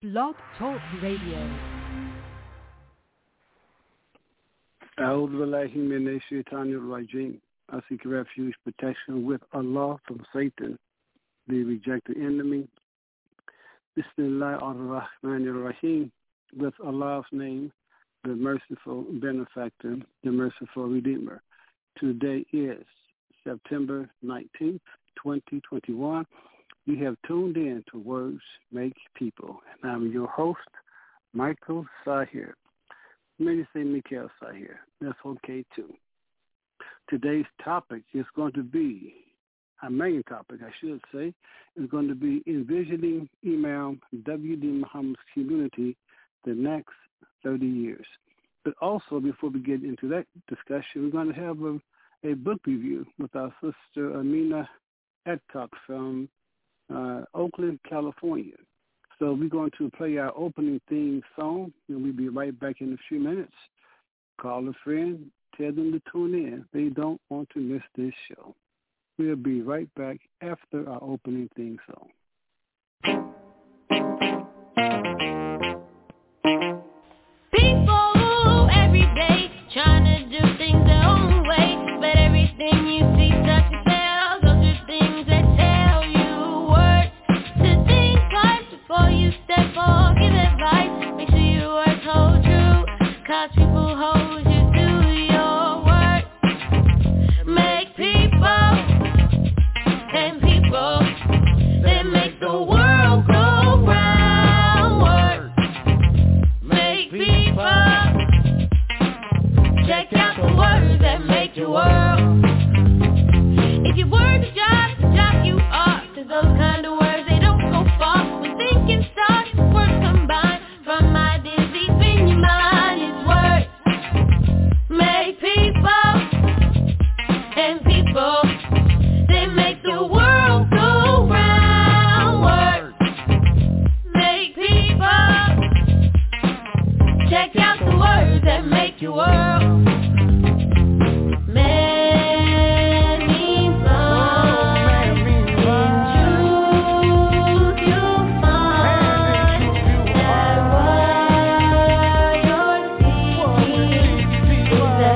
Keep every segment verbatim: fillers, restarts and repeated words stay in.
Blog Talk Radio. أعوذ بالله من الشيطان الرجيم. I seek refuge, protection with Allah from Satan, the rejected enemy. Bismillah ar-Rahman ar-Rahim. With Allah's name, the merciful benefactor, the merciful redeemer. Today is September nineteenth, twenty twenty-one. You have tuned in to Words Make People, and I'm your host, Michael Sahir. Many say Mikhail Sahir. That's okay, too. Today's topic is going to be, our main topic, I should say, is going to be envisioning Imam W D Muhammad's community the next thirty years. But also, before we get into that discussion, we're going to have a, a book review with our sister Amina Adcock from uh, Oakland, California. So we're going to play our opening theme song, and we'll be right back in a few minutes. Call a friend, tell them to tune in. They don't want to miss this show. We'll be right back after our opening theme song. People every day trying to do things their own way, but everything you see starts to fail. Those are things that tell you words to think twice before you step forward. Give advice, make sure your words hold true, cause people hold you to your word. Make people and people that make the world go round. Words make people. Check out the words that make your world. If your words are job, the job you are, cause those kind of words, they don't go far. When thinking starts, words combine from ideas deep in your mind. It's words make people and people, they make the world go round. Words make people. Check out the words that make your world. Man means love. In truth you'll find that what you're seeking is a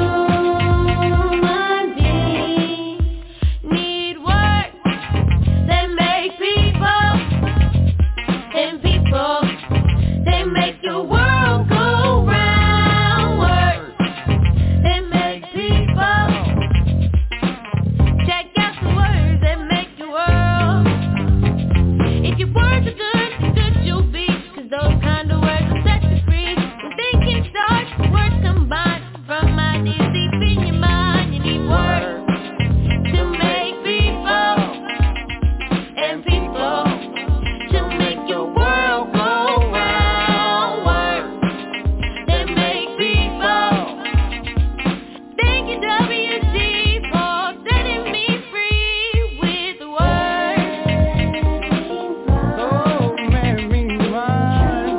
human being. Need words that make people and people, they make the world go round. Words that make people. Check out the words that make the world. If your words are good, good you'll be, cause those kind of words will set you free. When thinking starts, words combine from ideas deep in your mind. You need words to make people and people to make your world go round. Words that make people. Thank you, W D, for setting me free with the words. Oh, man, mean mine.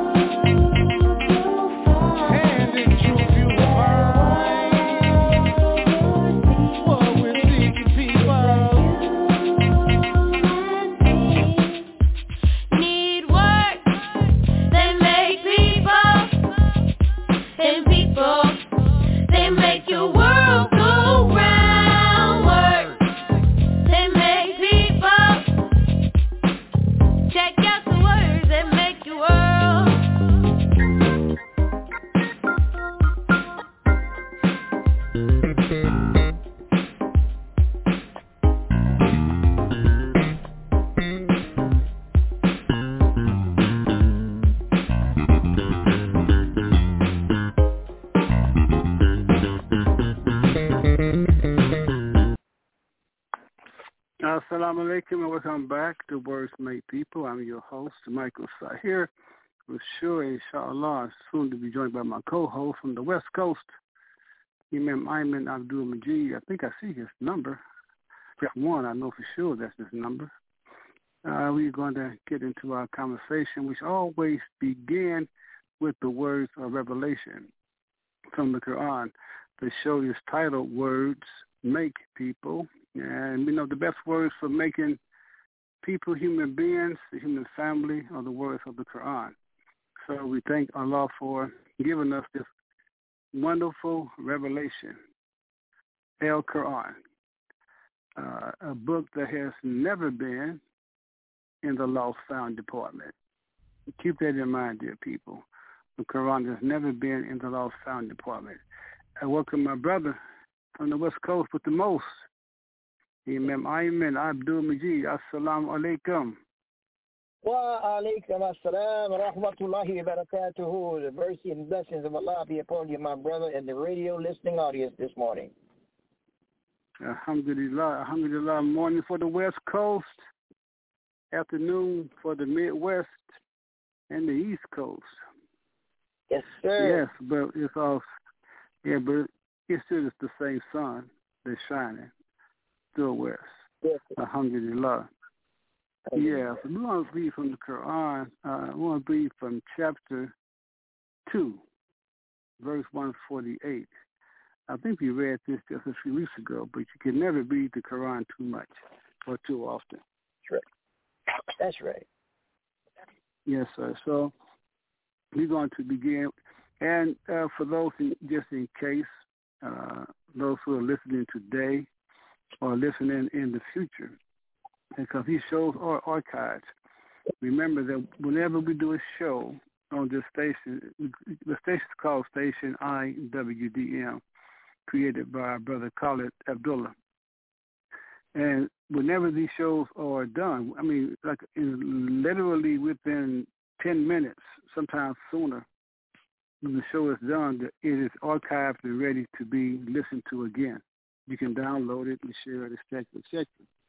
And in truth you find what we're seeking, people. Need words that make people and people, they make your world go round. Words that make people. Check out the words that make your world. Assalamu alaikum and welcome back to Words Make People. I'm your host, Michael Sahir. For sure, inshallah, soon to be joined by my co-host from the West Coast, Imam Ayman Abdul Majid. I think I see his number. If one, I know for sure that's his number. Uh, we're going to get into our conversation, which always begin with the words of revelation from the Quran. The show is titled Words Make People. And we know the best words for making people, human beings, the human family are the words of the Quran. So we thank Allah for giving us this wonderful revelation, El Quran, uh, a book that has never been in the lost found department. Keep that in mind, dear people. The Quran has never been in the lost found department. I welcome my brother from the West Coast with the most. Imam Ayman Abdul Majid. Assalamu alaikum. Wa alaikum assalam wa rahmatullahi wa barakatuhu. The mercy and blessings of Allah be upon you, my brother, and the radio listening audience this morning. Alhamdulillah. Alhamdulillah. Morning for the West Coast, afternoon for the Midwest and the East Coast. Yes, sir. Yes, but it's all, yeah, but it's still just the same sun that's shining, still west. Yes, Alhamdulillah. Yeah, so we want to read from the Quran. Uh, we want to read from chapter two, verse one forty-eight. I think we read this just a few weeks ago, but you can never read the Quran too much or too often. That's right. That's right. Yes, sir. So we're going to begin. And uh, for those, in, just in case, uh, those who are listening today or listening in the future, because these shows are archived. Remember that whenever we do a show on this station, the station is called Station I W D M, created by our brother Khalid Abdullah. And whenever these shows are done, I mean, like in literally within ten minutes, sometimes sooner, when the show is done, it is archived and ready to be listened to again. You can download it and share it, et cetera, et cetera.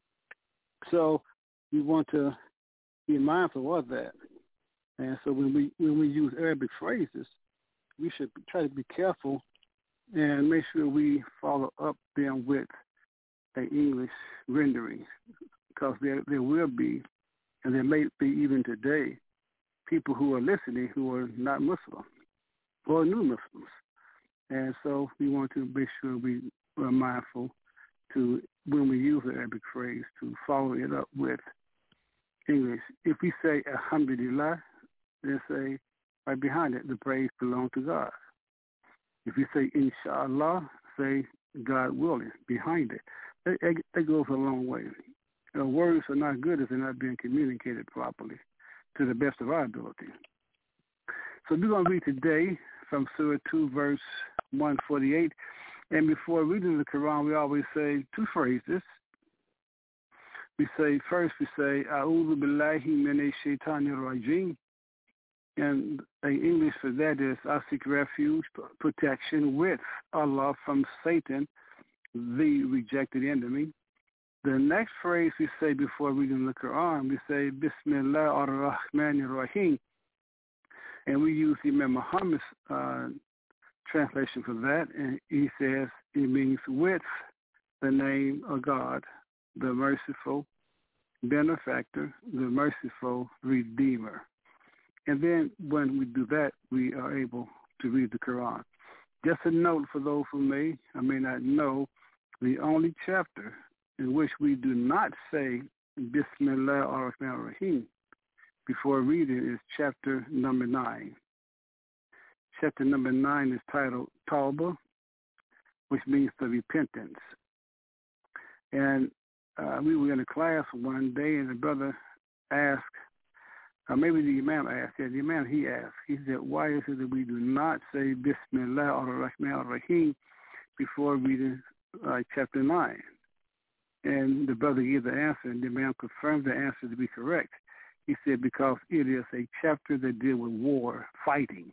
So we want to be mindful of that. And so when we when we use Arabic phrases, we should try to be careful and make sure we follow up them with an English rendering, because there there will be, and there may be even today, people who are listening who are not Muslim or new Muslims. And so we want to make sure we are mindful to, when we use the Arabic phrase, to follow it up with English. If we say Alhamdulillah, then say right behind it, the praise belongs to God. If you say Inshallah, say God willing behind it. That, that goes a long way. Uh, words are not good if they're not being communicated properly to the best of our ability. So we're going to read today from Surah two, verse one forty-eight. And before reading the Quran, we always say two phrases. We say, first we say, A'udhu billahi minash shaitanir rajim. And the English for that is, I seek refuge, protection with Allah from Satan, the rejected enemy. The next phrase we say before reading the Quran, we say, Bismillah ar-Rahman ar-Rahim. And we use Imam Muhammad's uh, translation for that, and he says it means with the name of God, the merciful benefactor, the merciful redeemer. And then when we do that, we are able to read the Quran. Just a note for those who may or may not know, the only chapter in which we do not say Bismillah ar-Rahman ar-Rahim before reading is chapter number nine. Chapter number nine is titled Tawbah, which means the repentance. And uh, we were in a class one day, and the brother asked, or maybe the Imam asked, yeah, the Imam, he asked, he said, why is it that we do not say Bismillah ar-Rahman ar-Rahim before reading uh, chapter nine? And the brother gave the answer, and the Imam confirmed the answer to be correct. He said, because it is a chapter that deals with war, fighting.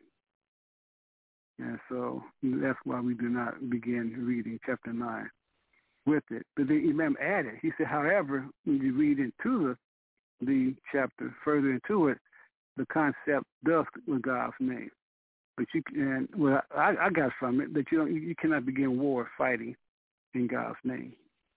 And so that's why we do not begin reading chapter nine with it. But the Imam added, he said, however, when you read into the, the chapter, further into it, the concept does with God's name. But you can, well, I, I got from it that you don't, you cannot begin war fighting in God's name.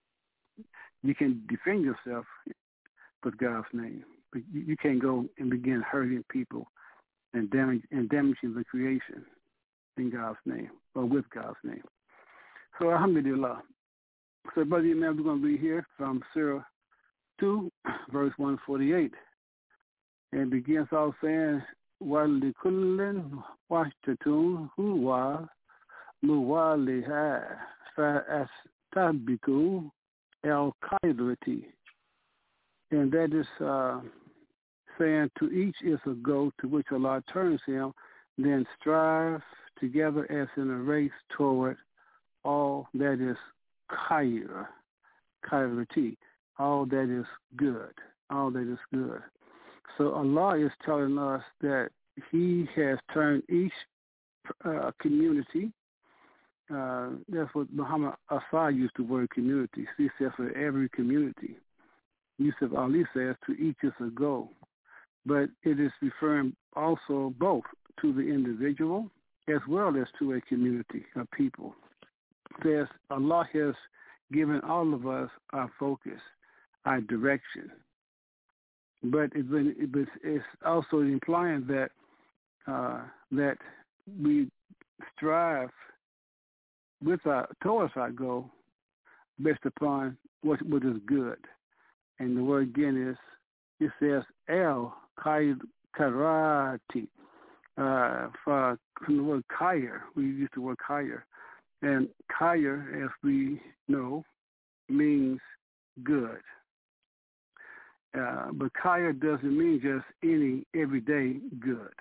You can defend yourself with God's name, but you, you can't go and begin hurting people and damage and damaging the creation in God's name or with God's name. So alhamdulillah. So Brother Imam, we're going to be here from Surah two, verse one forty-eight. And begins off saying, وَلِكُلٍّ وَحْتَةٌ هُوَ مُوَالِهَا فَأَسْتَبِقُوا الْخَيْرَاتِ. And that is uh, saying to each is a goal to which Allah turns him, then strive together as in a race toward all that is khayr, khayrati, all that is good, all that is good. So Allah is telling us that He has turned each uh, community. Uh, that's what Muhammad Asad used the word community. He says for every community. Yusuf Ali says to each is a goal. But it is referring also both to the individual as well as to a community of people. Says Allah has given all of us our focus, our direction. But it's also implying that uh, that we strive with our towards our goal based upon what what is good. And the word again is it says el karati. Uh, for from the word khair, we use the word khair, and khair, as we know, means good. Uh, but khair doesn't mean just any everyday good.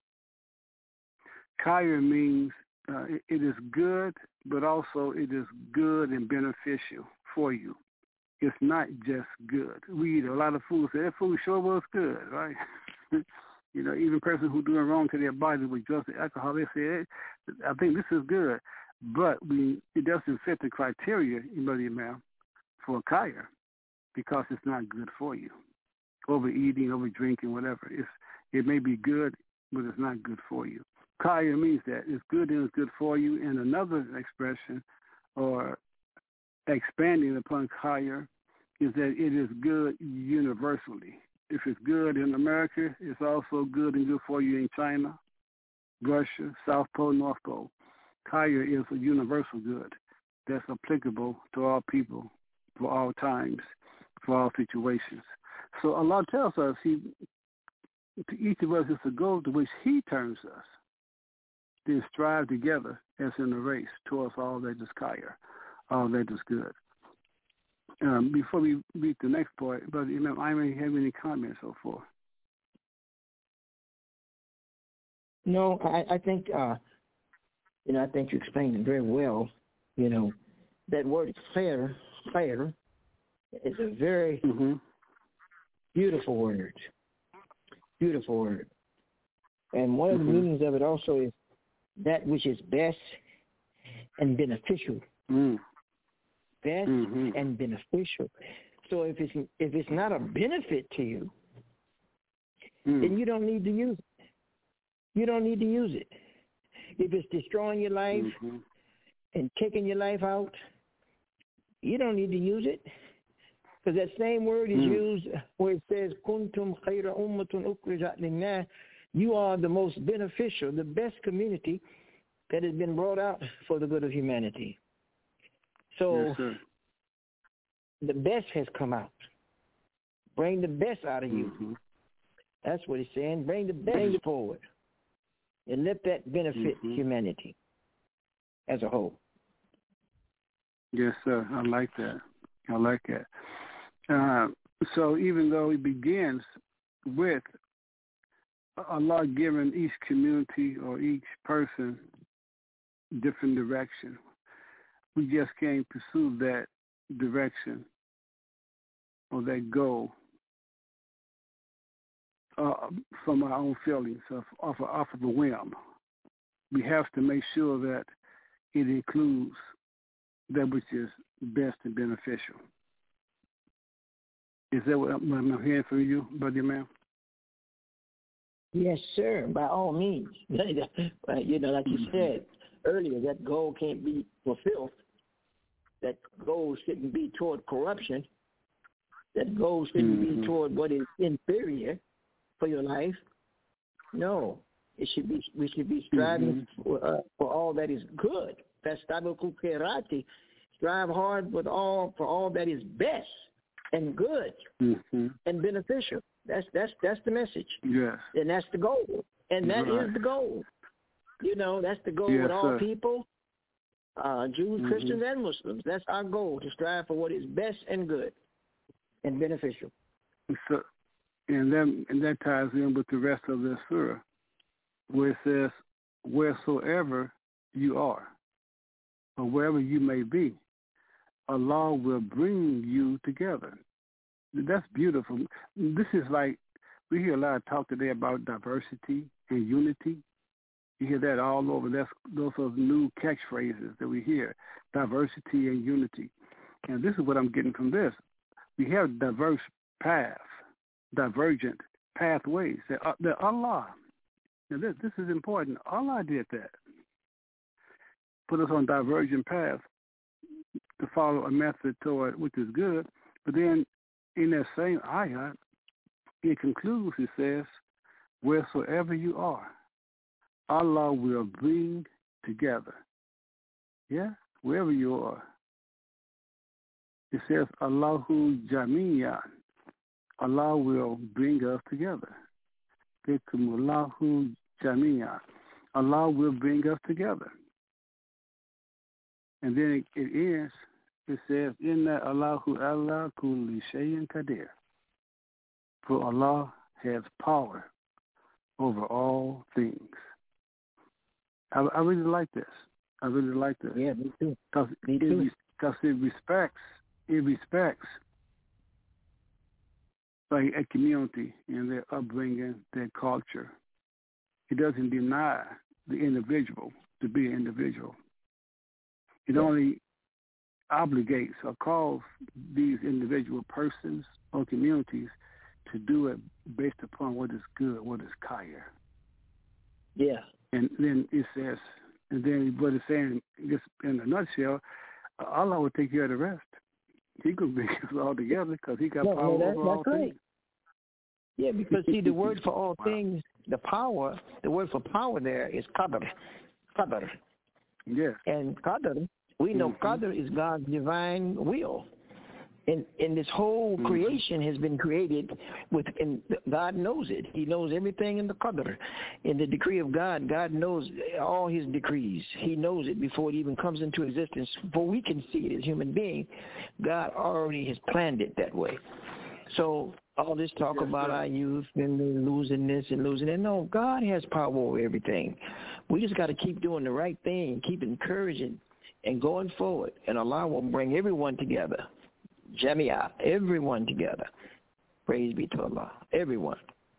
Khair means uh, it, it is good, but also it is good and beneficial for you. It's not just good. We eat a lot of food. Say that food sure was good, right? You know, even a person who's doing wrong to their body with drugs and alcohol, they say, I think this is good, but we it doesn't fit the criteria, ma'am, for khair, because it's not good for you. Overeating, over drinking, whatever. It's, it may be good, but it's not good for you. Khair means that it's good and it's good for you. And another expression, or expanding upon khair, is that it is good universally. If it's good in America, it's also good and good for you in China, Russia, South Pole, North Pole. Khair is a universal good that's applicable to all people, for all times, for all situations. So Allah tells us He, to each of us is a goal to which He turns us. Then strive together as in a race towards all that is khair, all that is good. Um, before we read the next part, Brother Imam, I may have any comments so far. No, I, I think, uh, you know, I think you explained it very well. You know, that word khair, khair, is a very mm-hmm. beautiful word. Beautiful word. And one of mm-hmm. the meanings of it also is that which is best and beneficial. Mm. Best mm-hmm. and beneficial. So if it's if it's not a benefit to you, mm. then you don't need to use it. You don't need to use it. If it's destroying your life mm-hmm. and taking your life out, you don't need to use it. Because that same word is mm. used where it says, "Kuntum khayra ummatun ukhrijat lin-nas." You are the most beneficial, the best community that has been brought out for the good of humanity. So yes, the best has come out. Bring the best out of you. Mm-hmm. That's what he's saying. Bring the best mm-hmm. forward. And let that benefit mm-hmm. humanity as a whole. Yes, sir. I like that. I like that. Uh, so even though it begins with Allah giving each community or each person different direction, we just can't pursue that direction or that goal uh, from our own feelings, off, off, off of a whim. We have to make sure that it includes that which is best and beneficial. Is that what I'm, I'm hearing from you, Brother Imam? Yes, sir, by all means. You know, like you said earlier, that goal can't be fulfilled. That goal shouldn't be toward corruption. That goal shouldn't mm-hmm. be toward what is inferior for your life. No, it should be. We should be striving mm-hmm. for, uh, for all that is good. Strive hard with all for all that is best. and good mm-hmm. and beneficial. That's that's that's the message. Yes. And that's the goal. And that right. is the goal. You know, that's the goal yes, with all sir. people, uh, Jews, mm-hmm. Christians, and Muslims. That's our goal, to strive for what is best and good and beneficial. So, and that and that ties in with the rest of the surah, where it says, "Wheresoever you are, or wherever you may be, Allah will bring you together." That's beautiful. This is like, we hear a lot of talk today about diversity and unity. You hear that all over. That's those are new catchphrases that we hear: diversity and unity. And this is what I'm getting from this. We have diverse paths, divergent pathways. That, uh, that Allah, now this, this is important. Allah did that. Put us on divergent paths to follow a method toward which is good. But then in that same ayat, it concludes, it says, "Wheresoever you are, Allah will bring together." Yeah, wherever you are. It says, "Allahu Jami'an." Allah will bring us together. Allahu Jami'an. Allah will bring us together. And then it, it ends, it says, "Inna Allahu ala kulli shay'in qadir." For Allah has power over all things. I, I really like this. I really like this. Yeah, me too. Because me too. it, because it respects, it respects like a community and their upbringing, their culture. It doesn't deny the individual to be an individual. It yeah. only obligates or calls these individual persons or communities to do it based upon what is good, what is kaya. Yeah. And then it says, and then what it's saying, just in a nutshell, Allah will take care of the rest. He could bring us all together because he got no, power no, that, over that's all right. things. Yeah, because see, the word for all wow. things, the power, the word for power there is qadr. Qadr. Yeah. And qadr, we know mm-hmm. qadr is God's divine will. And, and this whole mm-hmm. creation has been created with, and God knows it. He knows everything in the qadr. In the decree of God, God knows all his decrees. He knows it before it even comes into existence. Before we can see it as human beings, God already has planned it that way. So all this talk yes, about sir. our youth and losing this and losing that, no, God has power over everything. We just got to keep doing the right thing, keep encouraging and going forward, and Allah will bring everyone together. Jamia, everyone together. Praise be to Allah. Everyone.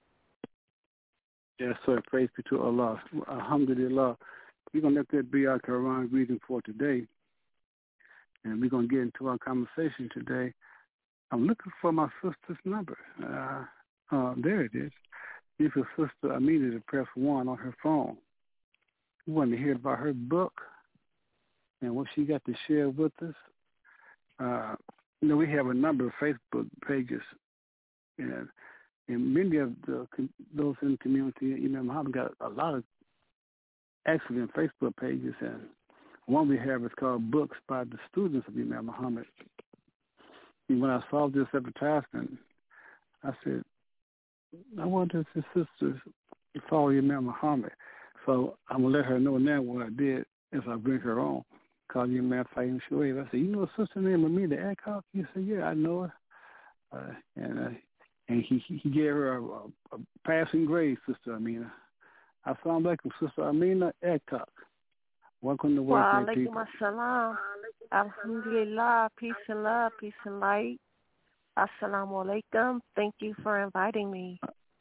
Yes, sir. Praise be to Allah. Alhamdulillah. We're going to let that be our Quran reading for today. And we're going to get into our conversation today. I'm looking for my sister's number. Uh, uh, there it is. If your sister Amina to press one on her phone. We want to hear about her book and what she got to share with us. Uh, you know, we have a number of Facebook pages, and, and many of the, those in the community, you know, Muhammad got a lot of excellent Facebook pages, and one we have is called Books by the Students of Imam Muhammad. And when I saw this advertisement, I said, I wonder if his sisters follow Imam Muhammad. So I'm going to let her know now what I did as I bring her on. Call you Imam Fahim Shuaib. I said, you know a sister named Amina Adcock? He said, yeah, I know her. Uh, and uh, and he he gave her a, a, a passing grade, Sister Amina. Assalamu alaikum, Sister Amina Adcock. Welcome to Working Wa People. alaikum assalam. Alhamdulillah. Peace and love, peace and light. Assalamu alaikum. Thank you for inviting me.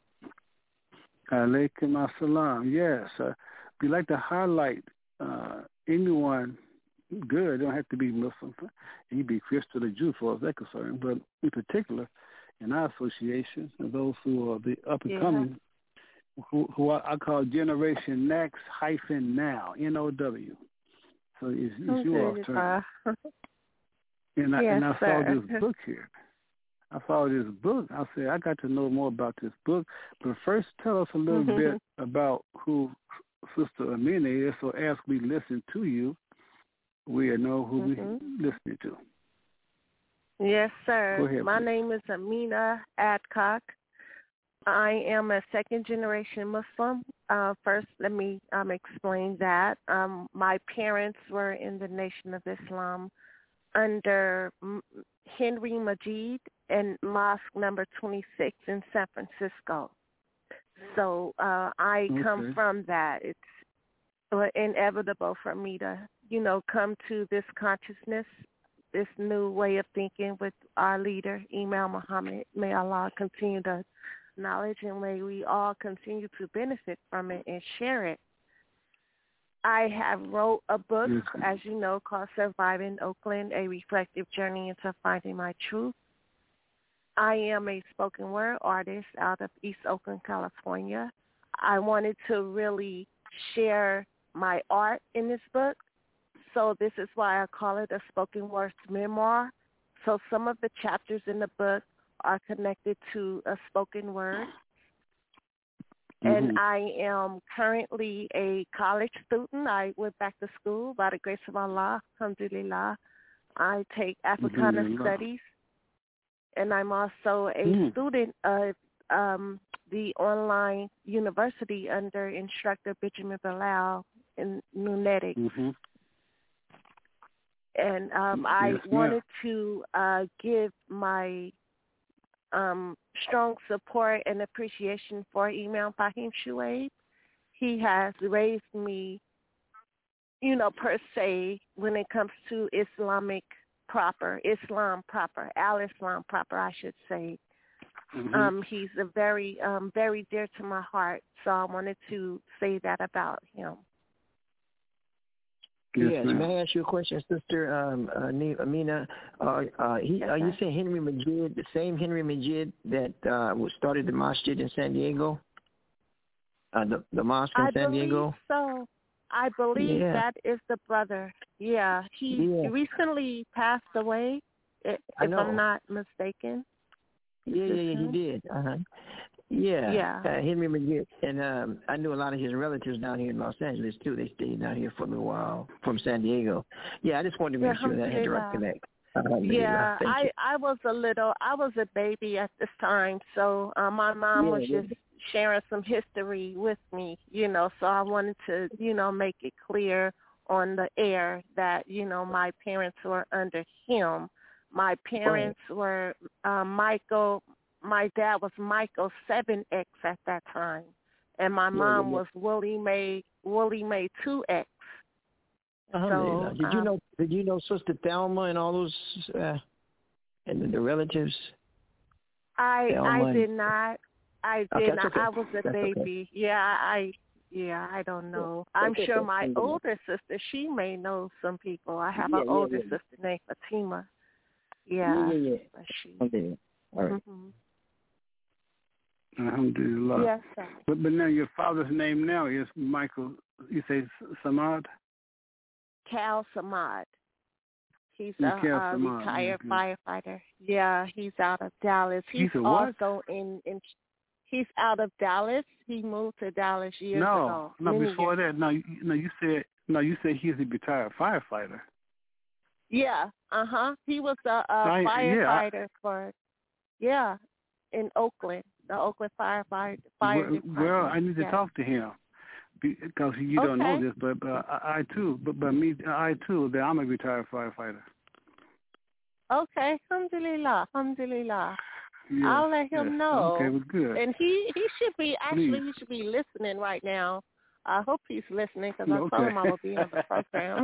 Alaikum assalam. Yes. Uh, we like to highlight uh, anyone good. It don't have to be Muslim. You can be Christian or Jew for us, that's concerned. But in particular, in our association, those who are the up and coming, yeah. who, who I, I call Generation Next hyphen Now, N O W. So it's, it's okay, your turn. And I, yes, and I saw sir. this book here. I saw this book. I said, I got to know more about this book. But first, tell us a little bit about who Sister Amina is, so as we listen to you, we know who mm-hmm. we're listening to. Yes, Go sir. ahead, My please. name is Amina Adcock. I am a second-generation Muslim. Uh, first, let me um, explain that. Um, my parents were in the Nation of Islam under M- Henry Majid and Mosque number twenty-six in San Francisco. So uh, I come Okay. from that. It's uh, inevitable for me to, you know, come to this consciousness, this new way of thinking with our leader, Imam Muhammad. May Allah continue to knowledge and may we all continue to benefit from it and share it. I have wrote a book, Yes. as you know, called Surviving Oakland, A Reflective Journey into Finding My Truth. I am a spoken word artist out of East Oakland, California. I wanted to really share my art in this book, so this is why I call it a spoken word memoir. So some of the chapters in the book are connected to a spoken word. And Mhm. I am currently a college student. I went back to school by the grace of Allah, alhamdulillah. I take Africana Alhamdulillah. studies, and I'm also a Mm. student of um, the online university under instructor Benjamin Bilal in Nunetic. Mhm. And um, I Yes, ma'am. wanted to uh, give my um, strong support and appreciation for Imam Fahim Shuaib. He has raised me, you know, per se, when it comes to Islamic proper, Islam proper, Al-Islam proper, I should say. Mhm. Um, he's a very, um, very dear to my heart, so I wanted to say that about him. Yes, Yes. ma'am. May I ask you a question, Sister um, uh, Ne- Amina? Uh, uh, he, Yes, are you sir. saying Henry Majid, the same Henry Majid that uh, was started the masjid in San Diego? Uh, the, the mosque in I San believe Diego? so. I believe Yeah. that is the brother. Yeah, he Yeah. recently passed away, i- I if know. I'm not mistaken. Yeah, yeah, yeah, he him? did. Uh-huh. Yeah, Yeah. uh, Henry Majid. And um, I knew a lot of his relatives down here in Los Angeles, too. They stayed down here for a little while from San Diego. Yeah, I just wanted to Yeah, make sure that I had the right alhamdulillah. connect. Alhamdulillah. Yeah, Thank I you. I was a little, I was a baby at this time, so uh, my mom Yeah, was yeah. just sharing some history with me, you know, so I wanted to, you know, make it clear on the air that, you know, my parents were under him. My parents were uh, Michael, my dad was Michael seven X at that time, and my Yeah, mom yeah, yeah. was Willie Mae, Willie Mae two X. Alhamdulillah. So, Did you um, know? Did you know Sister Thelma and all those uh, and the, the relatives? I Thelma I and- did not. I Okay, did that's not. okay. I was a That's okay. baby. Yeah, I yeah, I don't know. I'm That's sure okay. my Alhamdulillah. older sister, she may know some people. I have Yeah, an yeah, older yeah. sister named Fatima. Yeah, Yeah. yeah, yeah. But she Alhamdulillah. All right. mhm. Alhamdulillah. Yes, sir. But but now your father's name now is Michael. You say Samad? Cal Samad. He's Yeah, a, Cal a Samad, retired yeah, firefighter. Yeah, he's out of Dallas. He's, He's a what? also in, in he's out of Dallas. He moved to Dallas years No, ago. no. many Before years that, no, you, no. You said no. You said he's a retired firefighter. Yeah, uh huh. He was a, a I- yeah, I- firefighter for, yeah, in Oakland, the Oakland firefighter fire Well, department. well, I need to Yes. talk to him because you don't know Okay. this, but uh, I, I too, but but me, I too, that I'm a retired firefighter. Okay, alhamdulillah, alhamdulillah. Yes, I'll let him yes. know. Okay, well, good. And he he should be actually Please. he should be listening right now. I hope he's listening because I Okay. told him I would be on the program.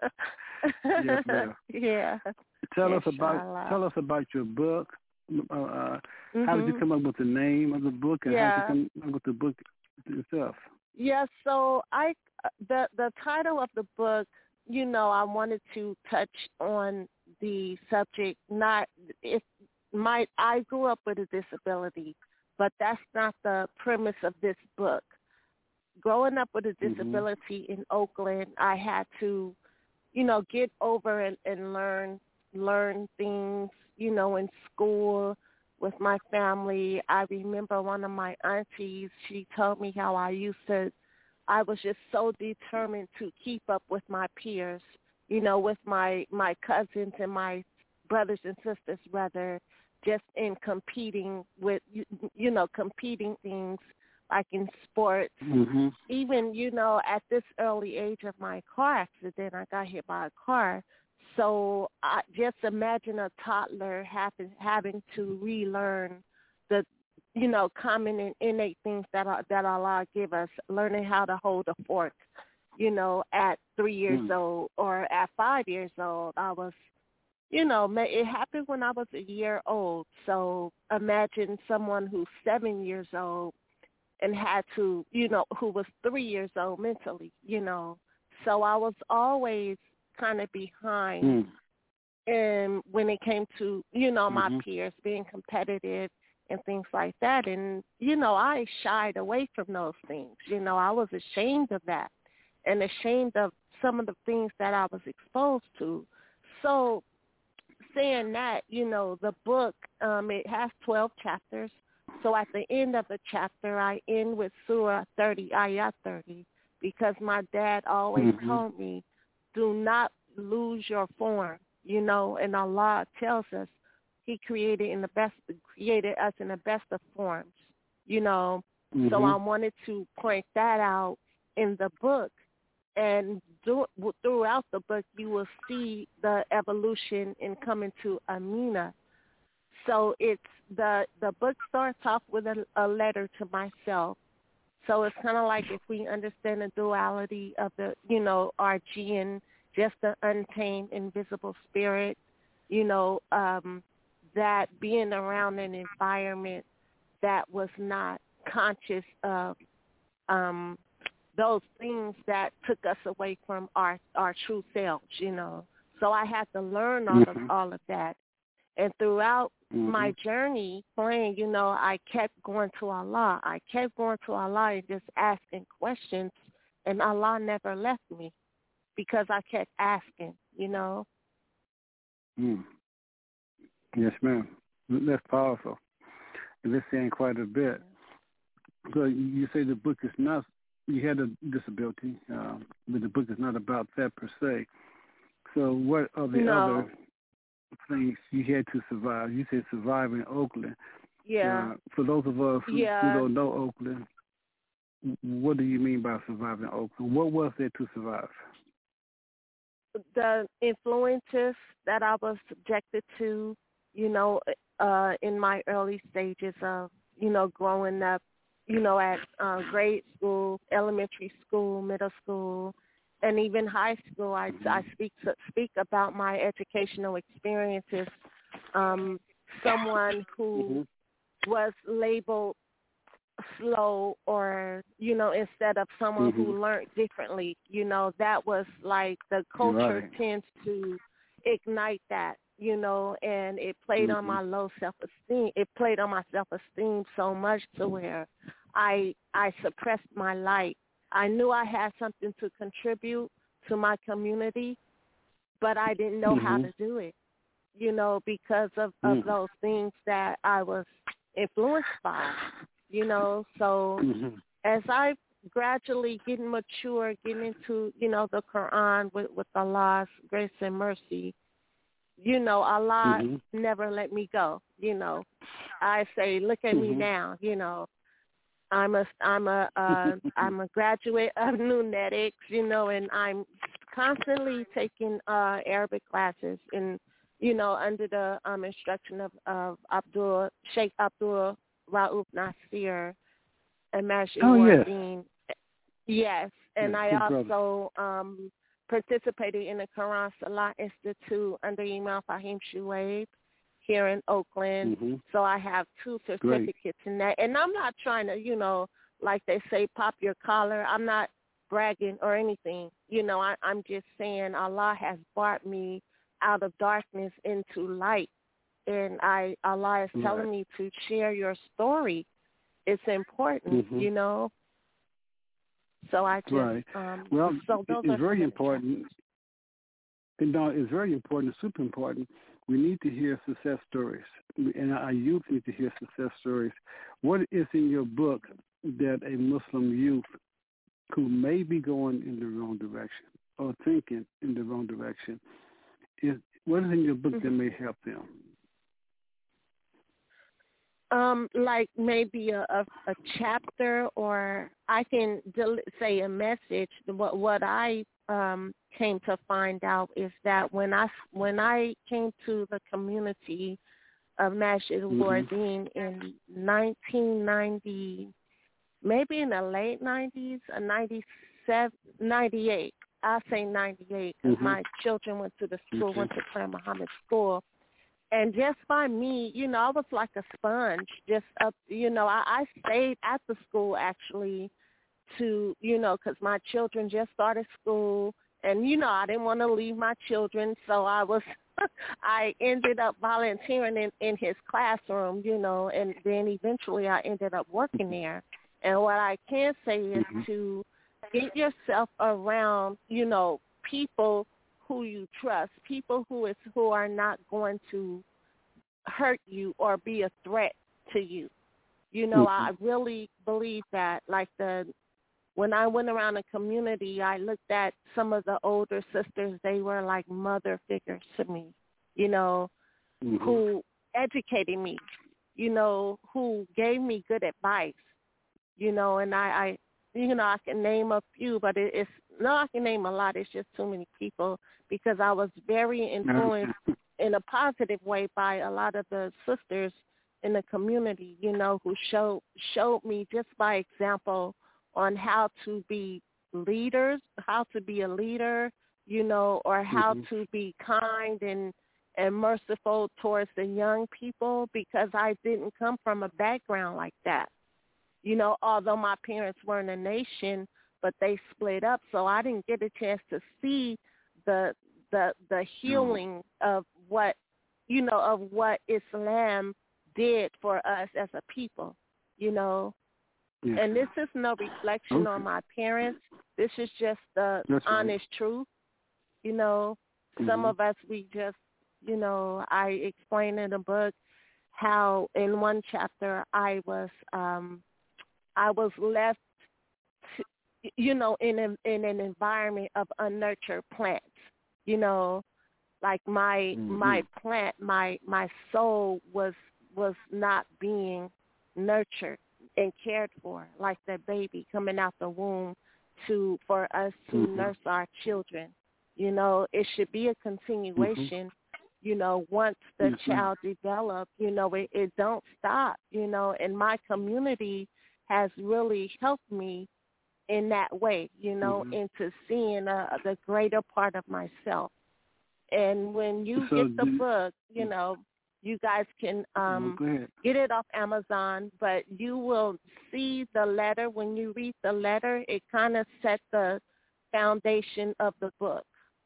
Yes, ma'am. Yeah. Tell us Inshallah. about tell us about your book. Uh, uh, Mhm. How did you come up with the name of the book, and Yeah. how did you come up with the book itself? Yeah, so I the the title of the book, you know, I wanted to touch on the subject. Not if my I grew up with a disability, but that's not the premise of this book. Growing up with a disability mm-hmm. in Oakland, I had to, you know, get over and, and learn learn things, you know, in school with my family. I remember one of my aunties, she told me how I used to, I was just so determined to keep up with my peers, you know, with my, my cousins and my brothers and sisters, rather, just in competing with, you, you know, competing things like in sports. Mm-hmm. Even, you know, at this early age of my car accident, I got hit by a car. So I just imagine a toddler having having to relearn the, you know, common and innate things that are, that Allah give us, learning how to hold a fork, you know, at three years mm. old or at five years old. I was, you know, it happened when I was a year old. So imagine someone who's seven years old and had to, you know, who was three years old mentally, you know. So I was always kind of behind mm. and when it came to, you know, my mm-hmm. peers being competitive and things like that. And, you know, I shied away from those things. You know, I was ashamed of that and ashamed of some of the things that I was exposed to. So saying that, you know, the book, um, it has twelve chapters. So at the end of the chapter, I end with Surah thirty, Ayat thirty, because my dad always mm-hmm. told me, do not lose your form, you know, and Allah tells us he created in the best, created us in the best of forms, you know. Mm-hmm. So I wanted to point that out in the book. And do, throughout the book, you will see the evolution in coming to Amina. So it's the the book starts off with a, a letter to myself. So it's kind of like if we understand the duality of the, you know, our Jinn, just the untamed, invisible spirit, you know, um, that being around an environment that was not conscious of um, those things that took us away from our, our true selves, you know. So I had to learn all mm-hmm. of all of that. And throughout mm-hmm. my journey playing, you know, I kept going to Allah. I kept going to Allah and just asking questions, and Allah never left me because I kept asking, you know. Mm. Yes, ma'am. That's powerful. And that's saying quite a bit. So you say the book is not, you had a disability, uh, but the book is not about that per se. So what are the no. other things you had to survive? You said survive in Oakland. Yeah. Uh, for those of us who, yeah. who don't know Oakland, what do you mean by surviving Oakland? What was there to survive? The influences that I was subjected to, you know, uh, in my early stages of, you know, growing up, you know, at uh, grade school, elementary school, middle school, and even high school. I, I speak speak about my educational experiences. Um, someone who mm-hmm. was labeled slow, or, you know, instead of someone mm-hmm. who learned differently, you know, that was like the culture right. tends to ignite that, you know, and it played mm-hmm. on my low self-esteem. It played on my self-esteem so much to where I I suppressed my light. I knew I had something to contribute to my community, but I didn't know mm-hmm. how to do it, you know, because of, of mm-hmm. those things that I was influenced by. You know, so mm-hmm. as I gradually getting mature, getting into, you know, the Quran with, with Allah's grace and mercy, you know, Allah mm-hmm. never let me go. You know, I say, look at mm-hmm. me now. You know, I'm a I'm a uh, I'm a graduate of Nunetics, you know, and I'm constantly taking uh, Arabic classes, and you know, under the um, instruction of, of Abdul Sheikh Abdul Rauf Nasir and Majid oh, Wardine. Yes, and yes, I also um, participated in the Quran Salah Institute under Imam Fahim Shuaib here in Oakland. Mm-hmm. So I have two certificates Great. in that. And I'm not trying to, you know, like they say, pop your collar. I'm not bragging or anything. You know, I, I'm just saying Allah has brought me out of darkness into light. And I, Allah is right. telling me to share your story. It's important, mm-hmm. you know. So I just, right. um, well, so those it's are very important. And no, it's very important, super important. We need to hear success stories, and our youth need to hear success stories. What is in your book that a Muslim youth who may be going in the wrong direction or thinking in the wrong direction, is what is in your book Mhm. that may help them? Um, like maybe a, a, a chapter, or I can del- say a message. What what I um, came to find out is that when I when I came to the community of Masjid Mm-hmm. Wardeen in nineteen ninety, maybe in the late nineties, or ninety-seven, ninety-eight. I say ninety-eight because Mhm. my children went to the school, Okay. went to Prayer Muhammad School. And just by me, you know, I was like a sponge. Just up, you know, I, I stayed at the school actually to, you know, because my children just started school, and you know, I didn't want to leave my children, so I was, I ended up volunteering in in his classroom, you know, and then eventually I ended up working there. And what I can say is Mhm. to get yourself around, you know, people who you trust, people who is who are not going to hurt you or be a threat to you. You know, Mhm. I really believe that. Like the when I went around the community, I looked at some of the older sisters. They were like mother figures to me. You know, Mhm. who educated me. You know, who gave me good advice. You know, and I, I you know, I can name a few, but it, it's no, I can name a lot. It's just too many people because I was very influenced in a positive way by a lot of the sisters in the community, you know, who showed showed me just by example on how to be leaders, how to be a leader, you know, or how Mhm. to be kind and and merciful towards the young people, because I didn't come from a background like that. You know, although my parents were in a nation, but they split up, so I didn't get a chance to see the the the healing of what, you know, of what Islam did for us as a people, you know. Yes. And this is no reflection Okay. on my parents. This is just the That's right. honest truth. You know, some Mhm. of us, we just, you know, I explain in the book how in one chapter I was, um, I was left, to, you know, in a, in an environment of unnurtured plants. You know, like my Mhm. my plant, my my soul was was not being nurtured and cared for, like that baby coming out the womb to for us to Mhm. nurse our children. You know, it should be a continuation. You know, once the Yes, ma'am. child develops, you know, it, it don't stop. You know, and my community has really helped me in that way. You know, Mhm. into seeing uh, the greater part of myself. And when you So get the do- book, you know, you guys can Well, um, go ahead. get it off Amazon, but you will see the letter. When you read the letter, it kind of sets the foundation of the book.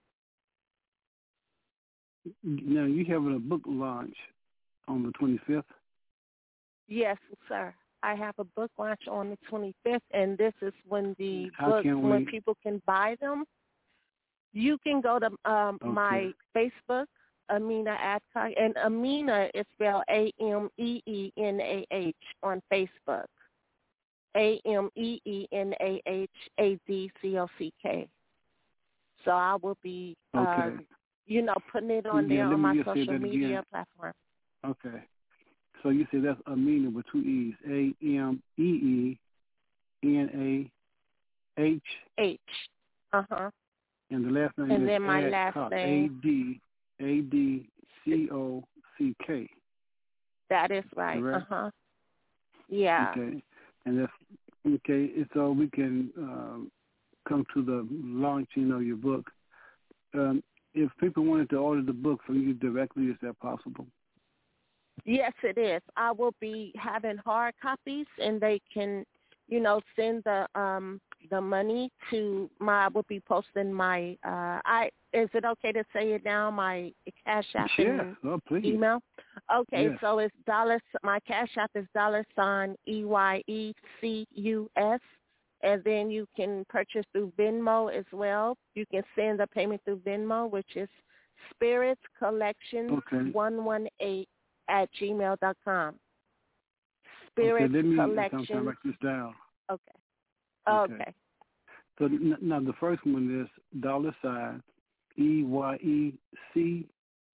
Now you having a book launch on the twenty-fifth. Yes, sir. I have a book launch on the twenty-fifth, and this is when the How books, can when we? people can buy them. You can go to um, Okay. my Facebook, Amina Adcock, and Amina is spelled A M E E N A H on Facebook. A M E E N A H A D C O C K. So I will be, uh, Okay. you know, putting it on Yeah, there let on me my just say social that media again. platform. Okay. So you say that's Amina with two E's. A M E E N A H. H. Uh-huh. And the last name And is then my last Adcock. A name. D A D C O C K. That is right. Correct? Uh-huh. Yeah. Okay. And that's okay. So we can um, come to the launching of your book. Um, if people wanted to order the book from you directly, is that possible? Yes, it is. I will be having hard copies, and they can, you know, send the um the money to my. I will be posting my. Uh, I is it okay to say it now? My Cash App Yes. and Oh, please. email. Okay, Yes. so it's dollar. My Cash App is dollar sign E Y E C U S, and then you can purchase through Venmo as well. You can send the payment through Venmo, which is Spirits Collections Okay. one one eight at gmail dot com. Okay. Spirits Let me. I'm Collections. trying to write this down. Okay. Okay. Okay. So n- now the first one is dollar sign E Y E C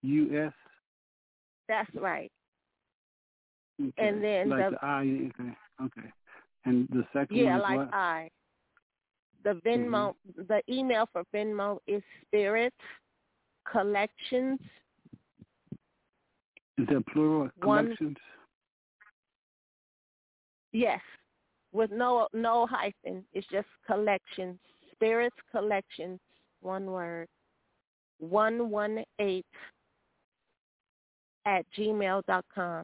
U S. That's right. Okay. And then like the, the I. Okay. Okay. And the second yeah, one is like what? I. The Venmo, mm-hmm. the email for Venmo is Spirit Collections. Is that plural? Collections? One, yes, with no no hyphen. It's just collections. Spirits Collections, one word. One one eight at gmail dot com.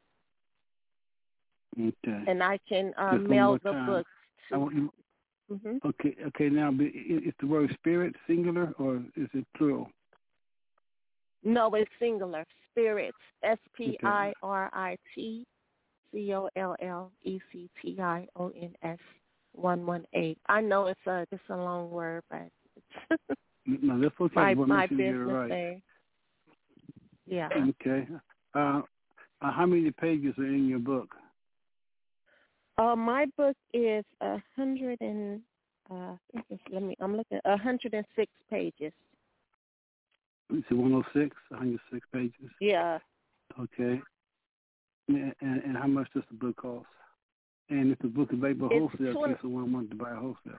Okay. And I can uh, Just mail the time. books to. I want you, mm-hmm. Okay. Okay. Now, is the word spirit singular or is it plural? No, it's singular. Spirits. S P I R I T C O L L E C T I O N S one one eight. I know it's a it's a long word, but it's no, that's okay. my We'll my sure you business right. name. Yeah. Okay. Uh, uh, how many pages are in your book? Uh, my book is a hundred and uh, let me. I'm looking at a hundred and six pages. It's one oh six, one hundred six pages. Yeah. Okay. And, and, and how much does the book cost? And if the book is available wholesale, in case someone wanted to buy a wholesale.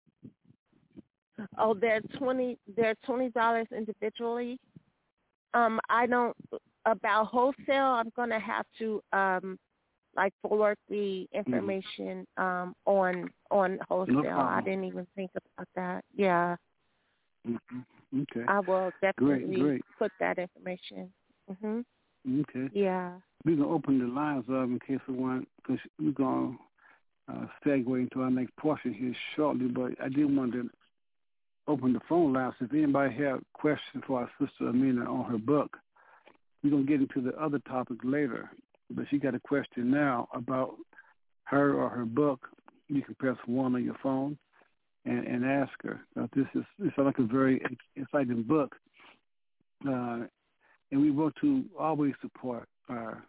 Oh, they're twenty. They're twenty dollars individually. Um, I don't about wholesale. I'm gonna have to um, like forward the information mm-hmm. um on on wholesale. No I didn't even think about that. Yeah. Mm-hmm. Okay. I will definitely great, great. put that information. Mhm. Okay. Yeah. We're gonna open the lines up in case someone, because we're gonna uh, segue into our next portion here shortly. But I did want to open the phone lines. If anybody have questions for our sister Amina on her book, we're going to get into the other topic later. But she got a question now about her or her book. You can press one on your phone and, and ask her. Now, this is it's like a very exciting book. Uh, and we want to always support our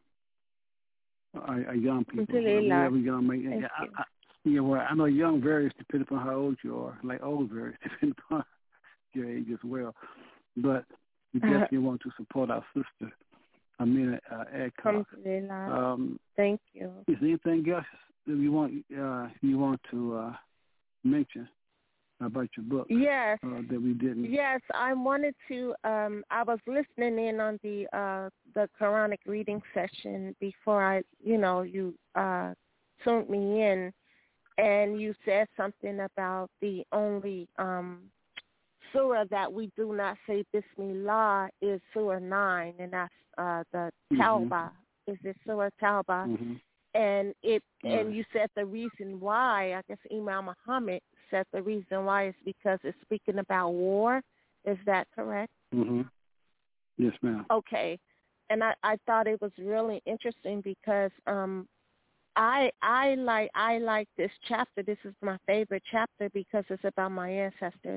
our, our young people. Whatever young may, yeah, I, I, yeah, well, I know young varies depending upon how old you are, like old varies depending upon your age as well. But we definitely uh, want to support our sister, Amina uh, Adcock. Um, Thank you. Is there anything else that you want uh, you want to uh, mention about your book? Yes. Uh, that we didn't. Yes, I wanted to. Um, I was listening in on the uh, the Quranic reading session before I, you know, you uh, tuned me in, and you said something about the only um, surah that we do not say Bismillah is Surah nine, and that's uh, the mm-hmm. Tawbah. Is it Surah Tawbah? Mm-hmm. And it right. and you said the reason why, I guess Imam Muhammad said the reason why is because it's speaking about war. Is that correct? Mm-hmm. Yes, ma'am. Okay. And I, I thought it was really interesting because um, I I like I like this chapter. This is my favorite chapter because it's about my ancestors.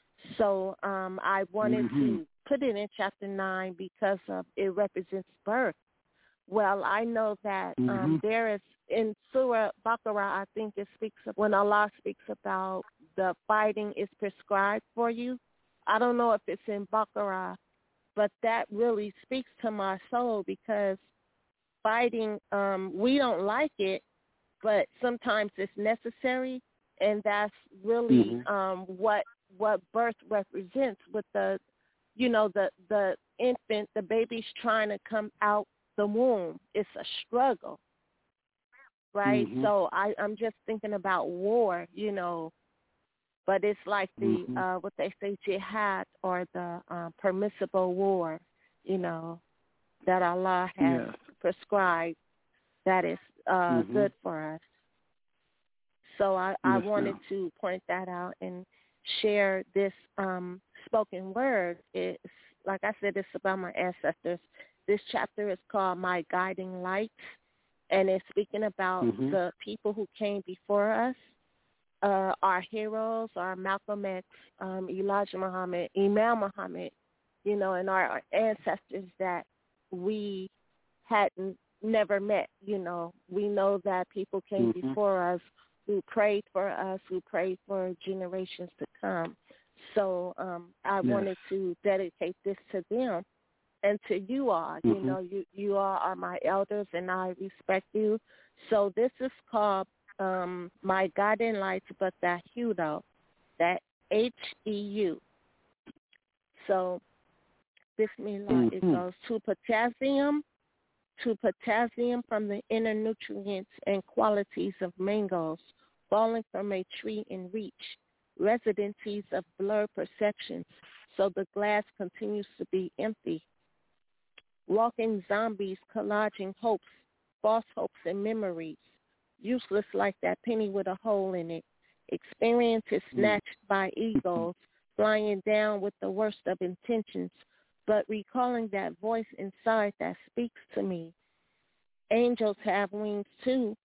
So um, I wanted mm-hmm. to put it in chapter nine because of it represents birth. Well, I know that um, mm-hmm. there is in Surah Baqarah, I think it speaks of when Allah speaks about the fighting is prescribed for you. I don't know if it's in Baqarah, but that really speaks to my soul because fighting, um, we don't like it, but sometimes it's necessary, and that's really mm-hmm. um, what what birth represents with the, you know, the the infant, the baby's trying to come out the womb. It's a struggle, right? Mm-hmm. So I, I'm just thinking about war, you know, but it's like the mm-hmm. uh, what they say jihad or the uh, permissible war, you know, that Allah has yes. prescribed that is uh, mm-hmm. good for us. So I, yes, I wanted ma'am. to point that out and share this um, spoken word. It's like I said, it's about my ancestors. This chapter is called My Guiding Light, and it's speaking about mm-hmm. the people who came before us, uh, our heroes, our Malcolm X, um, Elijah Muhammad, Imam Muhammad, you know, and our, our ancestors that we hadn't never met, you know. We know that people came mm-hmm. before us who prayed for us, who prayed for generations to come. So um, I yes. wanted to dedicate this to them. and to you all. Mm-hmm. You know, you, you all are my elders, and I respect you. So this is called um, My Guiding Lights, but that hue, though, that H E U. So, Bismillah, mm-hmm. it goes to potassium, to potassium from the inner nutrients and qualities of mangoes falling from a tree in reach, residencies of blurred perceptions, so the glass continues to be empty. Walking zombies collaging hopes, false hopes and memories, useless like that penny with a hole in it. Experiences snatched by egos, flying down with the worst of intentions, but recalling that voice inside that speaks to me. Angels have wings too.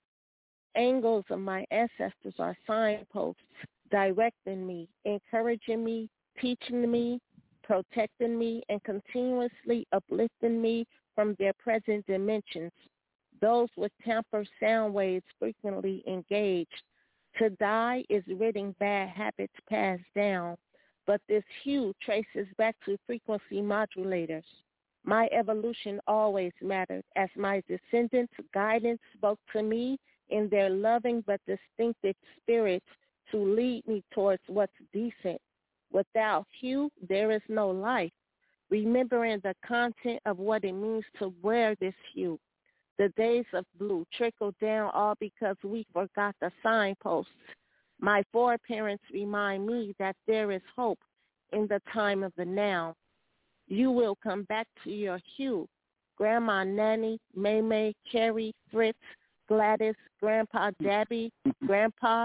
Angels of my ancestors are signposts, directing me, encouraging me, teaching me, protecting me, and continuously uplifting me from their present dimensions. Those with tamper sound waves frequently engaged. To die is ridding bad habits passed down, but this hue traces back to frequency modulators. My evolution always mattered, as my descendants' guidance spoke to me in their loving but distinctive spirits to lead me towards what's decent. Without hue, there is no life. Remembering the content of what it means to wear this hue. The days of blue trickled down all because we forgot the signposts. My foreparents remind me that there is hope in the time of the now. You will come back to your hue. Grandma Nanny, May May, Carrie, Fritz, Gladys, Grandpa Dabby, Grandpa,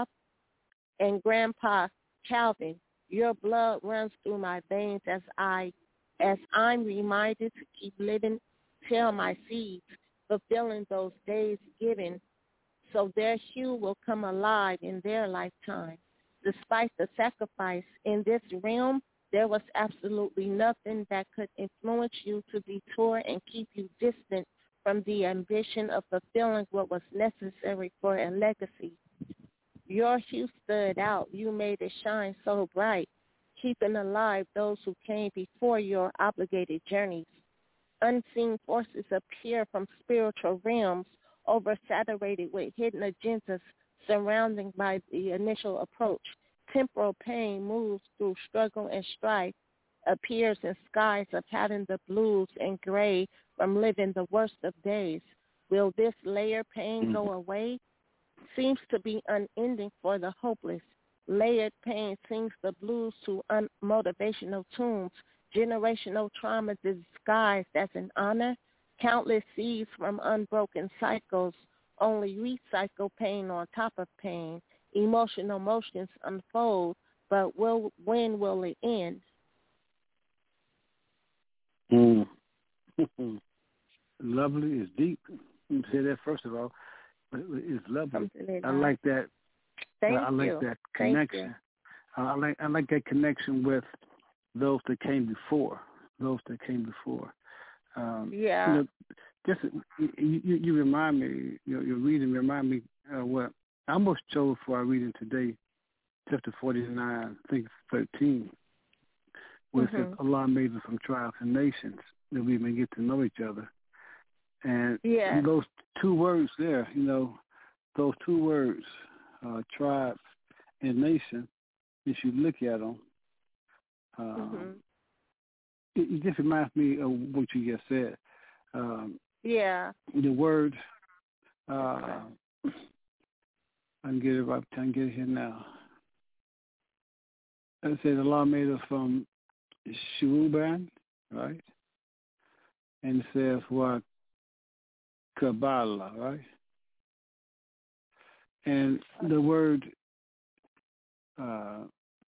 and Grandpa Calvin. Your blood runs through my veins as I, as I'm reminded to keep living till my seeds, fulfilling those days given, so their hue will come alive in their lifetime. Despite the sacrifice in this realm, there was absolutely nothing that could influence you to detour and keep you distant from the ambition of fulfilling what was necessary for a legacy. Your hue stood out. You made it shine so bright, keeping alive those who came before your obligated journeys. Unseen forces appear from spiritual realms, oversaturated with hidden agendas surrounding by the initial approach. Temporal pain moves through struggle and strife, appears in skies of having the blues and gray from living the worst of days. Will this layered pain go away? Seems to be unending for the hopeless. Layered pain sings the blues to unmotivational tunes, generational trauma disguised as an honor, countless seeds from unbroken cycles, only recycle pain on top of pain. Emotional motions unfold, but will, when will it end? Mm. Lovely is deep. Let me say that first of all. It's lovely. I like that. Thank I like you. that connection. I like I like that connection with those that came before. Those that came before. Um, yeah. You know, just you, you, you remind me. Your, your reading remind me uh, what I almost chose for our reading today, chapter forty-nine, I think it's thirteen, where mm-hmm. it says Allah made us from tribes and nations that we may get to know each other. And yeah. those two words there, you know, those two words, uh, tribe and nation, if you look at them, uh, mm-hmm. it, it just reminds me of what you just said. Um, yeah. The word, uh, I can get it right. I can get it here now. It says Allah made us from Shuban, right? And it says what? Kabbalah, right? And the word uh,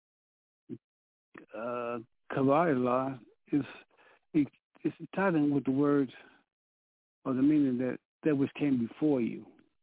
uh, Kabbalah is it, it's tied in with the word or the meaning that that which came before you.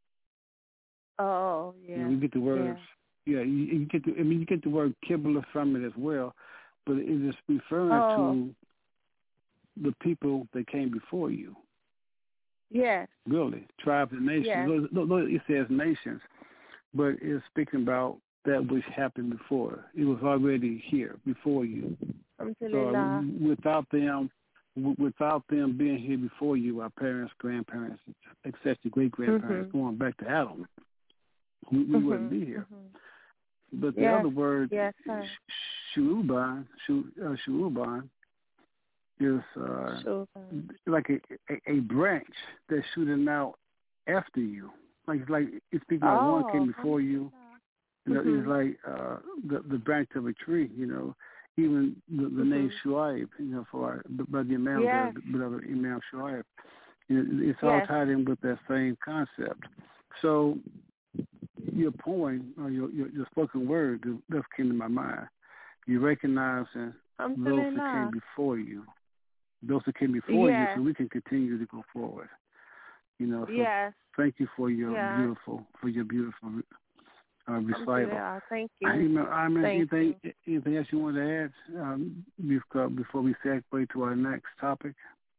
Oh, yeah. You know, you get the words. Yeah, yeah you, you get the. I mean, you get the word Kibbalah from it as well, but it is referring oh. to the people that came before you. Yes. Really, tribes and nations. Yes. No, no, it says nations, but it's speaking about that which happened before. It was already here before you. So without them, w- without them being here before you, our parents, grandparents, especially great-grandparents, mm-hmm. going back to Adam, we, we mm-hmm. wouldn't be here. Mm-hmm. But the yes. other word, yes, sir. shuruban, shu, uh, shuruban, is uh, Sure. like a, a, a branch that's shooting out after you. Like it's like it's speaking like oh, one came before you. You know, mm-hmm. it's like uh, the the branch of a tree. You know, even the, the mm-hmm. name Shuaib. You know, for our brother Imam, yes. the beloved Imam Shuaib. You know, it's all yes. tied in with that same concept. So your poem or your your, your spoken word that came to my mind. You recognizing those that came before you. Those that came before yes. you, so we can continue to go forward. You know, so yes. thank you for your yes. beautiful, for your beautiful uh, recital. Thank you. I mean, I mean thank anything, you. anything else you want to add um, before, before we segue to our next topic?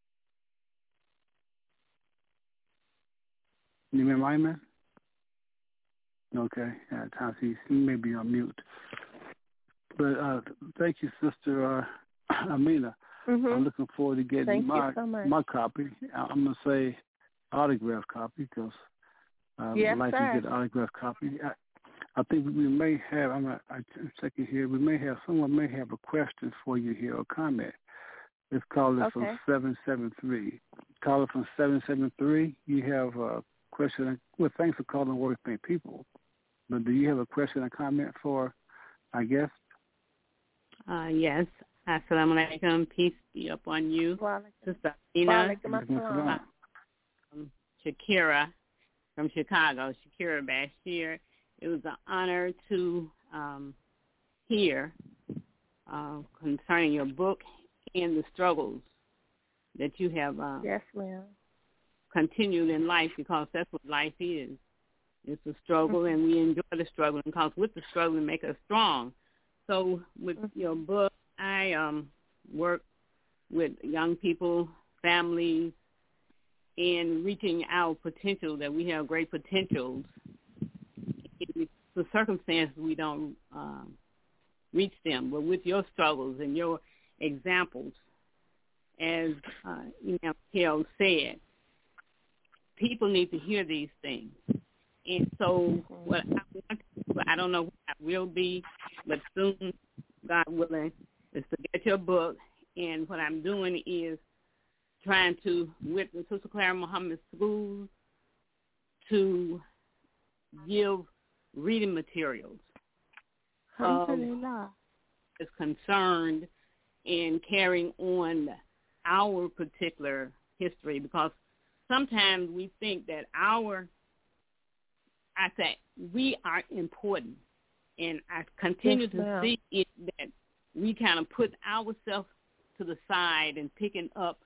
You remember Iman? Okay, yeah, Tassie, he may be on mute. But uh, thank you, Sister uh, Amina. Mm-hmm. I'm looking forward to getting Thank my so my copy. I'm gonna say autographed copy because I would yes, like sir. to get an autographed copy. I, I think we may have. I'm, not, I'm checking here. We may have someone may have a question for you here or comment. It's calling okay. from seven seven three. Calling from seven seven three. You have a question. Well, thanks for calling Worth Bank People. But do you have a question or comment for our guest? Uh, yes. Assalamu alaikum. Peace be upon you. Sister Ina. Um, Shakira from Chicago, Shakira Bashir. It was an honor to um, hear uh, concerning your book and the struggles that you have uh, yes, ma'am. continued in life, because that's what life is. It's a struggle, mm-hmm. and we enjoy the struggle, because with the struggle, we make us strong. So with mm-hmm. your book, I um, work with young people, families, in reaching our potential, that we have great potentials. In the circumstances, we don't um, reach them. But with your struggles and your examples, as uh, Imam Kell said, people need to hear these things. And so what I want to, I don't know what I will be, but soon, God willing, is to get your book. And what I'm doing is trying to, with the Sister Clara Muhammad Schools, to give reading materials. Alhamdulillah. Is concerned in carrying on our particular history, because sometimes we think that our, I say, we are important. And I continue yes, to ma'am. see it that we kind of put ourselves to the side and picking up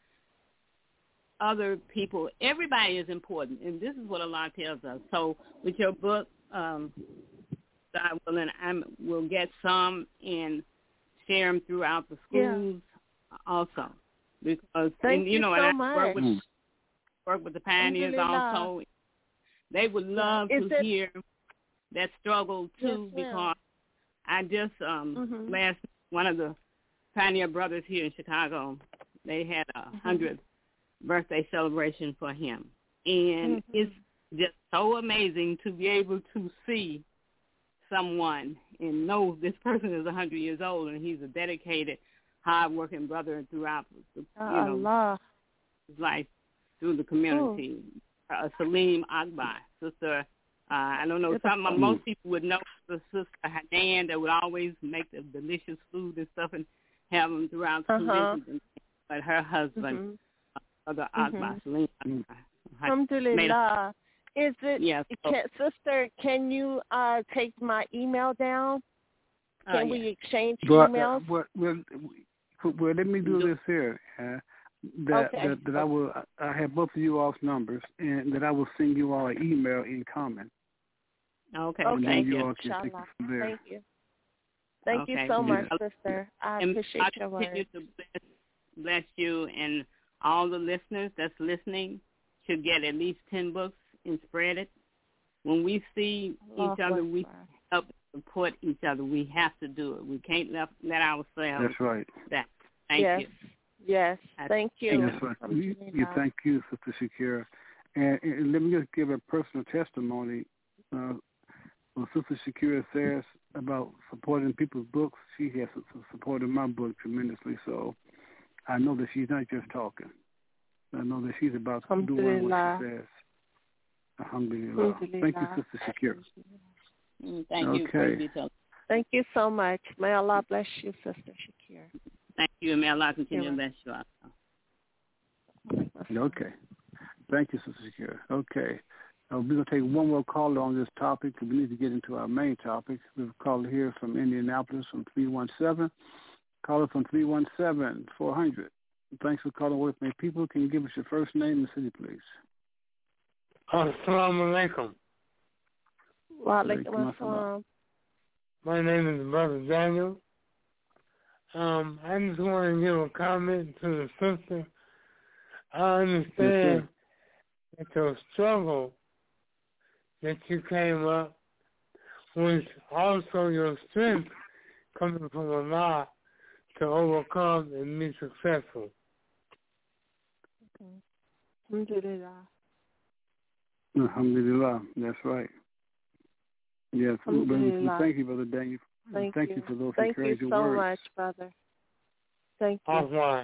other people. Everybody is important, and this is what Allah tells us. So with your book, um, God willing, I will get some and share them throughout the schools yeah. also. Because, Thank and, you you know, so and much. I work with, work with the pioneers also. They would love is to it, hear that struggle too, yes, because I just um mm-hmm. last one of the pioneer brothers here in Chicago, they had a hundredth mm-hmm. birthday celebration for him, and mm-hmm. it's just so amazing to be able to see someone and know this person is a hundred years old and he's a dedicated, hard-working brother throughout the, you know Allah. his life through the community. Uh, Salim Akbar, sister. Uh, I don't know, some most people would know the Sister Hanan that would always make the delicious food and stuff and have them throughout the uh-huh. conventions. But her husband, mm-hmm. uh, the Akbar, Salim Akbar. Alhamdulillah. Is it, yeah, so, can, sister, can you uh, take my email down? Can uh, we yeah. exchange well, emails? Uh, well, well, well, let me do this here. Uh, that, okay. that that I will I have both of you all's numbers, and that I will send you all an email in common. Okay. And okay. then you you. all can take it from there. Thank you. Thank okay. you so much, yeah. sister. I and appreciate I your words. continue to bless, bless you, and all the listeners that's listening should get at least ten books and spread it. When we see Allah each other, Akbar. we help support each other. We have to do it. We can't let, let ourselves That's right. that. Thank yes. you. Yes, thank you. That's right. You, you, thank you, Sister Shakira. And, and let me just give a personal testimony. Uh, when Sister Shakira says about supporting people's books, she has supported my book tremendously. So I know that she's not just talking. I know that she's about doing what she says. Alhamdulillah. Alhamdulillah. Thank you, Sister Shakira. Mm, thank okay. you for the details. Thank you so much. May Allah bless you, Sister Shakira. Thank you, and may Allah continue to bless you also. Okay. Thank you, Sister Shakira. Okay. Uh, we're going to take one more caller on this topic. We need to get into our main topic. We've a caller here from Indianapolis from three one seven. Caller from three one seven, four hundred. Thanks for calling with me. People, can you give us your first name and city, please? Assalamu alaikum. Wa alaikum assalam. My name is Brother Daniel. Um, I just want to give a comment to the sister. I understand that your struggle that you came up was also your strength coming from Allah to overcome and be successful. Alhamdulillah. Alhamdulillah. That's right. Yes. Alhamdulillah. Thank you, Brother Daniel. Thank, Thank you. you for those Thank encouraging you so words. much, brother. Thank you. All right.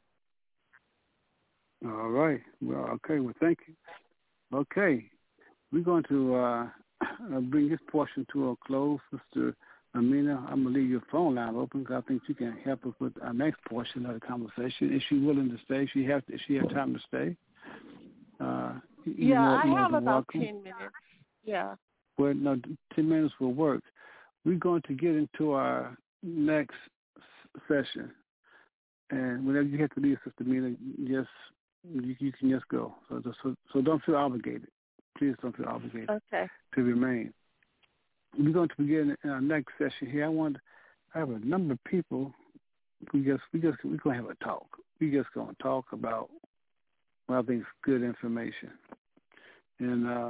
All right. Well, okay. Well, thank you. Okay. We're going to uh, bring this portion to a close. Sister Amina, I'm going to leave your phone line open because I think she can help us with our next portion of the conversation. Is she willing to stay? She has. Does she have time to stay? Uh, yeah, more, I more have about welcome. ten minutes. Yeah. Well, no, ten minutes will work. We're going to get into our next session. And whenever you have to leave, Sister Amina, just, you, you can just go. So, so, so don't feel obligated. Please don't feel obligated okay. to remain. We're going to begin in our next session here. I want, I have a number of people. We just, we just, we're going to have a talk. We just going to talk about, well, I think it's good information. And uh,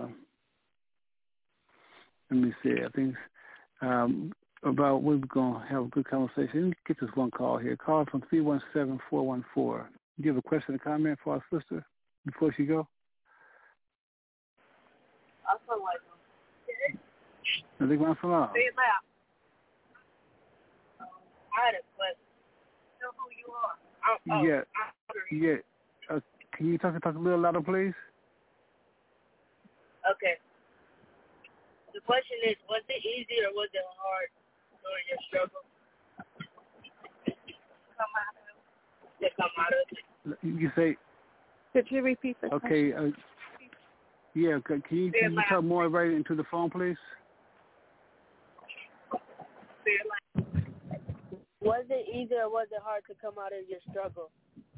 let me see. I think um, about what we're going to have a good conversation. Let me get this one call here. Call from three one seven, four one four. Do you have a question or comment for our sister before she go? I think I'm from out. Say it loud. I had a question. Know who you are. I'm, oh, yeah. I'm yeah. Uh, can you talk, talk a little louder, please? Okay. The question is, was it easy or was it hard during your struggle? Come out of it. To come out of it. You say. Could you repeat the okay, question? Okay. Uh, yeah. Can you, can you talk more right into the phone, please? Was it easy or was it hard to come out of your struggle?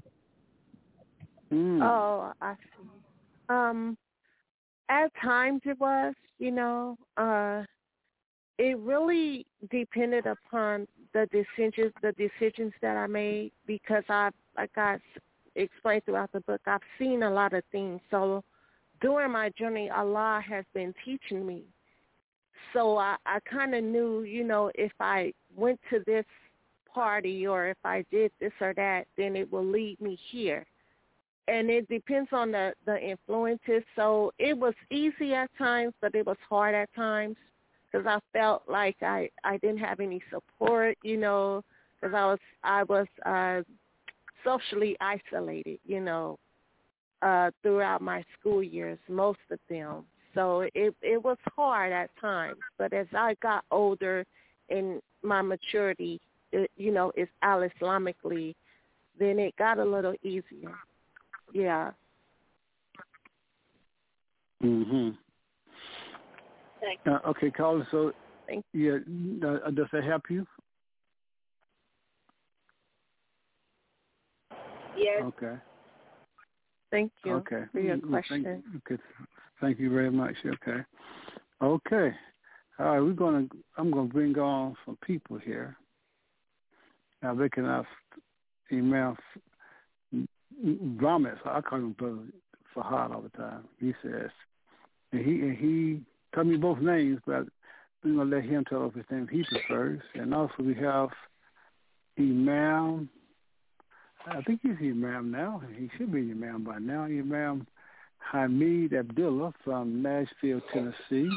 Mm. Oh, I see. Um, at times it was, you know, uh, it really depended upon the decisions, the decisions that I made because I, like I explained throughout the book, I've seen a lot of things. So during my journey, Allah has been teaching me. So I, I kind of knew, you know, if I went to this party or if I did this or that, then it will lead me here. And it depends on the, the influences. So it was easy at times, but it was hard at times because I felt like I, I didn't have any support, you know, because I was, I was uh, socially isolated, you know, uh, throughout my school years, most of them. So it it was hard at times, but as I got older and my maturity, it, you know, is al-Islamically, then it got a little easier. Yeah. Mhm. Thank you. Uh, okay, caller. So, Thank yeah, uh, does that help you? Yes. Okay. Thank you okay. for your Well, question. Thank, okay. Thank you very much. Okay. Okay. All right. We're gonna. I'm gonna bring on some people here. Now they can ask email Ramesh. I call him Brother Fahad all the time. He says, and he and he told me both names, but we're gonna let him tell us his name he prefers. And also we have Imam I think he's Imam now. He should be Imam by now. Imam Hamid Abdullah from Nashville, Tennessee.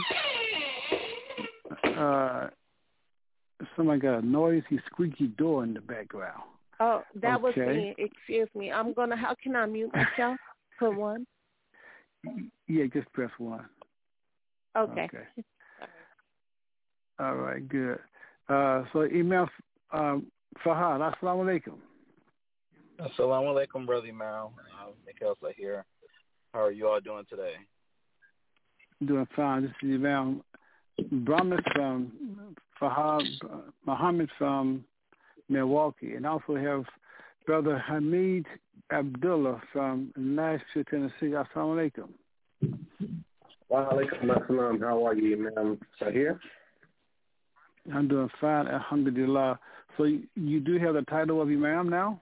Uh, somebody got a noisy, squeaky door in the background. Oh, that okay. was me. Excuse me. I'm gonna. How can I mute myself for one? Yeah, just press one. Okay. Okay. All right, good. Uh, so, Imam um, Fahad, assalamu alaikum. Assalamu alaikum, Brother Imam. Uh, Mikhail here. How are you all doing today? Doing fine. This is Imam Brahman from Fahad, uh, Muhammad from Milwaukee, and also have Brother Hamid Abdullah from Nashville, Tennessee. Assalamu alaikum. Wa alaikum assalam. How are you, Imam Sahir? I'm doing fine, alhamdulillah. So you, you do have the title of Imam now?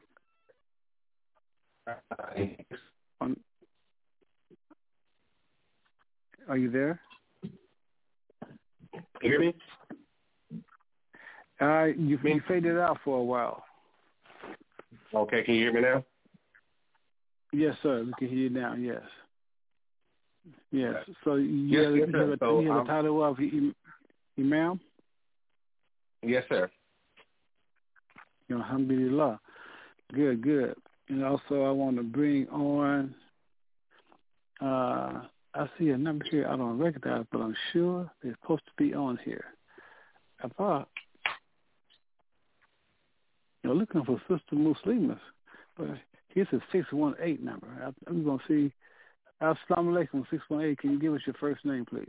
Um, are you there? Can you hear me? Uh, you, you faded out for a while. Okay, can you hear me now? Yes, sir. We can hear you now, yes. Yes. Okay. So you, Yes, have, yes, you, have, a, so, you have um, the title of Imam? Yes, sir. Alhamdulillah. Good, good. And also I want to bring on, uh, I see a number here I don't recognize, but I'm sure they're supposed to be on here. I thought, you're looking for Sister Muslimas, but here's a six one eight number. I, I'm going to see. Assalamu alaikum, six one eight. Can you give us your first name, please?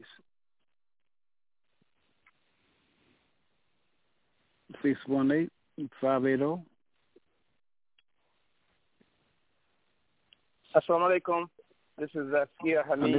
six one eight, five eight zero. Assalamu alaikum. This is Askia Hamid.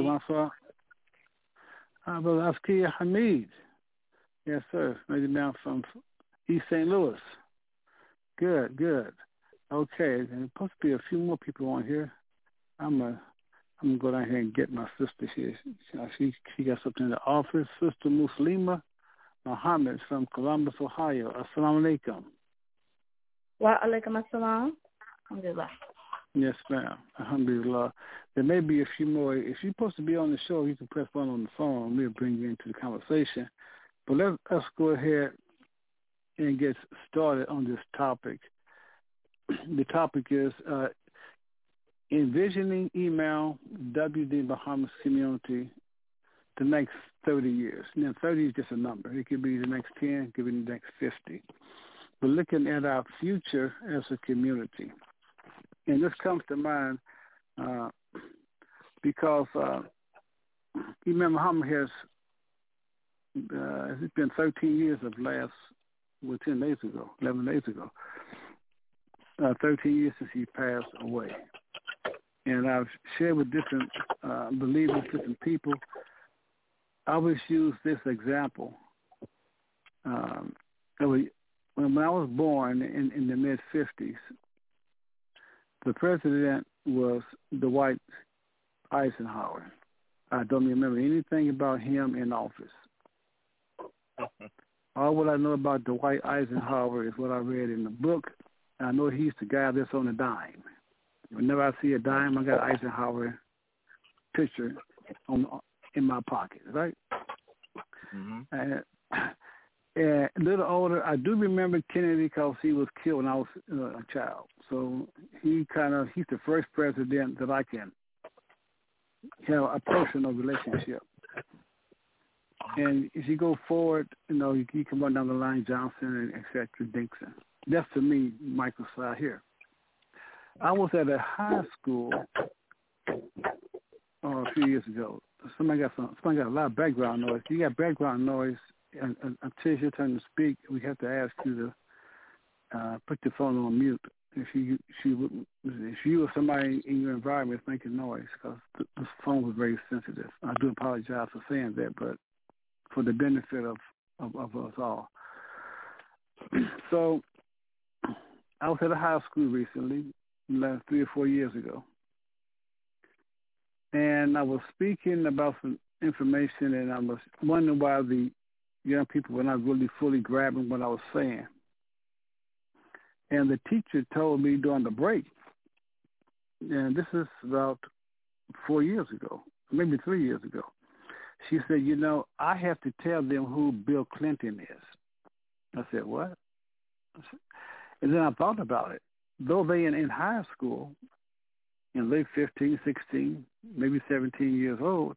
Uh, Brother Askia Hamid. Yes, sir. Maybe now from East Saint Louis. Good, good. Okay, there's supposed to be a few more people on here. I'm a, I'm gonna go down here and get my sister here. She she got something in the office. Sister Muslima Muhammad from Columbus, Ohio. Assalamu alaikum. Wa alaikum assalam. Alhamdulillah. Yes, ma'am. Alhamdulillah. There may be a few more. If you're supposed to be on the show, you can press one on the phone. We'll bring you into the conversation. But let us go ahead and get started on this topic. The topic is uh, envisioning Imam W D Muhammad's community the next thirty years. Now, thirty is just a number. It could be the next ten, it could be the next fifty. But looking at our future as a community. And this comes to mind uh, because uh, Imam Muhammad has, uh, it's been thirteen years of last, well, ten days ago, eleven days ago, uh, thirteen years since he passed away. And I've shared with different uh, believers, different people. I always use this example. Um, when I was born in, in the mid-fifties, the president was Dwight Eisenhower. I don't remember anything about him in office. All what I know about Dwight Eisenhower is what I read in the book. I know he's the guy that's on a dime. Whenever I see a dime, I got Eisenhower picture on in my pocket, right? Mm-hmm. And, and a little older, I do remember Kennedy because he was killed when I was uh, a child. So he kind of, he's the first president that I can have a personal relationship. And if you go forward, you know, you, you come on down the line, Johnson and et cetera, Dixon. That's to me, Michael Sy here. I was at a high school oh, a few years ago. Somebody got some, somebody got a lot of background noise. You got background noise, and, and until it's your turn to speak, we have to ask you to uh, put your phone on mute. If you, if you, if you or somebody in your environment is making noise, because the, the phone was very sensitive. I do apologize for saying that, but for the benefit of, of, of us all. So I was at a high school recently, last three or four years ago. And I was speaking about some information, and I was wondering why the young people were not really fully grabbing what I was saying. And the teacher told me during the break, and this is about four years ago, maybe three years ago. She said, you know, I have to tell them who Bill Clinton is. I said, what? And then I thought about it. Though they in, in high school, and they're fifteen, sixteen, maybe seventeen years old,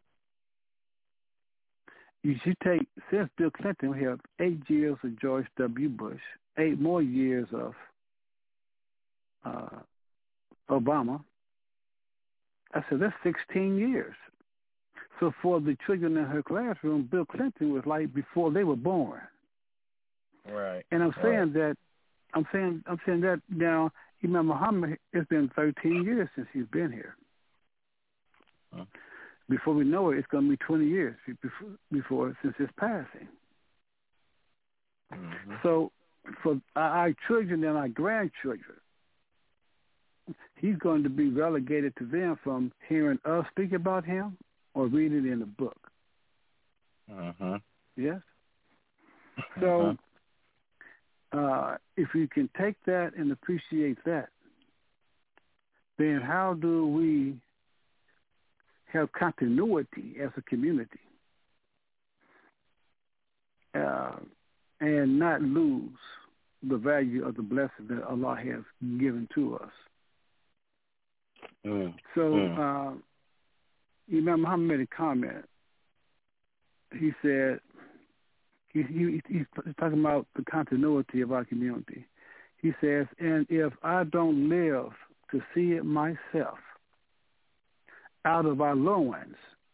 you should take, since Bill Clinton, we have eight years of George W. Bush, eight more years of uh, Obama. I said, that's sixteen years. So for the children in her classroom, Bill Clinton was like before they were born. Right. And I'm saying right. that, I'm saying, I'm saying that now, Imam Muhammad, it's been thirteen years since he's been here. Huh. Before we know it, it's going to be twenty years before, before since his passing. Mm-hmm. So for our children and our grandchildren, he's going to be relegated to them from hearing us speak about him or reading it in the book. Uh-huh. Yes? So uh, if you can take that and appreciate that, then how do we have continuity as a community uh, and not lose the value of the blessing that Allah has given to us? Mm. So mm. uh, Imam Muhammad made a comment. He said, he, he, he's talking about the continuity of our community. He says, and if I don't live to see it myself, out of our loins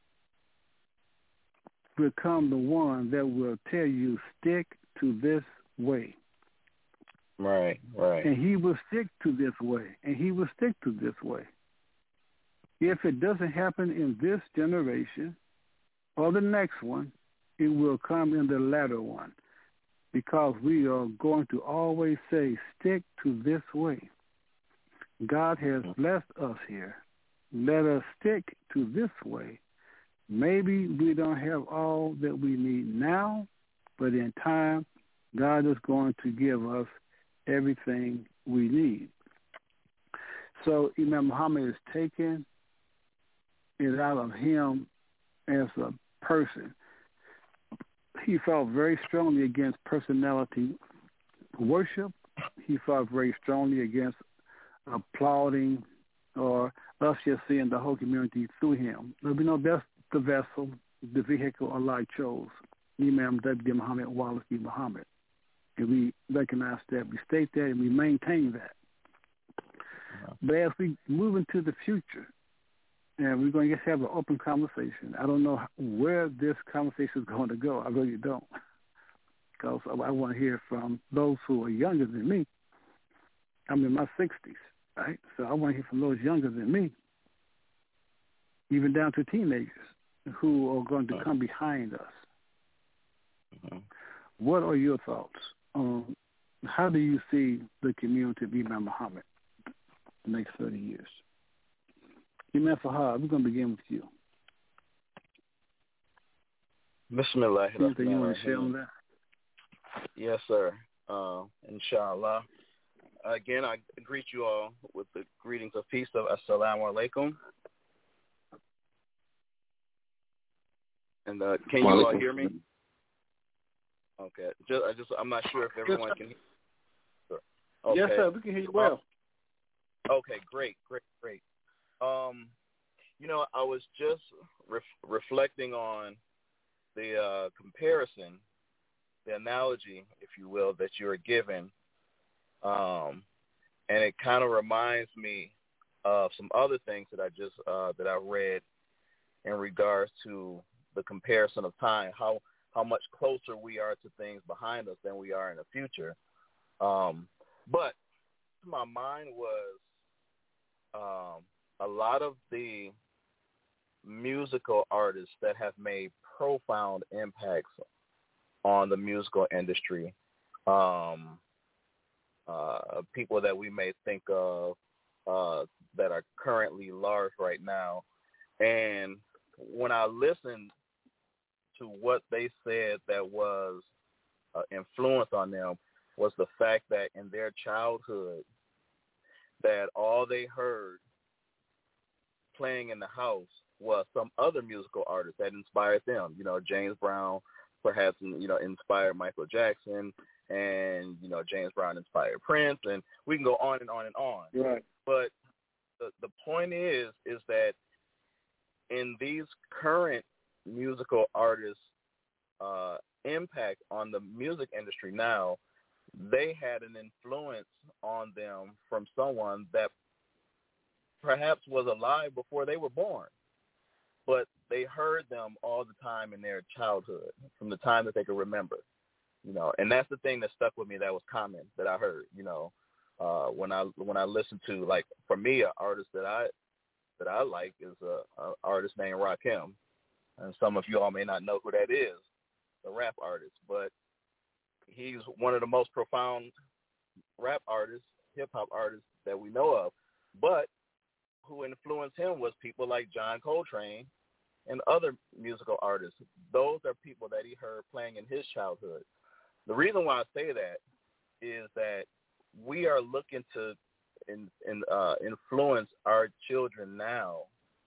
will come the one that will tell you, stick to this way. Right, right. And he will stick to this way, and he will stick to this way. If it doesn't happen in this generation or the next one, it will come in the latter one, because we are going to always say, stick to this way. God has blessed us here. Let us stick to this way. Maybe we don't have all that we need now, but in time, God is going to give us everything we need. So Imam Muhammad is taking it out of him as a person. He felt very strongly against personality worship. He felt very strongly against applauding or us just seeing the whole community through him. We know that's the vessel, the vehicle Allah chose, Imam W. Muhammad Wallace B. Muhammad. And we recognize that, we state that, and we maintain that. Uh-huh. But as we move into the future, and we're going to just have an open conversation. I don't know where this conversation is going to go. I really don't. Because I want to hear from those who are younger than me. I'm in my sixties, right? So I want to hear from those younger than me, even down to teenagers who are going to come behind us. Uh-huh. What are your thoughts on how do you see the community of Imam Muhammad the next thirty years? Imam Fahad, we're going to begin with you. Bismillah. Anything you want to share on that? Yes, sir. Uh, inshallah. Again, I greet you all with the greetings of peace of Assalamu alaikum. And uh, can you all hear me? Okay. Just, I just, I'm not sure if everyone yes, can hear. Sure. Okay. Yes, sir. We can hear you well. Okay. Great. Great. Great. Um, you know, I was just ref- reflecting on the uh, comparison, the analogy, if you will, that you were given, um, and it kind of reminds me of some other things that I just uh, that I read in regards to the comparison of time, how how much closer we are to things behind us than we are in the future. Um, but my mind was um, a lot of the musical artists that have made profound impacts on the musical industry, um, uh, people that we may think of uh, that are currently large right now. And when I listened to what they said that was uh, influence on them, was the fact that in their childhood that all they heard playing in the house was some other musical artist that inspired them. You know, James Brown perhaps, you know, inspired Michael Jackson, and, you know, James Brown inspired Prince, and we can go on and on and on. Right. But the, the point is, is that in these current musical artists' uh, impact on the music industry now, they had an influence on them from someone that perhaps was alive before they were born, but they heard them all the time in their childhood, from the time that they could remember, you know. And that's the thing that stuck with me. That was common that I heard, you know, uh, when I when I listened to, like, for me, an artist that I that I like is a, a artist named Rakim, and some of you all may not know who that is, a rap artist, but he's one of the most profound rap artists, hip hop artists that we know of. But who influenced him was people like John Coltrane and other musical artists. Those are people that he heard playing in his childhood. The reason why I say that is that we are looking to in, in, uh, influence our children now,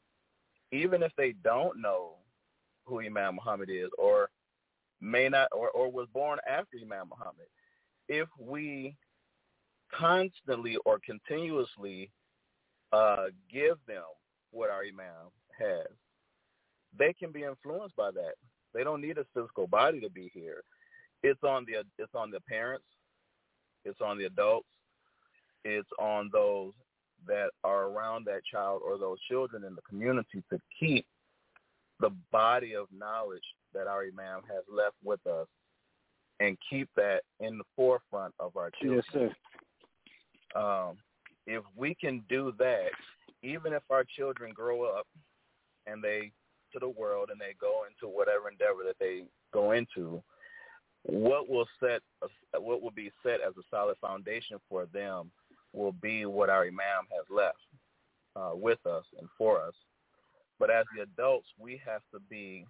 even if they don't know who Imam Muhammad is, or may not, or, or was born after Imam Muhammad. If we constantly or continuously uh, give them what our Imam has, they can be influenced by that. They don't need a physical body to be here. It's on the it's on the parents, it's on the adults, it's on those that are around that child or those children in the community to keep the body of knowledge that our Imam has left with us and keep that in the forefront of our children. Yes, sir. Um, if we can do that, even if our children grow up and they to the world and they go into whatever endeavor that they go into, what will set what will be set as a solid foundation for them will be what our Imam has left uh, with us and for us. But as the adults, we have to be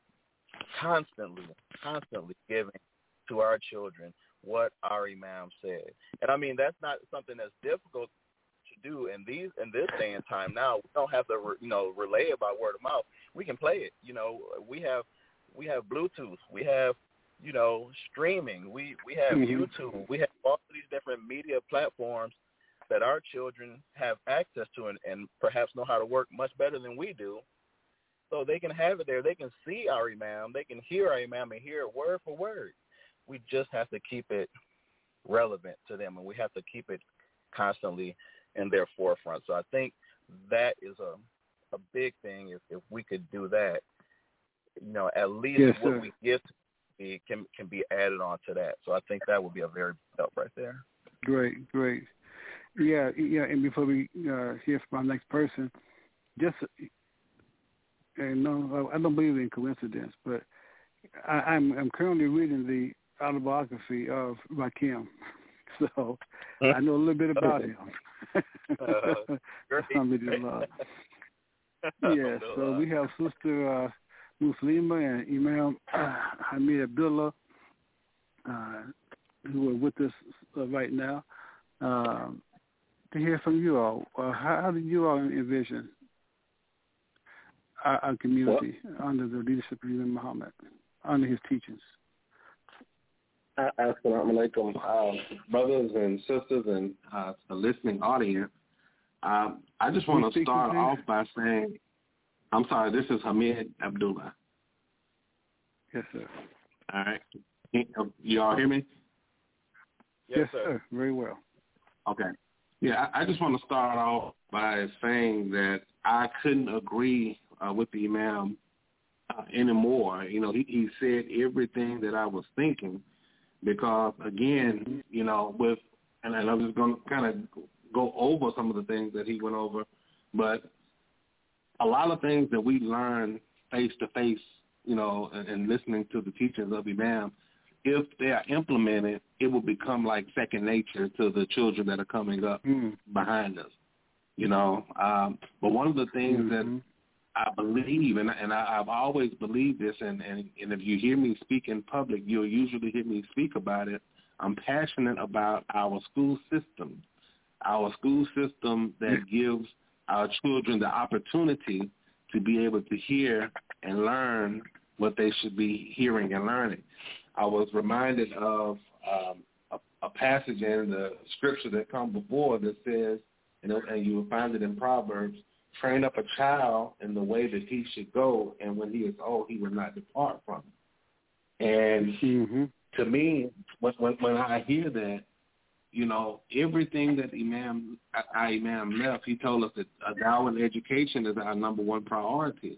constantly, constantly giving to our children what our Imam said. And I mean, that's not something that's difficult to do in these in this day and time. Now, we don't have to, you know, relay it by word of mouth. We can play it. You know, we have we have Bluetooth. We have, you know, streaming. We we have mm-hmm. YouTube. We have all of these different media platforms that our children have access to and, and perhaps know how to work much better than we do. So they can have it there. They can see our Imam. They can hear our Imam and hear it word for word. We just have to keep it relevant to them, and we have to keep it constantly in their forefront. So I think that is a a big thing. If, if we could do that, you know, at least yes, what sir. we give to be, can can be added on to that. So I think that would be a very big help right there. Great, great. Yeah, yeah. And before we uh, hear from our next person, just and no, I don't believe in coincidence, but I, I'm I'm currently reading the autobiography of Rakim, so I know a little bit about him. uh, Alhamdulillah. Yeah, so we have Sister uh, Muslima and Imam uh, Hamid Abdullah, uh, who are with us uh, right now. Um, to hear from you all, uh, how, how do you all envision our, our community well, under the leadership of Imam Muhammad, under his teachings? Assalamu alaikum, uh, brothers and sisters and uh, the listening audience. Um, I just want to start please? off by saying, I'm sorry, this is Hamid Abdullah. Yes, sir. All right. You all hear me? Yes, yes sir. sir. Very well. Okay. Yeah, I, I just want to start off by saying that I couldn't agree uh, with the Imam uh, anymore. You know, he, he said everything that I was thinking because, again, you know, with, and, and I'm just going to kind of go over some of the things that he went over, but a lot of things that we learn face-to-face, you know, and, and listening to the teachings of Imam, if they are implemented, it will become like second nature to the children that are coming up mm. behind us, you know. Um, but one of the things mm-hmm. that I believe, and, and I, I've always believed this, and, and, and if you hear me speak in public, you'll usually hear me speak about it I'm passionate about our school system, our school system that gives our children the opportunity to be able to hear and learn what they should be hearing and learning. I was reminded of um, a, a passage in the scripture that comes before that says, you know, and you will find it in Proverbs, train up a child in the way that he should go, and when he is old, he will not depart from it. And mm-hmm. to me, when, when, when I hear that, you know, everything that Imam, our Imam left, he told us that a Darwin education is our number one priority.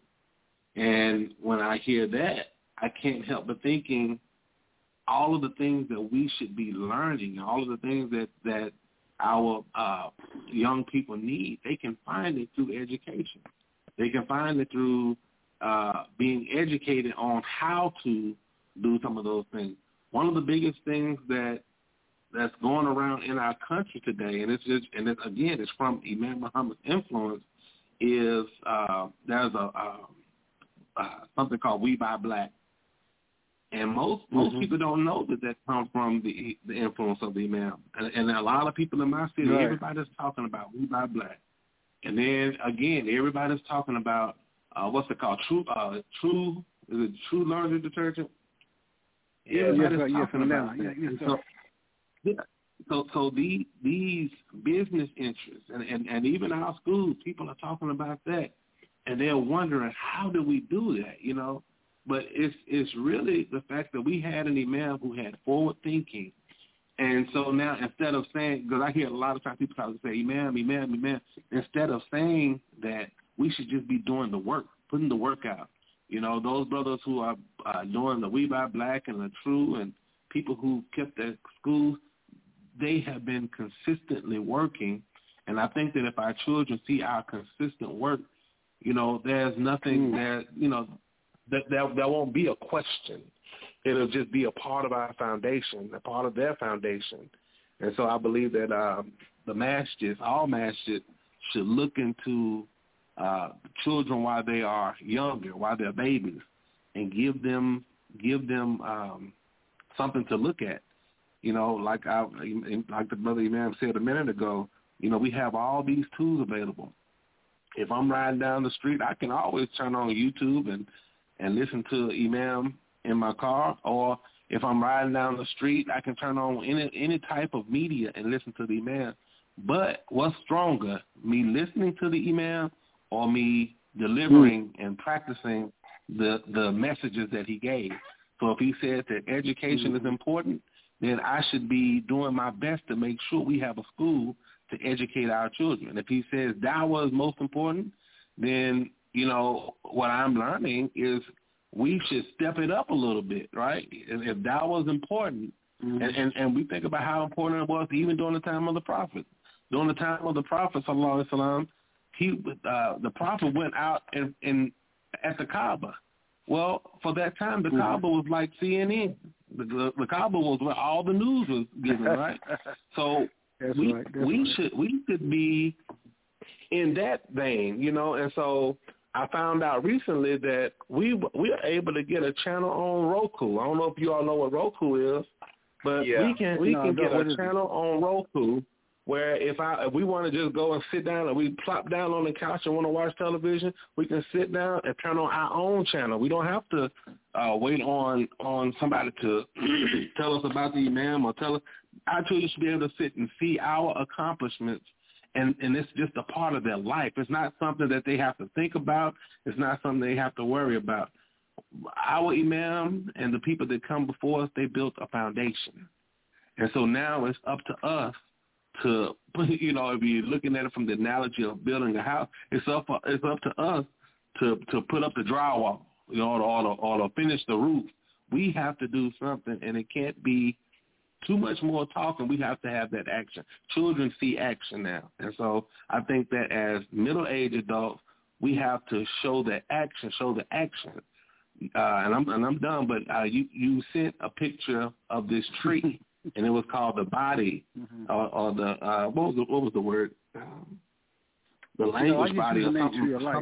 And when I hear that, I can't help but thinking all of the things that we should be learning, all of the things that, that our uh, young people need, they can find it through education. They can find it through uh, being educated on how to do some of those things. One of the biggest things that that's going around in our country today, and it's just, and it's, again, it's from Imam Muhammad's influence, is uh, there's a uh, uh, something called We Buy Black, and most most mm-hmm. people don't know that that comes from the the influence of the Imam, and, and a lot of people in my city, right. everybody's talking about We Buy Black, and then again, everybody's talking about uh, what's it called, True uh, True is it True Laundry Detergent? Yeah, everybody's yes, talking yes, about yeah, yes, so, yeah. So, so the, these business interests and, and, and even our schools, people are talking about that, and they're wondering, how do we do that, you know? But it's it's really the fact that we had an imam who had forward thinking. And so now instead of saying, because I hear a lot of times people talk and say, imam, imam, imam, instead of saying that, we should just be doing the work, putting the work out. You know, those brothers who are uh, doing the We Buy Black and the True and people who kept their schools, they have been consistently working. And I think that if our children see our consistent work, you know, there's nothing mm. that, you know, that there, there won't be a question. It'll just be a part of our foundation, a part of their foundation. And so I believe that um, the masjids, all masjids, should look into uh, children while they are younger, while they're babies, and give them give them um, something to look at. You know, like I, like the brother Imam said a minute ago, you know, we have all these tools available. If I'm riding down the street, I can always turn on YouTube and, and listen to Imam in my car, or if I'm riding down the street, I can turn on any any type of media and listen to the Imam. But what's stronger, me listening to the Imam or me delivering mm. and practicing the the messages that he gave? So if he said that education mm. is important, then I should be doing my best to make sure we have a school to educate our children. If he says dawah is most important, then, you know, what I'm learning is we should step it up a little bit, right? If, if dawah is important, mm-hmm. and, and, and we think about how important it was even during the time of the Prophet. During the time of the Prophet, sallallahu alaihi wasallam, he, uh, the Prophet went out in, in, at the Kaaba. Well, for that time, the mm-hmm. Kaaba was like C N N. The, the, the Kaaba was where all the news was given, right? So That's we right. That's we right. should we should be in that vein, you know. And so I found out recently that we we are able to get a channel on Roku. I don't know if you all know what Roku is, but yeah. we can we no, can no, get a it? channel on Roku where if I if we want to just go and sit down and we plop down on the couch and want to watch television, we can sit down and turn on our own channel. We don't have to uh, wait on on somebody to tell us about the Imam or tell us. Our children should be able to sit and see our accomplishments, and, and it's just a part of their life. It's not something that they have to think about. It's not something they have to worry about. Our Imam and the people that come before us, they built a foundation. And so now it's up to us to, you know, if you're looking at it from the analogy of building a house, it's up it's up to us to, to put up the drywall, you know, or, or, or to finish the roof. We have to do something, and it can't be too much more talking. We have to have that action. Children see action now. And so I think that as middle-aged adults, we have to show the action, show the action. Uh, and I'm and I'm done, but uh, you, you sent a picture of this tree, and it was called the body, mm-hmm. or, or the, uh, what was the, what was the word? Um, the language no, body or something. Tree of life.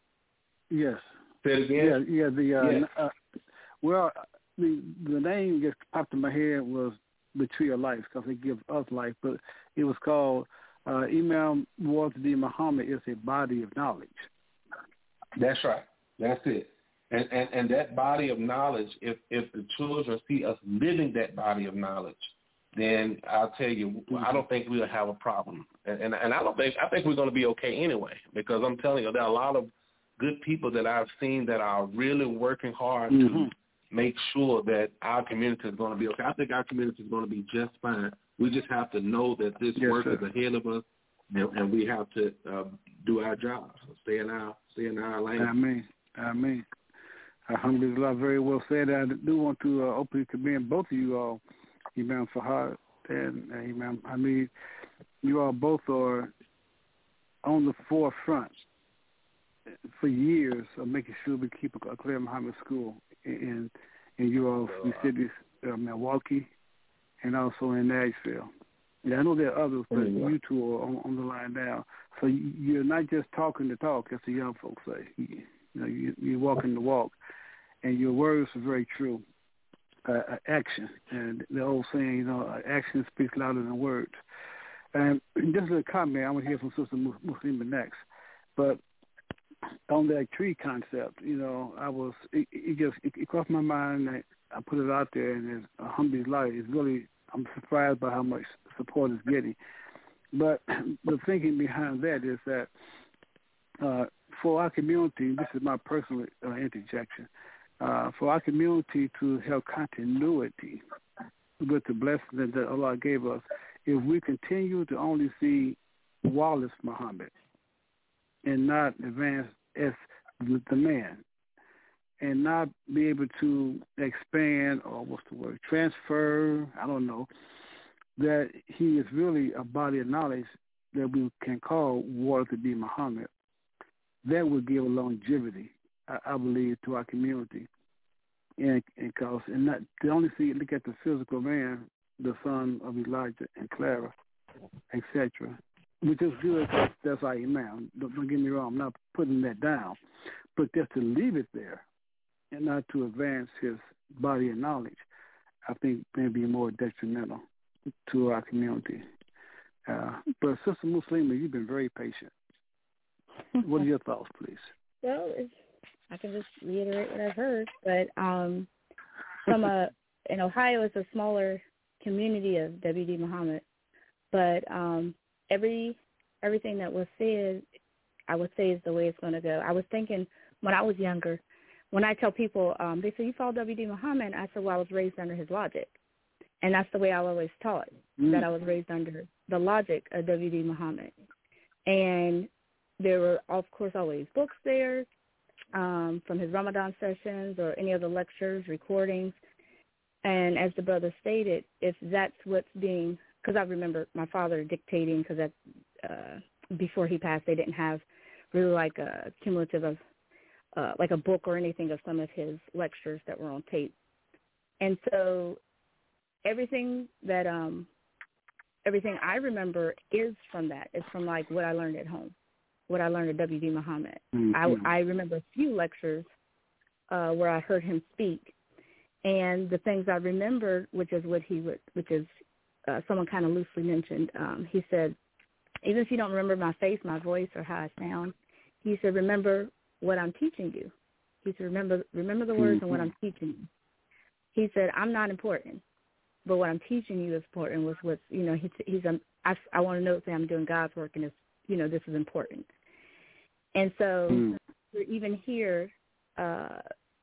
Yes. Say it again? Yeah, yeah, the, uh, yes. uh, well, the, the name that popped in my head was the tree of life because it gives us life. But it was called uh, Imam Walter D. Muhammad is a body of knowledge. That's right. That's it. And, and and that body of knowledge, if if the children see us living that body of knowledge, then I'll tell you, I don't think we'll have a problem. And, and and I don't think I think we're going to be okay anyway, because I'm telling you, there are a lot of good people that I've seen that are really working hard mm-hmm. to make sure that our community is going to be okay. I think our community is going to be just fine. We just have to know that this yes, work sir. is ahead of us, and, and we have to uh, do our jobs, stay in our stay in our lane. Amen. Amen. Alhamdulillah, very well said. I do want to uh, openly commend both of you all, Imam Fahad and uh, Imam Hamid. You all both are on the forefront for years of making sure we keep a clear Muhammad school in in your all three cities, uh, Milwaukee, and also in Nashville. Yeah, I know there are others, but mm-hmm. you two are on, on the line now. So you're not just talking the talk, as the young folks say. You, you know, you, you're walking the walk, and your words are very true. Uh, action, and the old saying, you know, action speaks louder than words. And just a comment, I want to hear from Sister Muslima next, but on that tree concept, you know, I was, it, it just, it, it crossed my mind that I put it out there, and it's alhamdulillah, it's really, I'm surprised by how much support it's getting. But the thinking behind that is that uh, for our community, this is my personal uh, interjection, uh, for our community to have continuity with the blessings that Allah gave us, if we continue to only see Wallace Muhammad and not advance as the man, and not be able to expand, or what's the word, transfer, I don't know, that he is really a body of knowledge that we can call Walter D. Muhammad, that would give a longevity, I, I believe, to our community. And, and, cause, and not to only see, look at the physical man, the son of Elijah and Clara, et cetera, which is good because that's our imam. Don't, don't get me wrong, I'm not putting that down. But just to leave it there and not to advance his body of knowledge, I think may be more detrimental to our community. Uh, but Sister Muslima, you've been very patient. What are your thoughts, please? Well, it's, I can just reiterate what I've heard. But um, from a in Ohio, it's a smaller community of W D Muhammad. But um, every everything that was said, I would say is the way it's going to go. I was thinking when I was younger, when I tell people, um, they say, you follow W D Muhammad, I said, well, I was raised under his logic. And that's the way I always taught, mm. that I was raised under the logic of W D Muhammad. And there were, of course, always books there um, from his Ramadan sessions or any other lectures, recordings. And as the brother stated, if that's what's being, because I remember my father dictating, because that uh, before he passed, they didn't have really like a cumulative of, uh, like a book or anything of some of his lectures that were on tape. And so everything that, um, everything I remember is from that. It's from like what I learned at home, what I learned at W D Muhammad. Mm-hmm. I, I remember a few lectures uh, where I heard him speak. And the things I remembered, which is what he would, which is uh, someone kind of loosely mentioned, um, he said, even if you don't remember my face, my voice, or how I sound, he said, remember what I'm teaching you. He said, remember, remember the words mm-hmm. and what I'm teaching you. He said, I'm not important, but what I'm teaching you is important. Was what's, you know, he, he's, um, I, I want to know that I'm doing God's work, and it's, you know, this is important. And so, mm. even here, uh,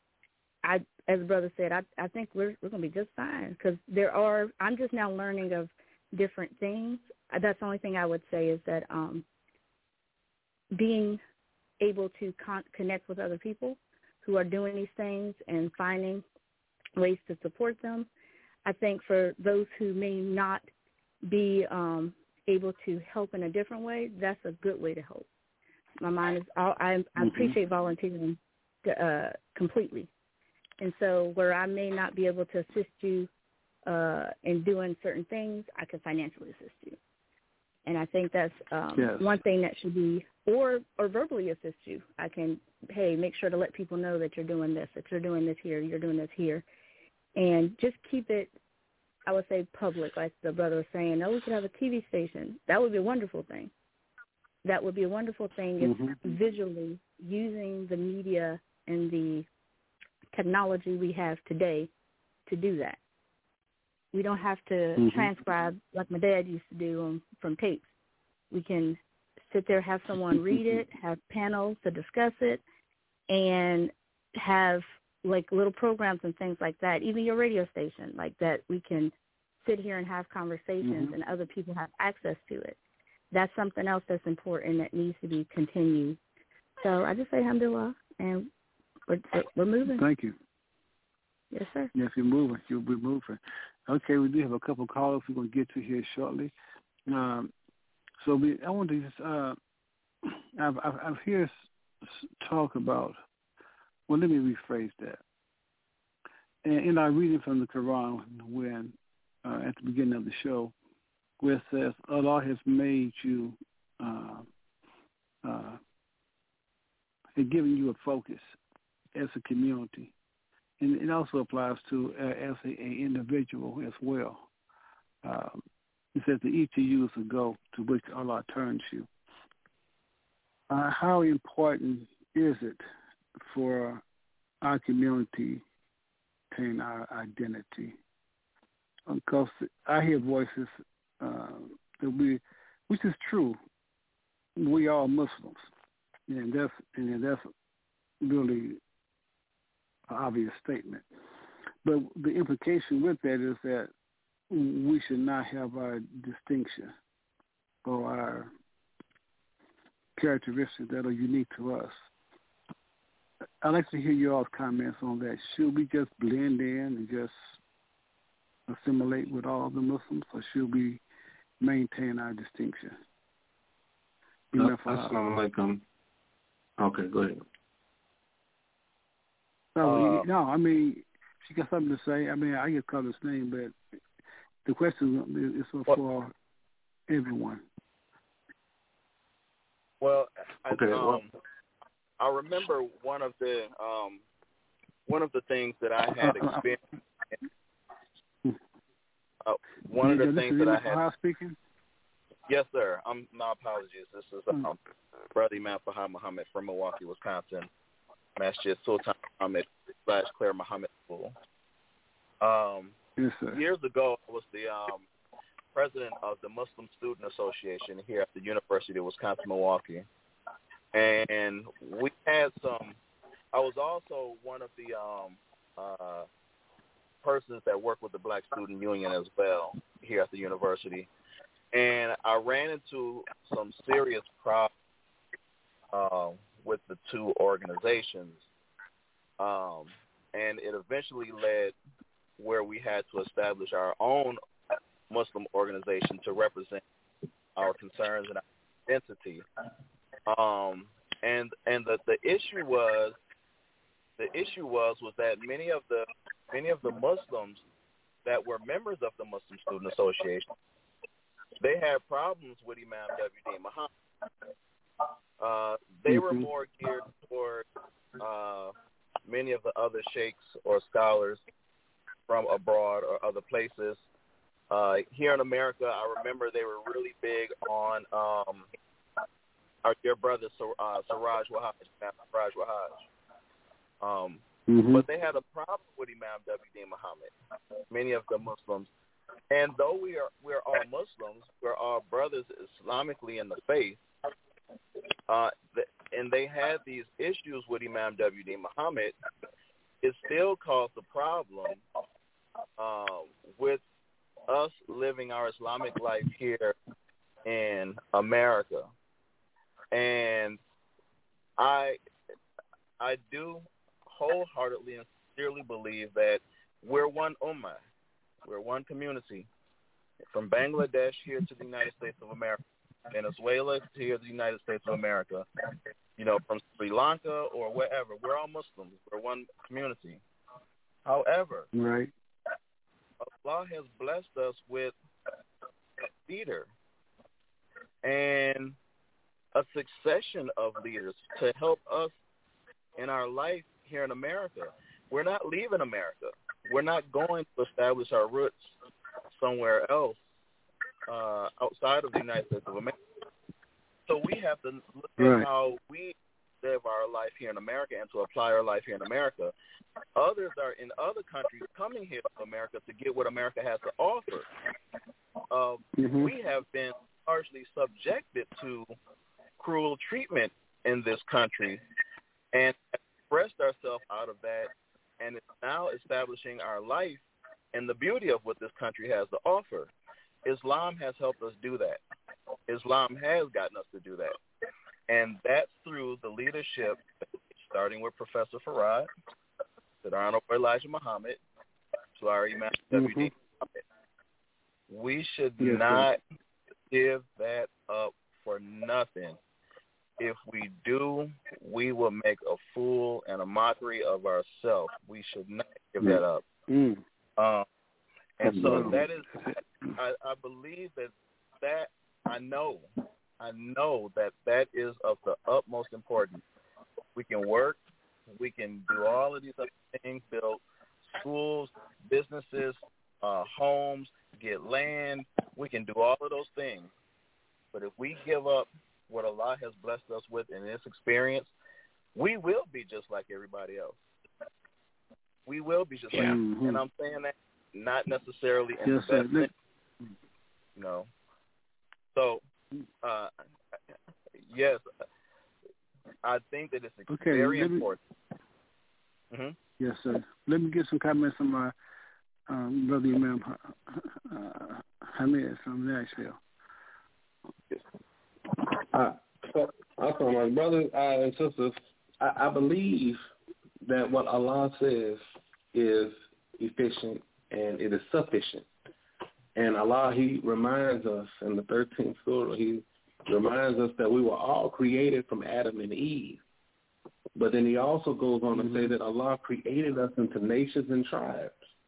I, as the brother said, I, I think we're we're going to be just fine, because there are, I'm just now learning of different things. That's the only thing I would say is that um, being able to con- connect with other people who are doing these things and finding ways to support them. I think for those who may not be um, able to help in a different way, that's a good way to help. My mind is, I, I, I appreciate volunteering to, uh, completely. And so where I may not be able to assist you uh, in doing certain things, I can financially assist you. And I think that's um, yes. one thing that should be, or or verbally assist you. I can, hey, make sure to let people know that you're doing this, that you're doing this here, you're doing this here. And just keep it I would say public, like the brother was saying, oh, we could have a T V station. That would be a wonderful thing. That would be a wonderful thing if mm-hmm. visually using the media and the technology we have today to do that. We don't have to mm-hmm. transcribe like my dad used to do um, from tapes. We can sit there, have someone read it, have panels to discuss it, and have like little programs and things like that, even your radio station, like that we can sit here and have conversations mm-hmm. and other people have access to it. That's something else that's important that needs to be continued. So I just say alhamdulillah, and we're, we're moving. Thank you. Yes, sir. Yes, you're moving. You'll be moving. Okay, we do have a couple of callers we're going to get to here shortly. Um, so we, I want to just, uh, I've, I've, I've heard talk about, well, let me rephrase that. And in our reading from the Quran, when uh, at the beginning of the show, where it says Allah has made you, uh, uh, and given you a focus as a community, and it also applies to uh, as an individual as well. Um, it says that each of you is a goal to which Allah turns you. Uh, how important is it for our community to maintain our identity? Because I hear voices uh, that we, which is true, we are Muslims, and that's and that's really an obvious statement. But the implication with that is that we should not have our distinction or our characteristics that are unique to us. I'd like to hear your comments on that. Should we just blend in and just assimilate with all the Muslims, or should we maintain our distinction? No, Assalamu alaikum. Okay, go ahead. No, uh, no, I mean, she got something to say. I mean, I get called his name, but the question is for well, everyone. Well, I, okay, um, well, I remember one of the um, one of the things that I had experienced. Uh, one of the this things is that I had. speaking. Yes, sir. I'm. My apologies. This is um, mm. Brother Imam Fahad Muhammad from Milwaukee, Wisconsin. Masjid Sultan Muhammad slash Claire Muhammad School. Um, yes, sir. Years ago, I was the um, president of the Muslim Student Association here at the University of Wisconsin-Milwaukee. And we had some, I was also one of the um, uh, persons that worked with the Black Student Union as well here at the university. And I ran into some serious problems uh, with the two organizations. Um, and it eventually led where we had to establish our own Muslim organization to represent our concerns and our identity. Um, and and the, the issue was the issue was was that many of the many of the Muslims that were members of the Muslim Student Association, they had problems with Imam W D Muhammad. Uh, they mm-hmm. were more geared toward uh, many of the other sheikhs or scholars from abroad or other places. Uh, here in America, I remember they were really big on um, our dear brother uh, Siraj Wahaj, Siraj Wahaj. Um, mm-hmm. But they had a problem with Imam W D Muhammad, many of the Muslims. And though we are we're all Muslims, we're all brothers Islamically in the faith, uh, th- and they had these issues with Imam W D Muhammad, it still caused a problem uh, with us living our Islamic life here in America. And I I do wholeheartedly and sincerely believe that we're one ummah. We're one community. From Bangladesh here to the United States of America, Venezuela to here to the United States of America, you know, from Sri Lanka or wherever. We're all Muslims. We're one community. However, right. Allah has blessed us with a leader and a succession of leaders to help us in our life here in America. We're not leaving America. We're not going to establish our roots somewhere else uh, outside of the United States of America. So we have to look right. at how we live our life here in America and to apply our life here in America. Others are in other countries coming here to America to get what America has to offer. Uh, mm-hmm. We have been largely subjected to cruel treatment in this country and expressed ourselves out of that, and it's now establishing our life and the beauty of what this country has to offer. Islam has helped us do that. Islam has gotten us to do that. And that's through the leadership, starting with Professor Farad, to the Honorable Elijah Muhammad, to our Imam mm-hmm. W D Muhammad. We should yes, not sir. give that up for nothing. If we do, we will make a fool and a mockery of ourselves. We should not give mm. that up. Mm. Um, and so mm. that is, I, I believe that that, I know, I know that that is of the utmost importance. We can work, we can do all of these other things, build schools, businesses, uh, homes, get land. We can do all of those things. But if we give up what Allah has blessed us with in this experience, we will be just like everybody else. We will be just like, mm-hmm. and I'm saying that not necessarily in yes, the best sir. sense, you know. So, uh, yes, I think that it's okay, very me, important. Mm-hmm. Yes, sir. Let me get some comments from my um, brother Imam uh, Hamid from Nashville. Uh, so, also, my brothers uh, and sisters, I, I believe that what Allah says is efficient and it is sufficient. And Allah, He reminds us in the thirteenth surah, He reminds us that we were all created from Adam and Eve. But then He also goes on mm-hmm. to say that Allah created us into nations and tribes.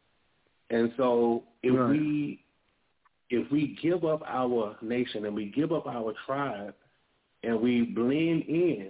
And so if right. we if we give up our nation and we give up our tribe and we blend in,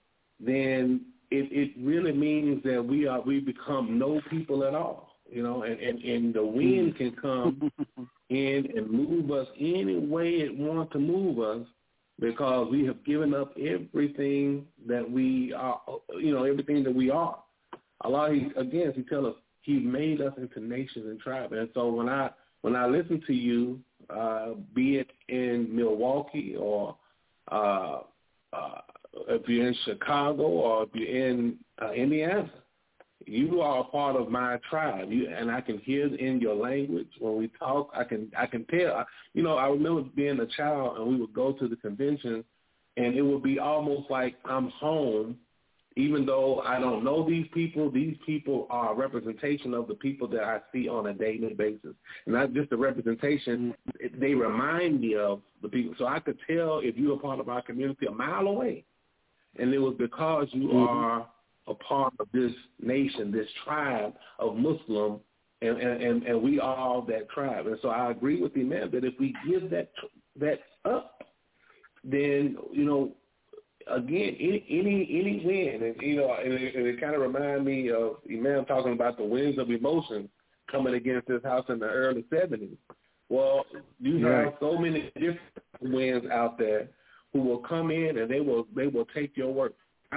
then it, it really means that we are we become no people at all. You know, and, and, and the wind can come in and move us any way it wants to move us because we have given up everything that we are, you know, everything that we are. Allah, he, again, He tells us He made us into nations and tribes. And so when I when I listen to you, uh, be it in Milwaukee or uh, uh, if you're in Chicago or if you're in uh, Indiana, you are a part of my tribe, you, and I can hear in your language when we talk. I can I can tell. You know, I remember being a child, and we would go to the convention, and it would be almost like I'm home, even though I don't know these people. These people are a representation of the people that I see on a daily basis, not just a representation. They remind me of the people, so I could tell if you're a part of our community a mile away, and it was because you mm-hmm. are a part of this nation, this tribe of Muslim, and, and, and we are all that tribe. And so I agree with the Imam that if we give that that up, then, you know, again, any any, any win, and, you know, and it, and it kind of reminds me of Imam talking about the winds of emotion coming against this house in the early seventies. Well, you right. have so many different winds out there who will come in and they will they will take your work.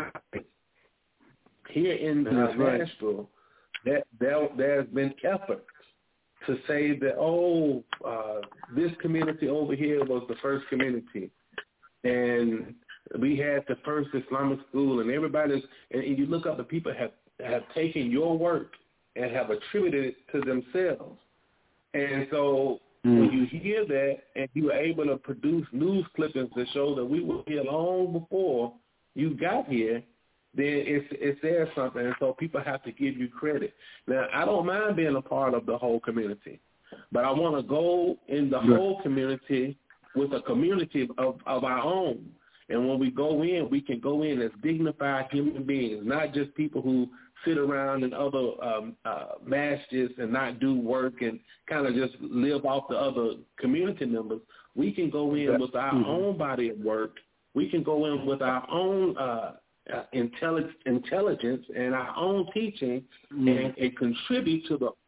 Here in uh, right. Nashville, that there, there's been efforts to say that, oh, uh, this community over here was the first community, and we had the first Islamic school, and everybody's, and, and you look up, the people have, have taken your work and have attributed it to themselves. And so mm. when you hear that and you were able to produce news clippings that show that we were here long before you got here, then it's, it's there something, and so people have to give you credit. Now, I don't mind being a part of the whole community, but I want to go in the yeah. whole community with a community of, of our own. And when we go in, we can go in as dignified human beings, not just people who sit around in other um, uh, masjids and not do work and kind of just live off the other community members. We can go in with our mm-hmm. own body of work. We can go in with our own uh Uh, intelligence, intelligence and our own teaching mm. and, and contribute to the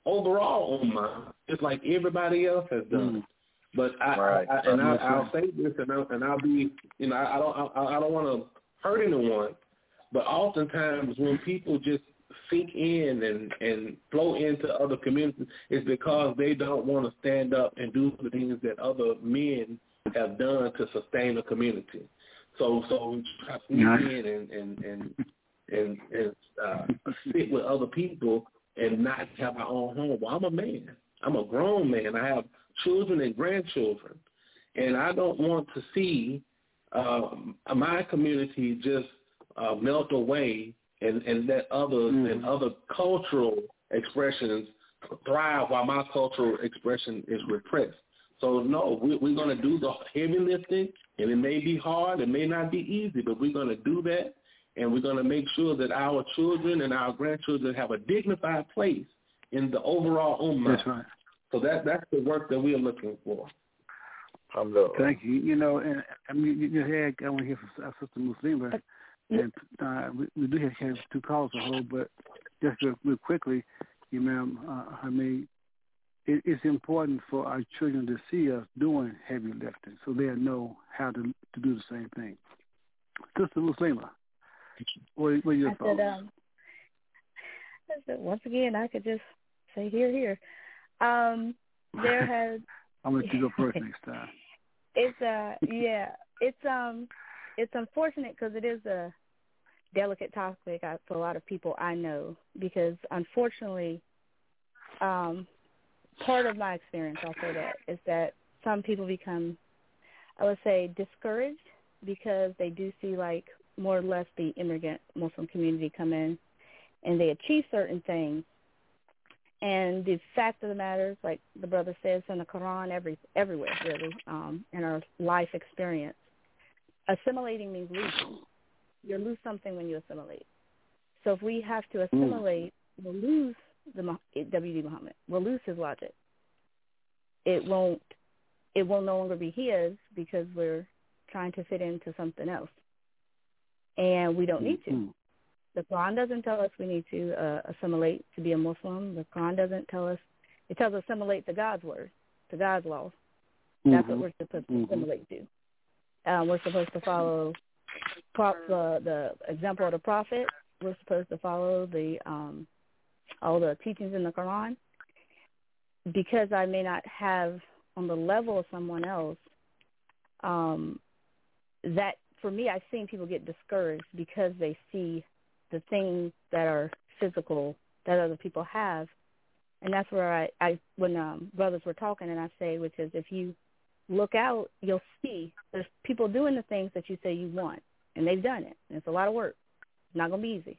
overall ummah, just like everybody else has done. Mm. But I, Right. I, I and I, That's I'll right. say this, and I'll, and I'll be, you know, I, I don't, I, I don't want to hurt anyone, but oftentimes when people just sink in and and flow into other communities, it's because they don't want to stand up and do the things that other men have done to sustain a community. So, so we try to sneak Right. in and and and and, and uh, sit with other people and not have our own home. Well, I'm a man. I'm a grown man. I have children and grandchildren, and I don't want to see um, my community just uh, melt away and, and let others mm. and other cultural expressions thrive while my cultural expression is repressed. So, no, we, we're going to do the heavy lifting, and it may be hard. It may not be easy, but we're going to do that, and we're going to make sure that our children and our grandchildren have a dignified place in the overall ummah. That's right. So that that's the work that we are looking for. Thank you. You know, and I mean, you, you had, I want to hear from our sister Muslima, and uh, we, we do have, have two calls to hold, but just real, real quickly, Imam uh, Hamid, it, it's important for our children to see us doing heavy lifting so they'll know how to to do the same thing. Sister Muslima, what, what are your I thoughts? said, um, I said, once again, I could just say here, here. Um, there has. I'm gonna let you go first next time. It's uh, yeah, it's um, it's unfortunate because it is a delicate topic for a lot of people I know because unfortunately, um, part of my experience, I'll say that, is that some people become, I would say, discouraged because they do see like more or less the immigrant Muslim community come in and they achieve certain things. And the fact of the matter is, like the brother says in the Quran, every everywhere really, um, in our life experience, assimilating means losing. You lose something when you assimilate. So if we have to assimilate, mm. we'll lose the W D Muhammad. We'll lose his logic. It won't. It will no longer be his because we're trying to fit into something else, and we don't need to. Mm. The Quran doesn't tell us we need to uh, assimilate to be a Muslim. The Quran doesn't tell us. It tells us assimilate to God's word, to God's laws. Mm-hmm. That's what we're supposed to mm-hmm. assimilate to. Um, we're supposed to follow uh, the example of the Prophet. We're supposed to follow the um, all the teachings in the Quran. Because I may not have on the level of someone else, um, that for me, I've seen people get discouraged because they see the things that are physical that other people have. And that's where I, I when um, brothers were talking, and I say, which is if you look out, you'll see there's people doing the things that you say you want, and they've done it. And it's a lot of work. It's not going to be easy.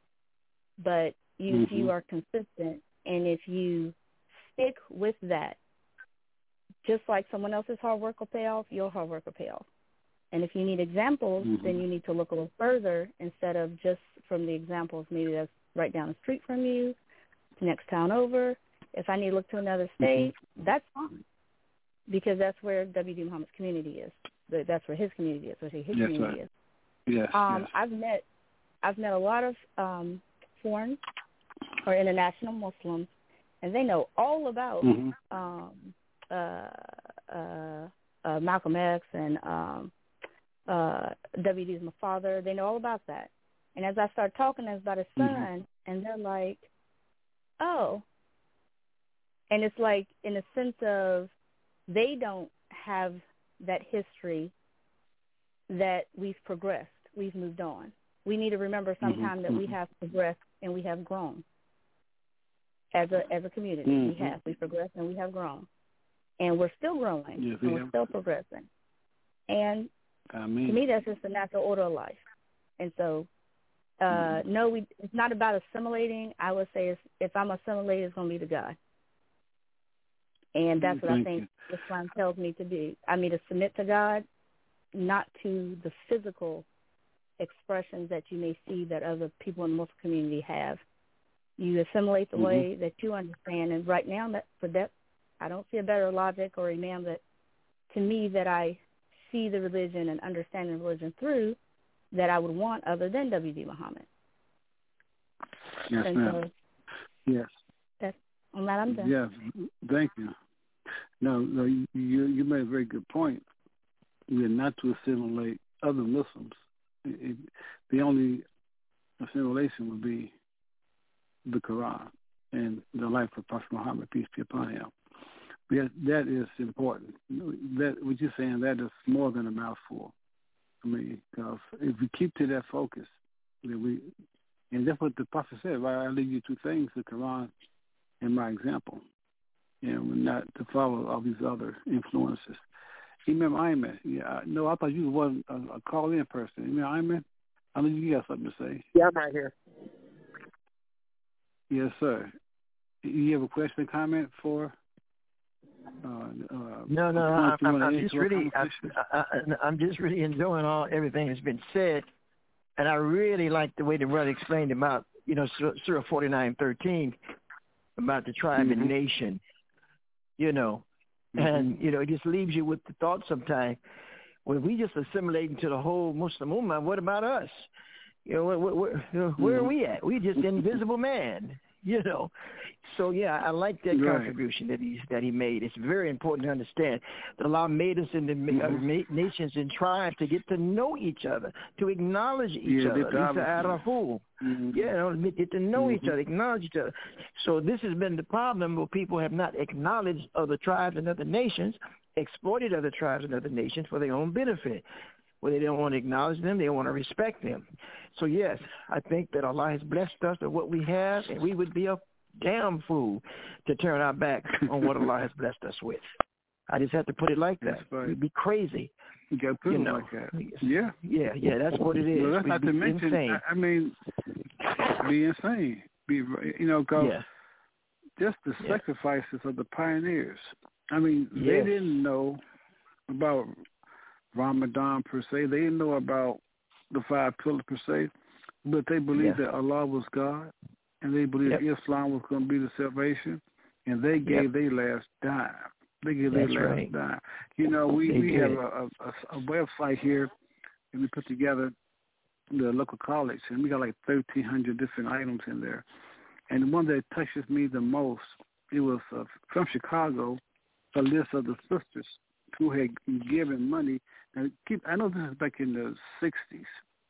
But you, mm-hmm. if you are consistent, and if you stick with that, just like someone else's hard work will pay off, your hard work will pay off. And if you need examples, mm-hmm. then you need to look a little further instead of just from the examples maybe that's right down the street from you, next town over. If I need to look to another state, mm-hmm. that's fine because that's where W D Muhammad's community is. That's where his community is. That's where his yes, community right. is. Yes, um, yes. I've met, I've met a lot of um, foreign or international Muslims, and they know all about mm-hmm. um, uh, uh, uh, Malcolm X and um, uh, W D's my father. They know all about that. And as I start talking about his son, mm-hmm. and they're like, oh. And it's like in a sense of they don't have that history that we've progressed. We've moved on. We need to remember sometime mm-hmm. that we have progressed and we have grown. As a as a community, mm-hmm. we have. We've progressed and we have grown. And we're still growing. Yes, and we we're still progressing. And I mean. to me, that's just the natural order of life. And so, uh, mm-hmm. no, we, it's not about assimilating. I would say it's, if I'm assimilated, it's going to be to God. And that's what Thank I think you. Islam tells me to do. I mean, to submit to God, not to the physical expressions that you may see that other people in the Muslim community have. You assimilate the mm-hmm. way that you understand. And right now, that for that, I don't see a better logic or imam that, to me, that I see the religion and understand the religion through that I would want other than W D Muhammad. Yes, and ma'am. So yes. That's I'm glad I'm done. Yes, thank you. No, no, you you made a very good point. We are not to assimilate other Muslims. It, it, the only assimilation would be the Quran and the life of Prophet Muhammad, peace be upon him. That, that is important. That what you're saying, that is more than a mouthful. I mean, because if we keep to that focus, then we, and that's what the Prophet said, right? I leave you two things, the Quran and my example. And we're not to follow all these other influences. Imam Ayman, yeah, no, I thought you wasn't a, a call-in person. Imam Ayman, I know you got something to say. Yeah, I'm right here. Yes, sir. You have a question, comment for? Uh, uh, no, no, I, I'm, I'm just really, I, I, I'm just really enjoying all everything that's been said, and I really like the way the brother explained about, you know, Surah forty-nine thirteen about the tribe mm-hmm. and nation, you know, mm-hmm. and you know, it just leaves you with the thought sometimes when we just assimilate into the whole Muslim Ummah. What about us? You know, where, where, where mm-hmm. are we at? We just invisible man. You know, so yeah, I like that right. contribution that he that he made. It's very important to understand that Allah made us in the mm-hmm. uh, nations and tribes to get to know each other, to acknowledge each yeah, other. Mm-hmm. Yeah, you know, get to know mm-hmm. each other, acknowledge each other. So this has been the problem where people have not acknowledged other tribes and other nations, exploited other tribes and other nations for their own benefit. Where they don't want to acknowledge them, they don't want to respect them. So, yes, I think that Allah has blessed us with what we have, and we would be a damn fool to turn our back on what Allah has blessed us with. I just have to put it like that. Right. We'd be crazy. You got to put you it know. like that. Yeah. Yeah, yeah, that's what it is. Well, that's We'd not be to mention, insane. I, I mean, be insane. Be, you know, because yeah. just the yeah. sacrifices of the pioneers. I mean, yes. they didn't know about Ramadan per se. They didn't know about the five pillars per se, but they believed yeah. that Allah was God, and they believed yep. Islam was going to be the salvation, and they gave yep. their last dime. They gave That's their last right. dime. You know, we, we did. have a, a, a website here, and we put together the local college, and we got like thirteen hundred different items in there. And the one that touches me the most, it was uh, from Chicago, a list of the sisters who had given money. And keep, I know this is back in the sixties,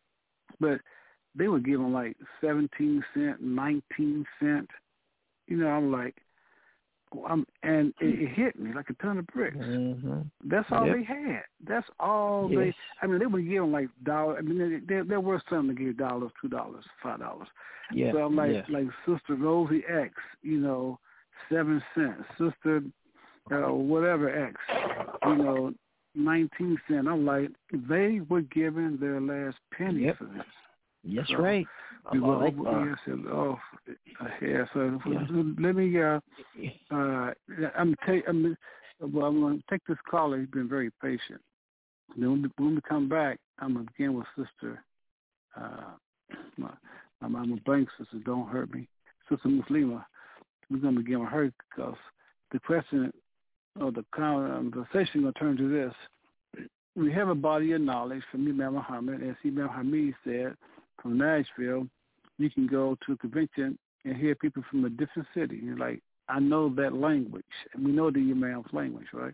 but they were giving like seventeen cent, nineteen cent. You know, I'm like, I'm, and it, it hit me like a ton of bricks. Mm-hmm. That's all yep. they had. That's all yes. they. I mean, they were giving like dollars. I mean, there, there were some that gave dollars, two dollars, five dollars. Yeah. So I'm like, yeah. like Sister Rosie X, you know, seven cents. Sister, uh, whatever X, you know, nineteen cent. I'm like, they were giving their last penny yep. for this. That's so right. We were, like, uh, yeah, so, oh, yeah. So yeah. let me. Uh, uh, I'm take. I'm, well, I'm going to take this caller. He's been very patient. Then when, when we come back, I'm going to begin with Sister. Uh, my, I'm, I'm a blank sister. Don't hurt me, Sister Muslima. We're going to begin with her because the question or the conversation going to turn to this. We have a body of knowledge from Imam Muhammad, as Imam Hamid said, from Nashville. You can go to a convention and hear people from a different city. You're like, I know that language. And we know the Imam's language, right?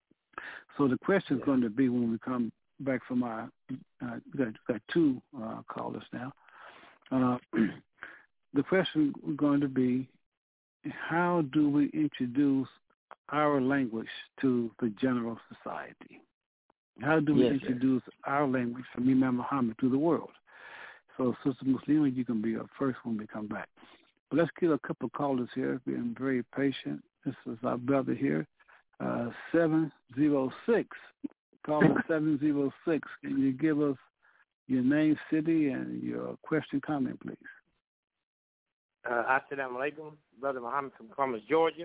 So the question is yeah. going to be when we come back from our, uh, we got, got two uh, callers now. Uh, the question is going to be, how do we introduce our language to the general society? How do we yes, introduce sir. our language from Imam Muhammad to the world? So, Sister Muslima, you can be our first when we come back. But let's get a couple of callers here, being very patient. This is our brother here, uh, seven zero six. Caller seven zero six. Can you give us your name, city, and your question, comment, please? Uh, Assalamu alaikum, Brother Muhammad from Columbus, Georgia.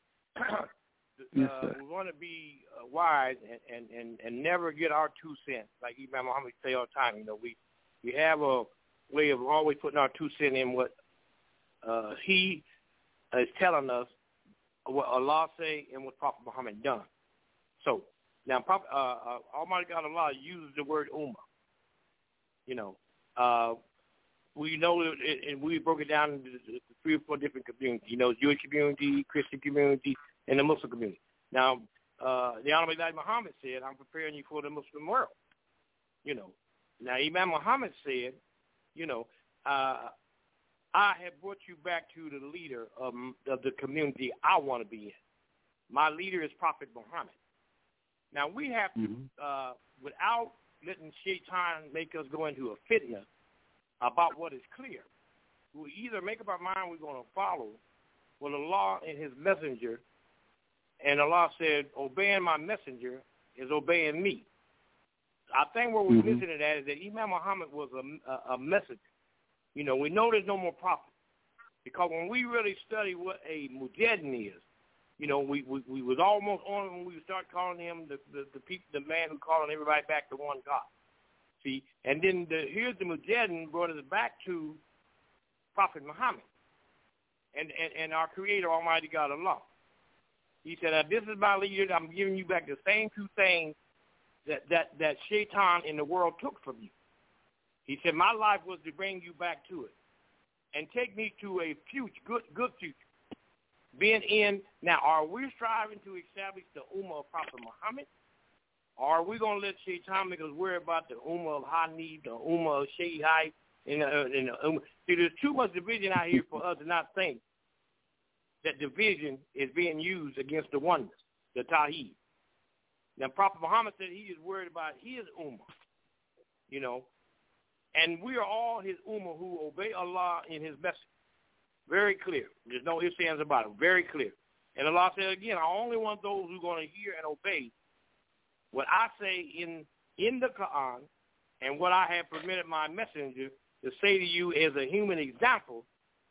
Yes, uh, sir. we want to be uh, wise and, and, and, and never get our two cents. Like Imam Muhammad say all the time, you know, we, we have a way of always putting our two cents in what uh, he is telling us, what Allah say and what Prophet Muhammad done. So now, Prophet, uh, uh, Almighty God Allah uses the word ummah. You know, uh, we know it, and we broke it down into three or four different communities. You know, Jewish community, Christian community, and the Muslim community. Now, uh, the Honorable Elijah Muhammad said, I'm preparing you for the Muslim world. You know, now Imam Muhammad said, you know, uh, I have brought you back to the leader of, of the community I want to be in. My leader is Prophet Muhammad. Now, we have to, mm-hmm. uh, without letting Shaitan make us go into a fitna about what is clear, we'll either make up our mind we're going to follow what Allah and his messenger, and Allah said, obeying my messenger is obeying me. I think what we're mm-hmm. missing in that is that Imam Muhammad was a, a, a messenger. You know, we know there's no more prophet, because when we really study what a mujaddin is, you know, we, we, we was almost on when we start calling him the the, the people, the man who calling everybody back to one God. See, and then the, here's the mujaddin brought us back to Prophet Muhammad and, and, and our Creator, Almighty God, Allah. He said, now, this is my leader. I'm giving you back the same two things that, that, that Shaitan in the world took from you. He said, my life was to bring you back to it and take me to a future, good, good future. Being in, now, are we striving to establish the Ummah of Prophet Muhammad? Or are we going to let Shaitan make us worry about the Ummah of Hanif, the Ummah of Shiite, and, uh, and the Ummah? See, there's too much division out here for us to not think that division is being used against the oneness, the Tawheed. Now, Prophet Muhammad said he is worried about his Ummah, you know, and we are all his Ummah who obey Allah in his message. Very clear. There's no ifs, ands about it. Very clear. And Allah said again, I only want those who are going to hear and obey what I say in in the Quran and what I have permitted my messenger to say to you as a human example,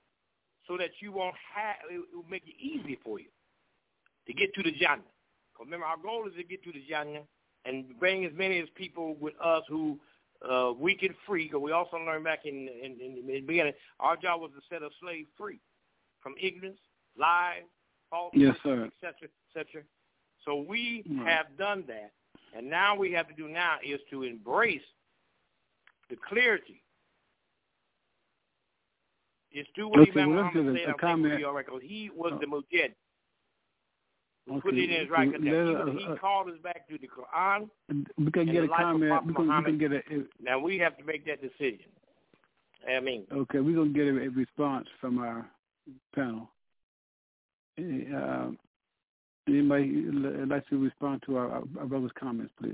so that you won't have, it will make it easy for you to get to the Jannah. Remember, our goal is to get to the Jannah and bring as many as people with us who uh, we can free, because we also learned back in, in, in the beginning, our job was to set a slave free from ignorance, lies, falsehood, yes, sir. et cetera, et cetera. So we right. have done that, and now we have to do now is to embrace the clarity. It's do what okay, Imam well, Muhammad a, said, a comment. Be all right, because he was oh. the mujahid. We okay. put it in his right context. Uh, He, he uh, called us back to the Quran. We can and get the a life comment. Of we can, we can get a, a. Now we have to make that decision. I mean. Okay, we're gonna get a, a response from our panel. Uh, anybody like to respond to our, our brother's comments, please?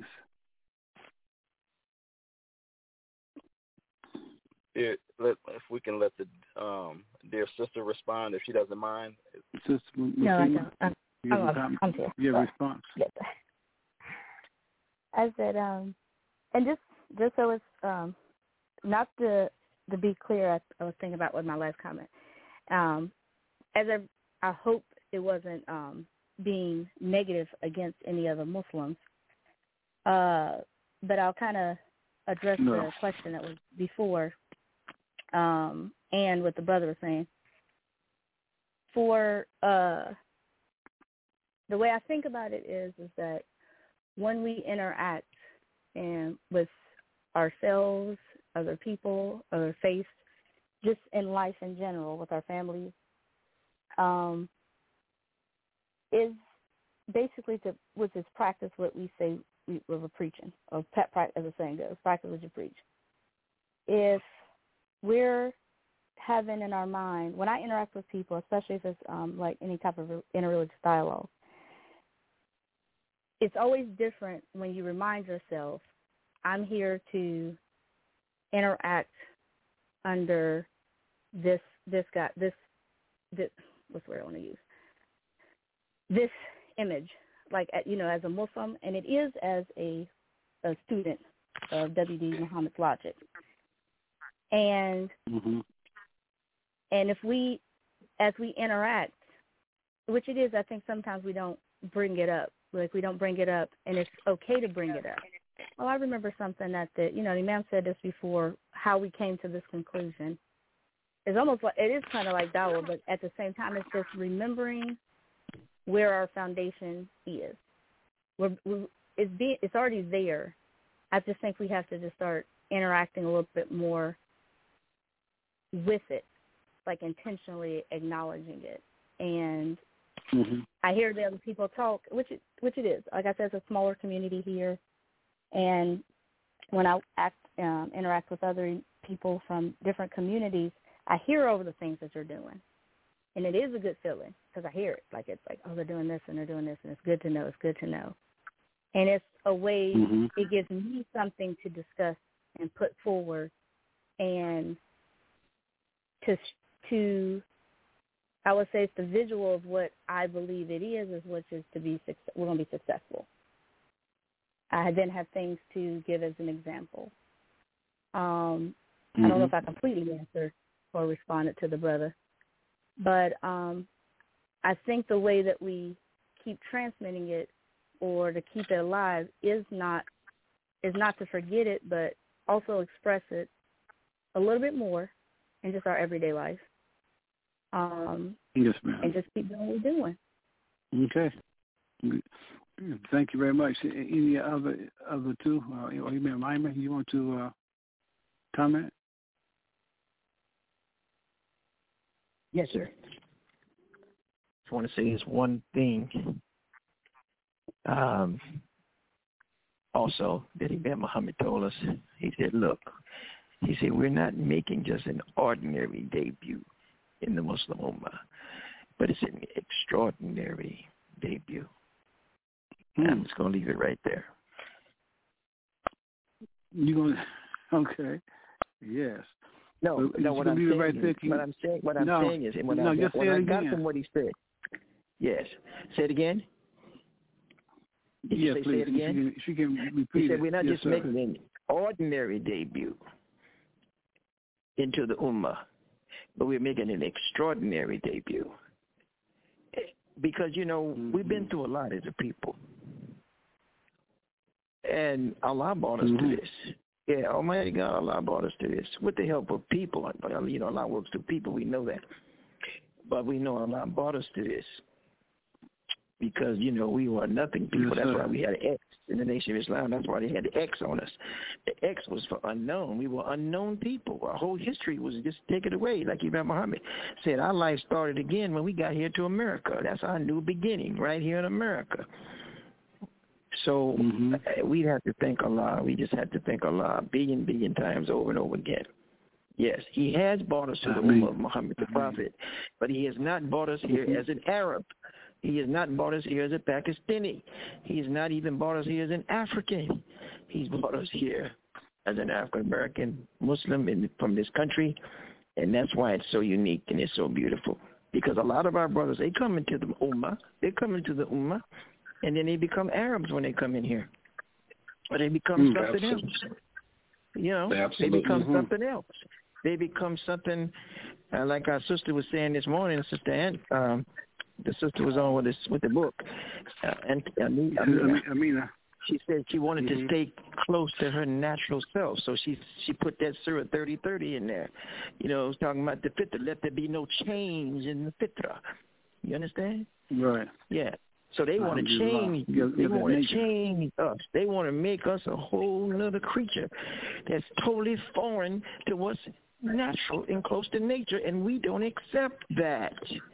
It, let, if we can let the um, dear sister respond, if she doesn't mind. Sister, no, I don't. I'm, I'm, I'm here. Your response. Yes. I said, um, and just just so it's um, not to to be clear, I, I was thinking about with my last comment. Um, as I, I hope it wasn't um, being negative against any other Muslims, uh, but I'll kind of address no. the question that was before. Um, and what the brother was saying. For uh, the way I think about it is, is that when we interact and with ourselves, other people, other faiths, just in life in general, with our families, um, is basically to, which is practice what we say we, we're preaching, or pet practice, as the saying goes, practice what you preach. If we're having in our mind, when I interact with people, especially if it's um, like any type of interreligious dialogue, it's always different when you remind yourself, I'm here to interact under this, this guy, this, this, what's the word I want to use? This image, like, you know, as a Muslim, and it is as a, a student of W D Muhammad's logic. And mm-hmm. and if we, as we interact, which it is, I think sometimes we don't bring it up. Like we don't bring it up, and it's okay to bring it up. Well, I remember something that the, you know, the Imam said this before, how we came to this conclusion. It's almost like, it is kind of like dawah, but at the same time, it's just remembering where our foundation is. We're, we're, it's, be, it's already there. I just think we have to just start interacting a little bit more with it, like intentionally acknowledging it. And mm-hmm. I hear the other people talk, which it, which it is. Like I said, it's a smaller community here. And when I act, um, interact with other people from different communities, I hear over the things that you're doing. And it is a good feeling because I hear it. Like it's like, oh, they're doing this and they're doing this, and it's good to know. It's good to know. And it's a way, mm-hmm. it gives me something to discuss and put forward and to, to I would say it's the visual of what I believe it is, is which is to be, we're going to be successful. I then have things to give as an example. Um, mm-hmm. I don't know if I completely answered or responded to the brother, but um, I think the way that we keep transmitting it or to keep it alive is not is not to forget it, but also express it a little bit more in just our everyday life. Um, yes, ma'am. And just keep doing what we're doing. Okay. Thank you very much. Any other other two? Uh, or Amen Lyman, you want to uh, comment? Yes, sir. I want to say this one thing. Um, also, that Imam Muhammad told us, he said, look, he said, we're not making just an ordinary debut in the Muslim Ummah, but it's an extraordinary debut. Hmm. I'm just going to leave it right there. You going to, okay, yes. No, so no. What I'm, saying right is, there, what I'm saying, what I'm no, saying is, and what no, I, just what say I it got again. from what he said. Yes. Say it again. Did yes, you say, please. say it again? She can, she can repeat he said it. we're not yes, just sir. making an ordinary debut into the Ummah, but we're making an extraordinary debut. Because, you know, mm-hmm. we've been through a lot as a people. And Allah brought us mm-hmm. to this. Yeah, Almighty God, Allah brought us to this with the help of people. You know, Allah works through people. We know that. But we know Allah brought us to this because, you know, we were nothing people. Yes, That's sir. why we had an X in the Nation of Islam. That's why they had the X on us. The X was for unknown. We were unknown people. Our whole history was just taken away. Like Imam Muhammad said, our life started again when we got here to America. That's our new beginning right here in America. So mm-hmm. we'd have to thank Allah. We just had to thank Allah a billion, billion times over and over again. Yes, he has brought us to the Ummah of Muhammad, the Prophet, but he has not brought us here mm-hmm. as an Arab. He has not brought us here as a Pakistani. He has not even brought us here as an African. He's brought us here as an African-American Muslim in, from this country, and that's why it's so unique and it's so beautiful. Because a lot of our brothers, they come into the Ummah, they come into the Ummah, and then they become Arabs when they come in here. Or they become mm, something absolutely. else. You know, absolutely. they become mm-hmm. something else. They become something, uh, like our sister was saying this morning, Sister Ann, um, the sister was on with, this, with the book. Uh, and uh, Amina, Amina. She said she wanted mm-hmm. to stay close to her natural self, so she she put that Surah thirty thirty in there. You know, it was talking about the fitra. Let there be no change in the fitra. You understand? Right. Yeah. So they want to change. Give, they give want to change us. They want to make us a whole other creature that's totally foreign to what's natural and close to nature, and we don't accept that.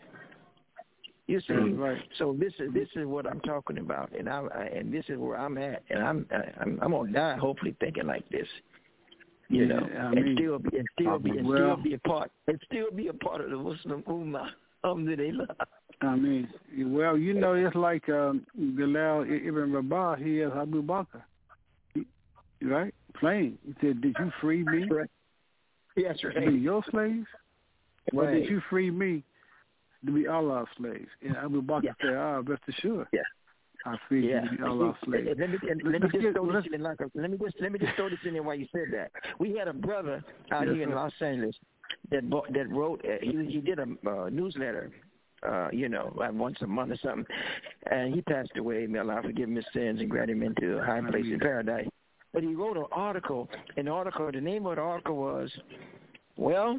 You see, right. So this is this is what I'm talking about, and I, I and this is where I'm at, and I'm I'm I'm gonna die hopefully thinking like this, you yeah, know, I and mean, still be and still be and well, still be a part and still be a part of the Muslim Ummah. Alhamdulillah. I mean, well, you know, it's like um, Bilal Ibn Rabah. He is Abu Bakr, he, right? Plain. He said, "Did you free me? Right. Yes, right. To be your slaves? Right. Or did you free me to be Allah's slaves?" And Abu Bakr yeah. said, "Ah, rest assured, yeah, I freed yeah. you to be Allah's slaves." Let me, let me just get, throw this in like a, let me just let me just throw this in there while you said that. We had a brother out yes, here in sir. Los Angeles that that wrote. Uh, he he did a uh, newsletter. Uh, you know, like once a month or something. And he passed away. May Allah forgive him his sins and grant him into a high place in paradise. But he wrote an article. An article, the name of the article was, well,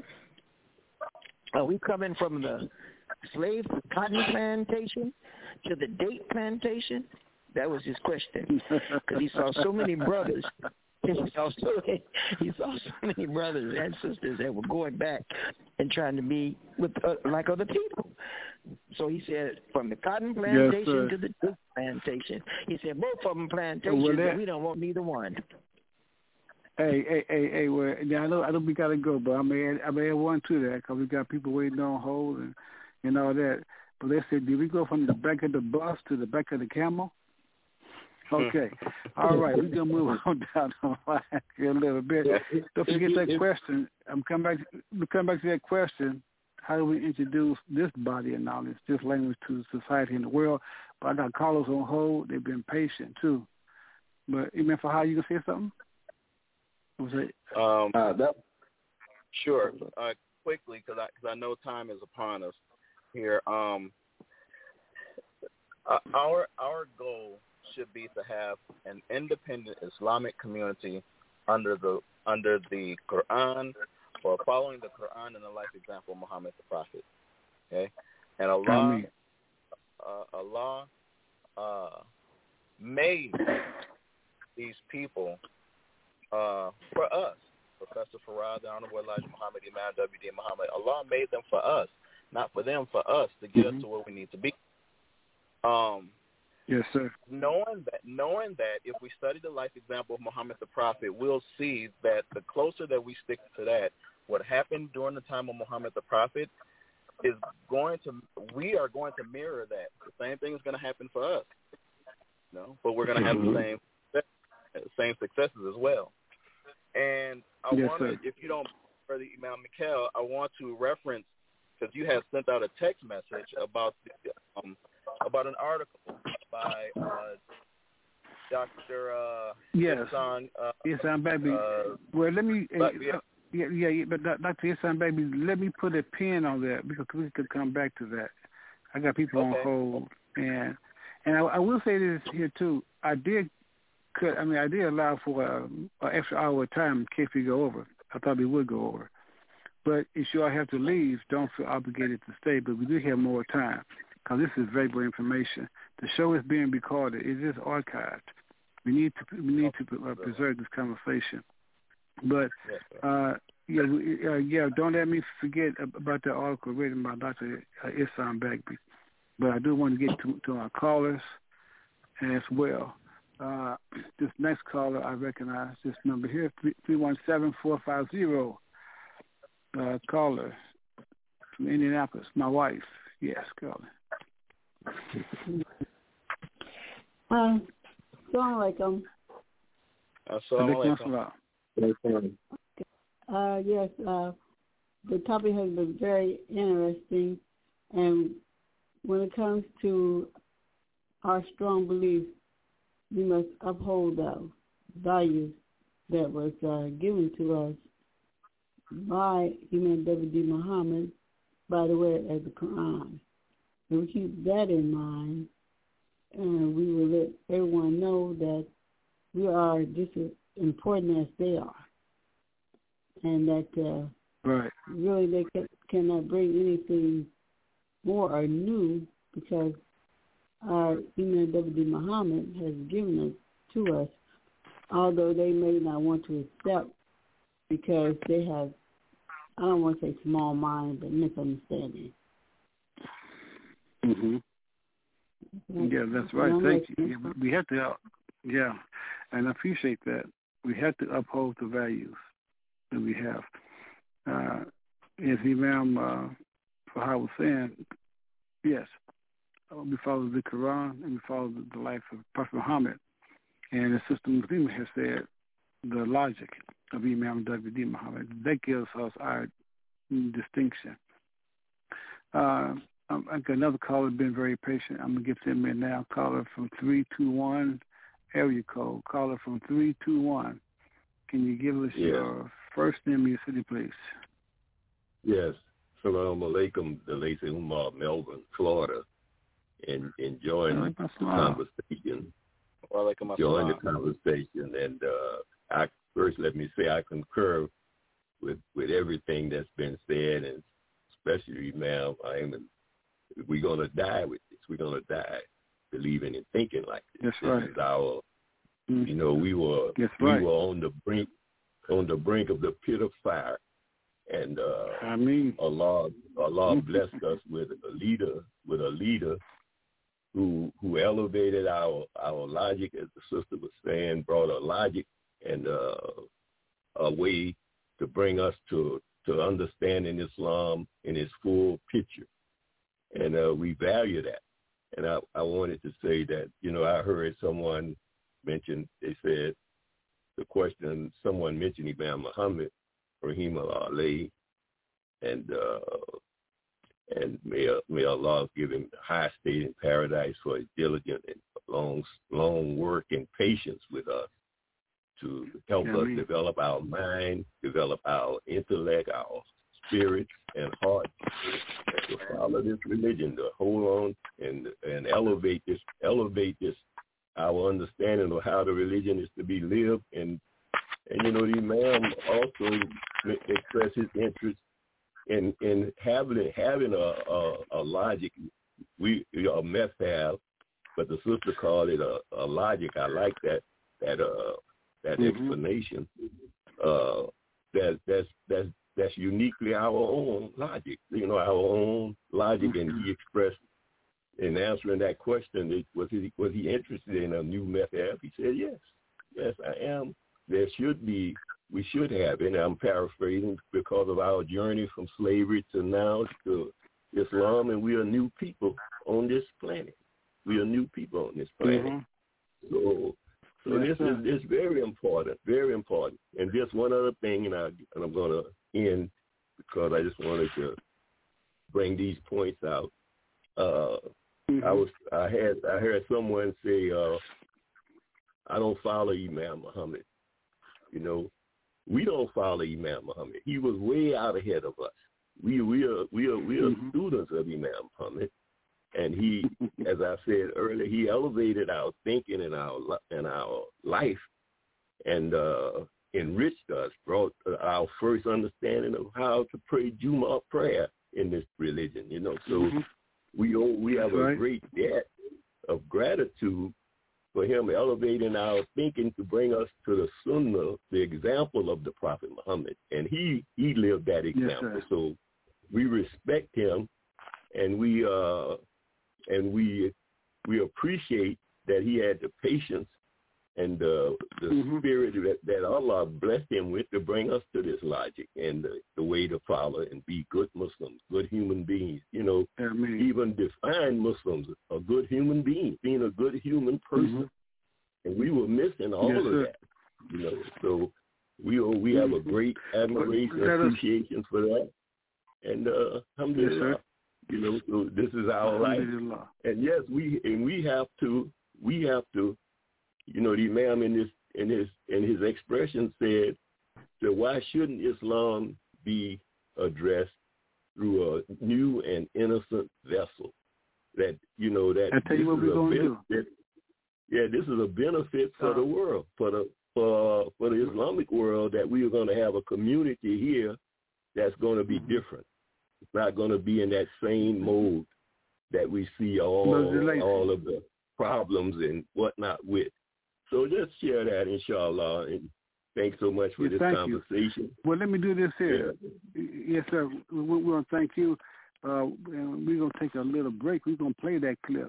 are we coming from the slave cotton plantation to the date plantation? That was his question. Because he saw so many brothers. he saw so he saw so many brothers and sisters that were going back and trying to be with uh, like other people. So he said, from the cotton plantation yes, to the tea plantation, he said both of them plantations, well, that, but we don't want neither one. Hey, hey, hey, hey! Well, yeah, I know, I know we gotta go, but I may, add, I may add one to that because we got people waiting on hold and and all that. But they said, did we go from the back of the bus to the back of the camel? Okay, all right, we're gonna move on down the line here a little bit. Don't forget that question. I'm coming back. We come back to that question. How do we introduce this body of knowledge, this language to society and the world? But I got callers on hold. They've been patient too. But even for how you gonna say something? Um, uh, that, sure. Uh, quickly, because I, cause I know time is upon us here. Um, uh, our our goal should be to have an independent Islamic community under the under the Quran, or following the Quran and the life example of Muhammad the Prophet. Okay, and Allah, uh, Allah uh, made these people. Uh, for us, Professor Farad, the Honorable Elijah Muhammad, Imam W D Muhammad, Allah made them for us, not for them, for us to get mm-hmm. us to where we need to be. Um, yes, sir. Knowing that, knowing that, if we study the life example of Muhammad the Prophet, we'll see that the closer that we stick to that, what happened during the time of Muhammad the Prophet is going to, we are going to mirror that. The same thing is going to happen for us, you know, but we're going to have mm-hmm. the same, same successes as well. And I yes, want to, if you don't, for the Imam Mikhail, I want to reference, because you had sent out a text message about the, um, about an article by uh, Doctor Uh, yes, Ihsan, uh, Ihsan Baby. Uh, well, let me, uh, yeah, yeah, yeah, but Doctor Ihsan Baby, let me put a pin on that because we could come back to that. I got people okay. on hold, and and I, I will say this here too. I did. Could, I mean, I did allow for an extra hour of time in case we go over. I thought we would go over. But if you all have to leave, don't feel obligated to stay. But we do have more time because this is valuable information. The show is being recorded. It is archived. We need to we need to uh, preserve this conversation. But, uh, yeah, we, uh, yeah, don't let me forget about that article written by Doctor Ihsan Bagby. But I do want to get to, to our callers as well. Uh, this next caller, I recognize this number here, three one seven, four five zero. Uh, caller from Indianapolis, my wife. Yes, caller. Hi. Assalamu alaikum. Assalamu alaikum. Uh, yes, uh, the topic has been very interesting, and when it comes to our strong beliefs, we must uphold the values that was uh, given to us by Imam W D Muhammad, by the way, as the Quran. And we keep that in mind, and we will let everyone know that we are just as important as they are, and that uh, right. really they can, cannot bring anything more or new because our Imam W D Muhammad has given it to us, although they may not want to accept because they have, I don't want to say small mind, but misunderstanding. Mm-hmm. Yeah, that's right. Thank you. Yeah, we have to, yeah, and I appreciate that. We have to uphold the values that we have. Uh, as Imam uh, Fahad was saying, yes, we follow the Quran and we follow the life of Prophet Muhammad. And the Sister Muslim has said the logic of Imam W D Muhammad. That gives us our distinction. Uh, I got another caller been very patient. I'm going to get to him in now. Caller from three two one, area code. Caller from three two one. Can you give us yes. your first name and your city, please? Yes. Salam alaikum, the Lacey Umar, Melbourne, Florida. And enjoying the conversation. Well, enjoying the conversation. And uh, I first let me say I concur with, with everything that's been said, and especially, ma'am, I am. We're gonna die with this. We're gonna die believing and thinking like this. That's this right. is our Mm. You know, we were That's we right. were on the brink on the brink of the pit of fire, and uh, I mean, Allah Allah blessed us with a leader with a leader who who elevated our our logic, as the sister was saying, brought a logic and uh, a way to bring us to to understanding Islam in its full picture, and uh, we value that. And I, I wanted to say that, you know, I heard someone mention, they said, the question, someone mentioned Imam Muhammad, Rahimahullah alayhi, and uh, and may, may Allah give him the high state in paradise for his diligent and long, long work and patience with us to help Yeah, us me. develop our mind, develop our intellect, our spirit and heart, to follow this religion, to hold on and and elevate this, elevate this, our understanding of how the religion is to be lived. And, and you know, the Imam also expressed his interest in in having having a a, a logic. We a method, but the sister called it a, a logic. I like that that uh that Mhm. explanation. Uh, that that's that's that's uniquely our own logic. You know, our own logic, and he expressed in answering that question, it, was he was he interested in a new method? He said, yes, yes, I am. There should be, we should have, and I'm paraphrasing, because of our journey from slavery to now to Islam, and we are new people on this planet. We are new people on this planet. Mm-hmm. So, so Yes, this sir. is it's very important, very important. And just one other thing, and, I, and I'm going to end because I just wanted to bring these points out. Uh, Mm-hmm. I was I had I heard someone say, uh, I don't follow Imam Muhammad. You know, we don't follow Imam Muhammad. He was way out ahead of us. We we are we are we are Mm-hmm. students of Imam Muhammad, and he, as I said earlier, he elevated our thinking and our and our life, and uh, enriched us, brought our first understanding of how to pray Jumu'ah prayer in this religion. You know, so. Mm-hmm. We owe, we have That's a right. great debt of gratitude for him elevating our thinking to bring us to the sunnah, the example of the Prophet Muhammad. And he, he lived that example. Yes, so we respect him, and we uh and we we appreciate that he had the patience and uh, the Mm-hmm. spirit that, that Allah blessed him with to bring us to this logic and the, the way to follow and be good Muslims, good human beings. You know, I mean, even define Muslims a good human being, being a good human person. Mhm. And we were missing all Yes, of sir. that. You know, so we we have a great admiration Let and us- appreciation for that. And uh, alhamdulillah, Yes, sir. you know, so this is our life. Alhamdulillah. And yes, we and we have to we have to, you know, the Imam in this in his in his expression said that why shouldn't Islam be addressed through a new and innocent vessel? That you know that I tell you this what is we're a gonna do. benefit. Yeah, this is a benefit for Uh, the world, for the for for the Islamic world, that we are going to have a community here that's going to be Mhm. different. It's not going to be in that same mode that we see all Brother Lacy. all of the problems and whatnot with. So just share that, inshallah, and thanks so much for Yeah, this thank you. conversation. Well, let me do this here. Yes, sir. We, we want to thank you. Uh, and we're going to take a little break. We're going to play that clip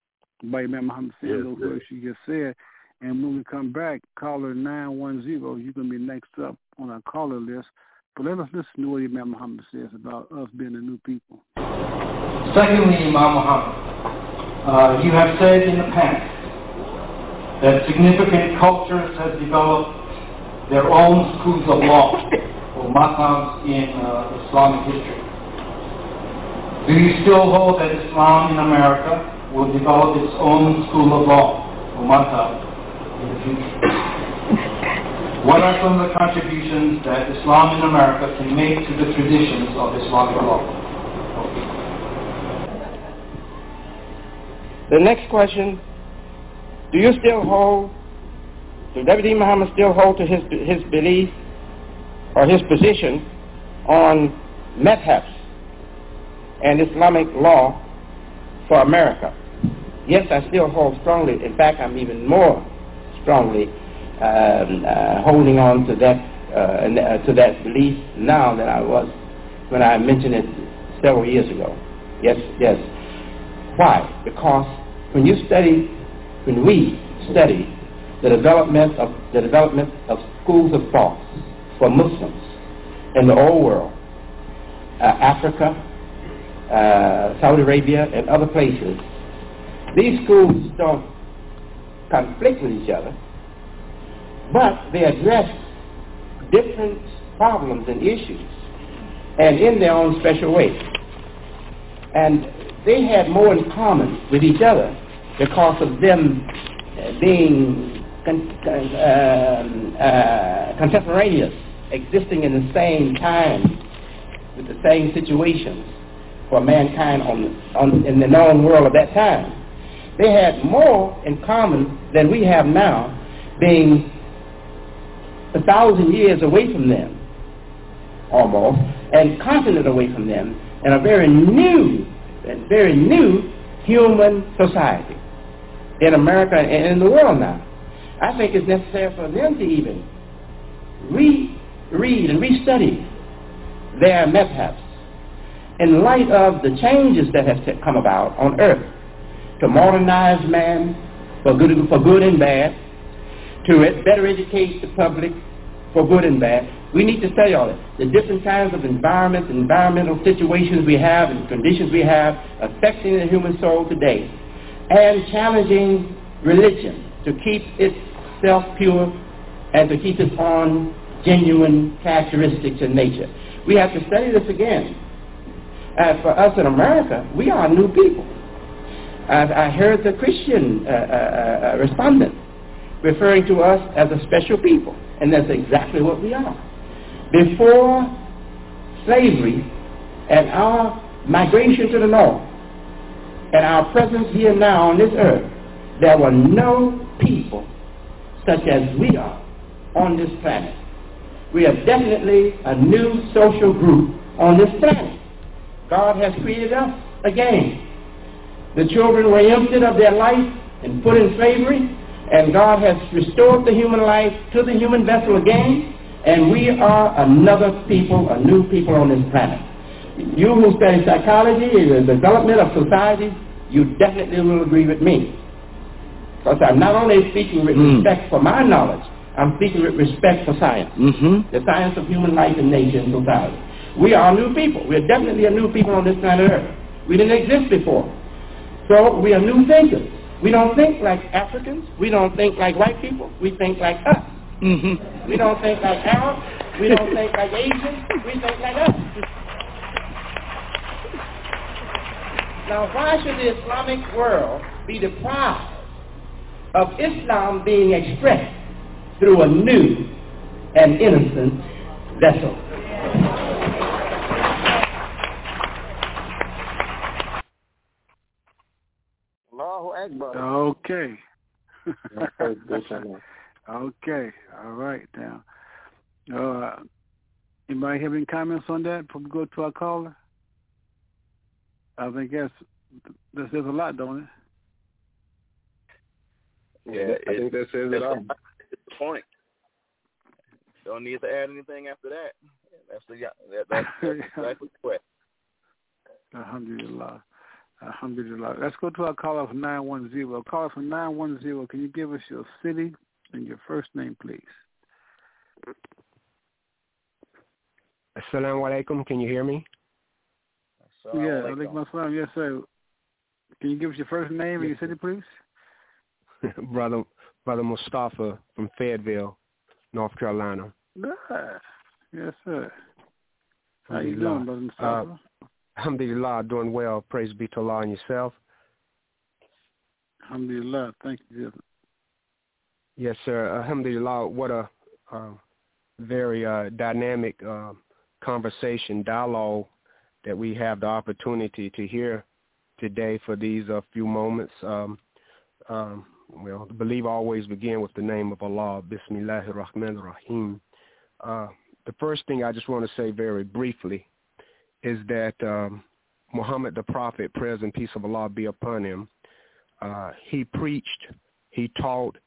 by Imam Muhammad saying Yes, those sir. words you just said. And when we come back, caller nine one zero, you're going to be next up on our caller list. But let us listen to what Imam Muhammad says about us being a new people. Secondly, Imam Muhammad, uh, you have said in the past that significant cultures have developed their own schools of law or madhabs in uh, Islamic history. Do you still hold that Islam in America will develop its own school of law or madhab in the future? What are some of the contributions that Islam in America can make to the traditions of Islamic law? The next question, do you still hold, does W D Muhammad still hold to his his belief or his position on madhabs and Islamic law for America? Yes, I still hold strongly. In fact, I'm even more strongly um, uh, holding on to that uh, uh, to that belief now than I was when I mentioned it several years ago. Yes, yes. Why? Because when you study, when we study the development of the development of schools of thought for Muslims in the old world, uh, Africa, uh, Saudi Arabia, and other places, these schools don't conflict with each other, but they address different problems and issues, and in their own special way. And they had more in common with each other because of them uh, being con- uh, uh, contemporaneous, existing in the same time with the same situations for mankind on, on, in the known world of that time. They had more in common than we have now, being a thousand years away from them, almost, and continent away from them, and a very new, and very new human society in America and in the world now. I think it's necessary for them to even re-read and re-study their madhabs in light of the changes that have come about on earth to modernize man for good, for good and bad, to better educate the public for good and bad. We need to study all this. The different kinds of environments, environmental situations we have and conditions we have affecting the human soul today, and challenging religion to keep itself pure and to keep its own genuine characteristics in nature. We have to study this again. Uh, for us in America, we are new people. I, I heard the Christian uh, uh, uh, respondent referring to us as a special people, and that's exactly what we are. Before slavery and our migration to the north and our presence here now on this earth, there were no people such as we are on this planet. We are definitely a new social group on this planet. God has created us again. The children were emptied of their life and put in slavery, and God has restored the human life to the human vessel again, and we are another people, a new people on this planet. You who study psychology and the development of society, you definitely will agree with me. Because I'm not only speaking with mm. respect for my knowledge, I'm speaking with respect for science, mm-hmm. the science of human life and nature and society. We are new people. We are definitely a new people on this planet Earth. We didn't exist before. So we are new thinkers. We don't think like Africans. We don't think like white people. We think like us. Mm-hmm. We don't think like Arabs. We don't think like Asians. We think like us. Now, why should the Islamic world be deprived of Islam being expressed through a new and innocent vessel? Okay. Okay. All right. Now, uh, anybody have any comments on that before we go to our caller? I think that's that says a lot, don't it? Yeah, I think that says it all. It's the point. Don't need to add anything after that. That's the that, that's, that's exactly correct. Alhamdulillah. Alhamdulillah. Let's go to our caller from nine one zero. Caller from nine one zero. Can you give us your city and your first name, please? Assalamu alaikum. Can you hear me? Yeah, alaikum assalam. Yes, sir. Can you give us your first name and your city, please? brother, brother Mustafa from Fayetteville, North Carolina. Good. Yes, sir. How you doing, brother Mustafa? Uh, Alhamdulillah, doing well. Praise be to Allah and yourself. Alhamdulillah. Thank you. Yes, sir. Alhamdulillah. What a uh, very uh, dynamic uh, conversation, dialogue that we have the opportunity to hear today for these uh, few moments. Um, um, well, believe always begin with the name of Allah. Bismillahir Rahmanir Rahim. Uh, the first thing I just want to say very briefly is that um, Muhammad the Prophet, praise and peace of Allah be upon him, uh, he preached, he taught,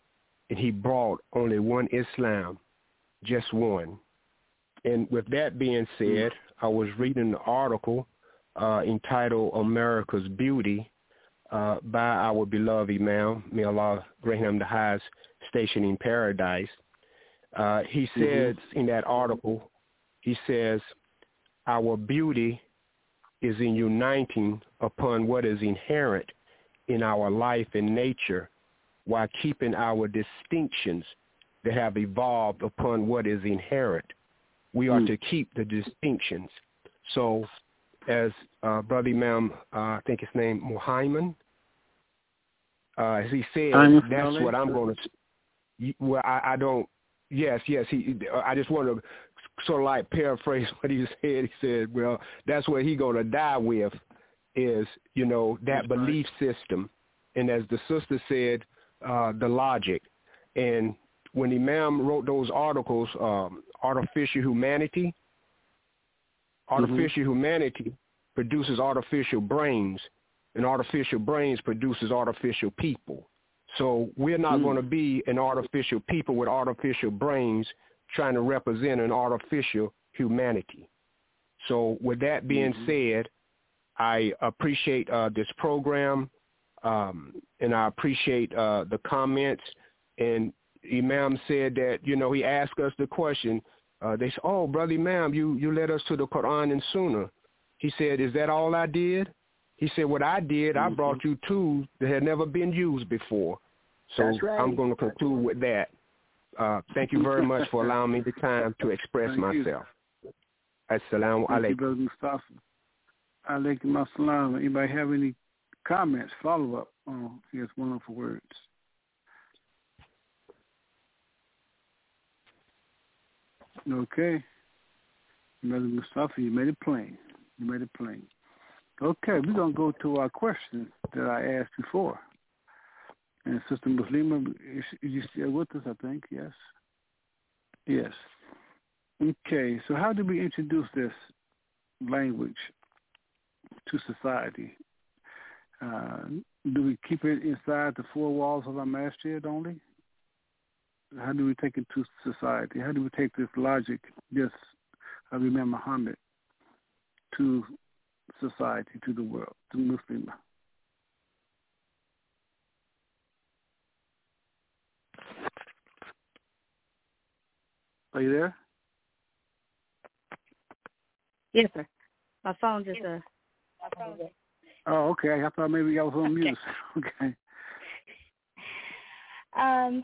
and he brought only one Islam, just one. And with that being said, I was reading an article uh, entitled America's Beauty uh, by our beloved Imam, may Allah grant him the highest station in paradise. Uh, he says mm-hmm. in that article, he says, our beauty is in uniting upon what is inherent in our life and nature while keeping our distinctions that have evolved upon what is inherent. We are mm. to keep the distinctions. So as uh, Brother Imam, uh, I think his name, Muhammad, uh, as he said, I'm that's what I'm going to, well, I, I don't, yes, yes, he. I just want to sort of like paraphrase what he said. He said, well, that's what he going to die with is, you know, that that's belief right. system. And as the sister said, uh, the logic. And when Imam wrote those articles, um, Artificial Humanity, Artificial mm-hmm. Humanity produces artificial brains, and artificial brains produces artificial people. So we're not mm. going to be an artificial people with artificial brains trying to represent an artificial humanity. So with that being mm-hmm. said, I appreciate uh, this program, um, and I appreciate uh, the comments. And Imam said that, you know, he asked us the question. Uh, they said, oh, Brother Imam, you, you led us to the Quran and Sunnah. He said, is that all I did? He said, what I did, mm-hmm. I brought you tools that had never been used before. So right. I'm going to conclude with that. Uh, thank you very much for allowing me the time to express thank myself. Assalamu alaikum. Thank you, Brother Mustafa. Alaikum assalam. Anybody have any comments, follow-up on his wonderful words? Okay. Brother Mustafa, you made it plain. You made it plain. Okay, we're going to go to our question that I asked before. And Sister Muslima, is you still with us, I think? Yes? Yes. Okay, so how do we introduce this language to society? Uh, do we keep it inside the four walls of our masjid only? How do we take it to society? How do we take this logic, this of Imam Muhammad, to society, to the world, to Muslim? Are you there? Yes, sir. My phone just uh. Oh, okay. I thought maybe I was on mute. Okay. Um,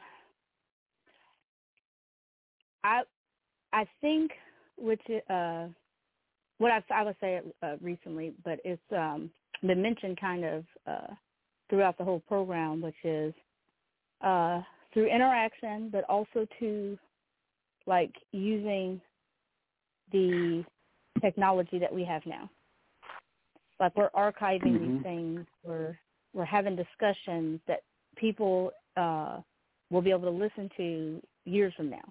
I I think which uh, what I I would say uh, recently, but it's um been mentioned kind of uh, throughout the whole program, which is uh, through interaction, but also to like using the technology that we have now. Like we're archiving mm-hmm. these things, we're we're having discussions that people uh, will be able to listen to years from now.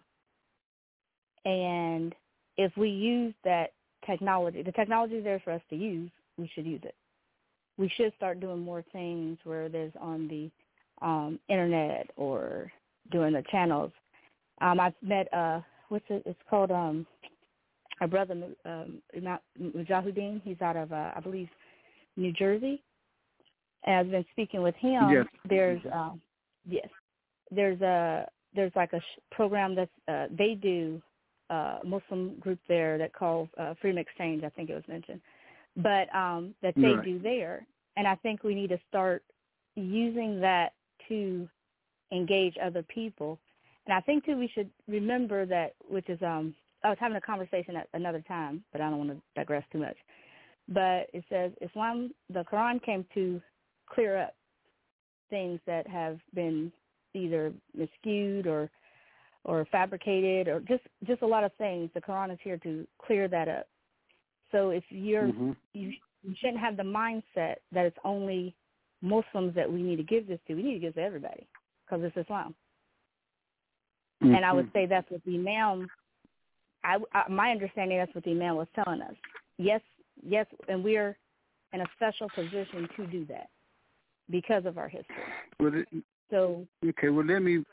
And if we use that technology, the technology is there for us to use, we should use it. We should start doing more things where there's on the um, internet or doing the channels. Um, I've met, uh, what's it, it's called, um, our brother, um, Mujahideen. He's out of, uh, I believe, New Jersey. And I've been speaking with him. Yes. There's, um, yes, there's a, there's like a sh- program that's, uh, they do, uh, Muslim group there that calls uh, Freedom Exchange, I think it was mentioned, but um, that they right. do there. And I think we need to start using that to engage other people. And I think, too, we should remember that, which is, um, I was having a conversation at another time, but I don't want to digress too much. But it says Islam, the Quran came to clear up things that have been either miscued or or fabricated or just, just a lot of things. The Quran is here to clear that up. So if you're, mm-hmm. you, you shouldn't have the mindset that it's only Muslims that we need to give this to. We need to give it to everybody because it's Islam. Mm-hmm. And I would say that's what the Imam, I, I, my understanding, that's what the Imam was telling us. Yes, yes, and we're in a special position to do that because of our history. Well, it, so okay, well, let me uh,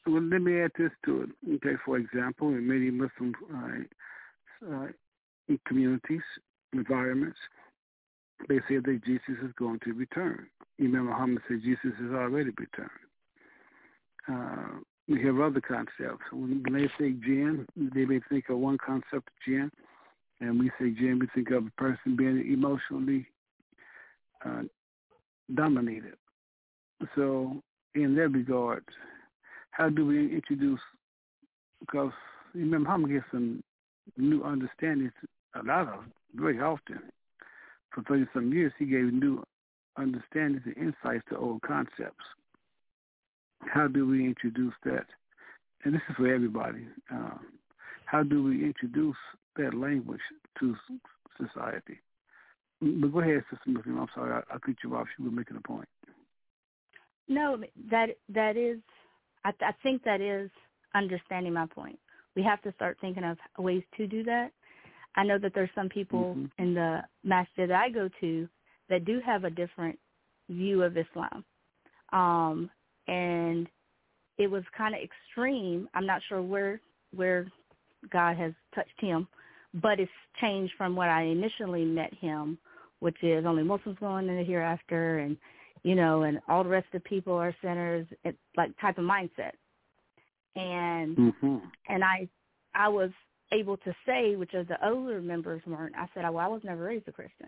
well, let me add this to it. Okay, for example, in many Muslim uh, uh, communities, environments, they say that Jesus is going to return. Imam Muhammad said Jesus has already returned. Uh, we have other concepts. When they say jinn, they may think of one concept of jinn, and we say jinn, we think of a person being emotionally uh, dominated. So in that regard, how do we introduce, because Imam Muhammad gets some new understandings, a lot of, very often. For thirty-some years, he gave new understandings and insights to old concepts. How do we introduce that? And this is for everybody. Um, how do we introduce that language to society? But go ahead, Sister Muslim. I'm sorry, I, I cut you off. You were making a point. No, that that is, I, I think that is understanding my point. We have to start thinking of ways to do that. I know that there's some people mm-hmm. in the masjid that I go to that do have a different view of Islam. Um, and it was kind of extreme. I'm not sure where where God has touched him, but it's changed from what I initially met him, which is only Muslims going in the hereafter, and, you know, and all the rest of the people are sinners, it, like type of mindset. And mm-hmm. and I I was able to say, which of the older members weren't, I said, well, I was never raised a Christian.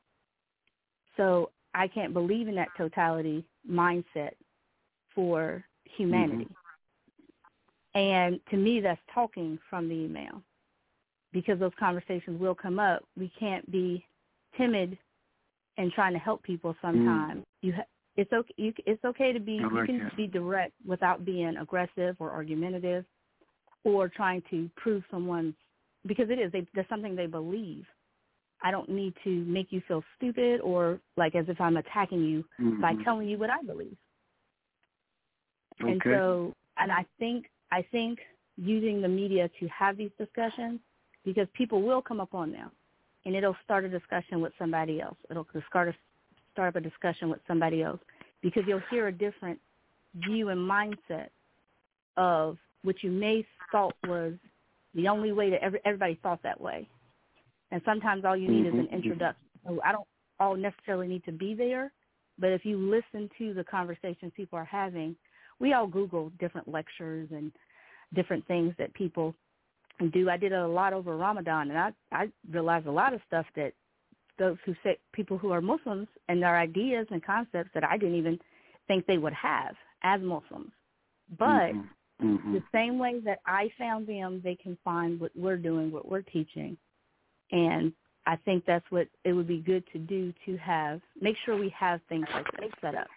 So I can't believe in that totality mindset for humanity. Mm-hmm. And to me, that's talking from the email, because those conversations will come up. We can't be timid in trying to help people sometimes. Mm. You ha- it's okay. You, it's okay to be. Like you can that. be direct without being aggressive or argumentative, or trying to prove someone's, because it is, they, there's something they believe. I don't need to make you feel stupid or like as if I'm attacking you mm-hmm. by telling you what I believe. Okay. And so, and I think, I think using the media to have these discussions, because people will come up on them and it'll start a discussion with somebody else. It'll start, a, start up a discussion with somebody else, because you'll hear a different view and mindset of what you may thought was the only way that every, everybody thought that way. And sometimes all you need mm-hmm. is an introduction. So I don't all necessarily need to be there, but if you listen to the conversations people are having, we all Google different lectures and different things that people do. I did a lot over Ramadan, and I, I realized a lot of stuff that those who say, people who are Muslims, and their ideas and concepts that I didn't even think they would have as Muslims. But mm-hmm. Mm-hmm. the same way that I found them, they can find what we're doing, what we're teaching. And I think that's what it would be good to do, to have, make sure we have things like that set up.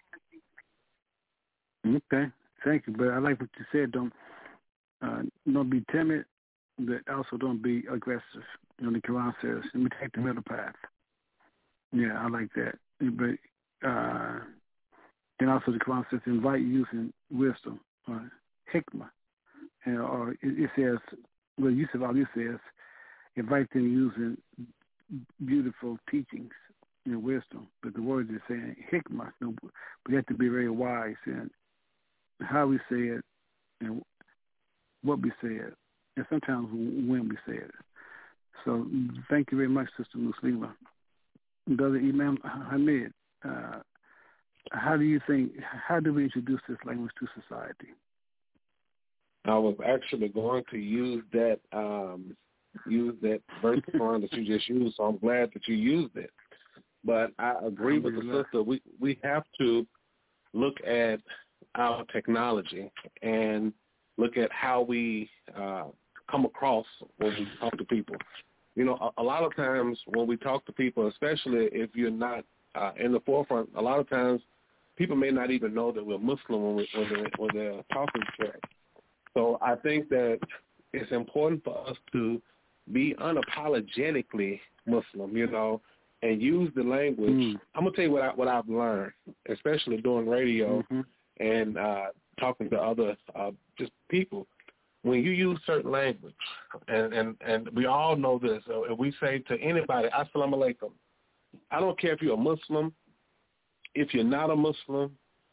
Okay, thank you. But I like what you said. Don't uh, don't be timid, but also don't be aggressive. You know, the Quran says, and we take the middle path. Yeah, I like that. But uh, and also the Quran says, invite using wisdom or hikmah, and or it, it says, well, Yusuf Ali says, invite them using beautiful teachings and wisdom. But the word is saying hikmah. You know, we have to be very wise in how we say it and what we say it, and sometimes when we say it. So thank you very much, Sister Muslima. Brother Imam Hamid, uh, how do you think, how do we introduce this language to society? I was actually going to use that um, use that verse Quran that you just used, so I'm glad that you used it. But I agree with the sister. We we have to look at our technology and look at how we uh, come across when we talk to people. You know, a, a lot of times when we talk to people, especially if you're not uh, in the forefront, a lot of times people may not even know that we're Muslim when, we, when, they're, when they're talking to us. So I think that it's important for us to be unapologetically Muslim, you know, and use the language. Mm. I'm going to tell you what, I, what I've learned, especially doing radio mm-hmm. and uh, talking to other uh, just people. When you use certain language, and, and, and we all know this, so if we say to anybody, Assalamu alaikum, I don't care if you're a Muslim, if you're not a Muslim,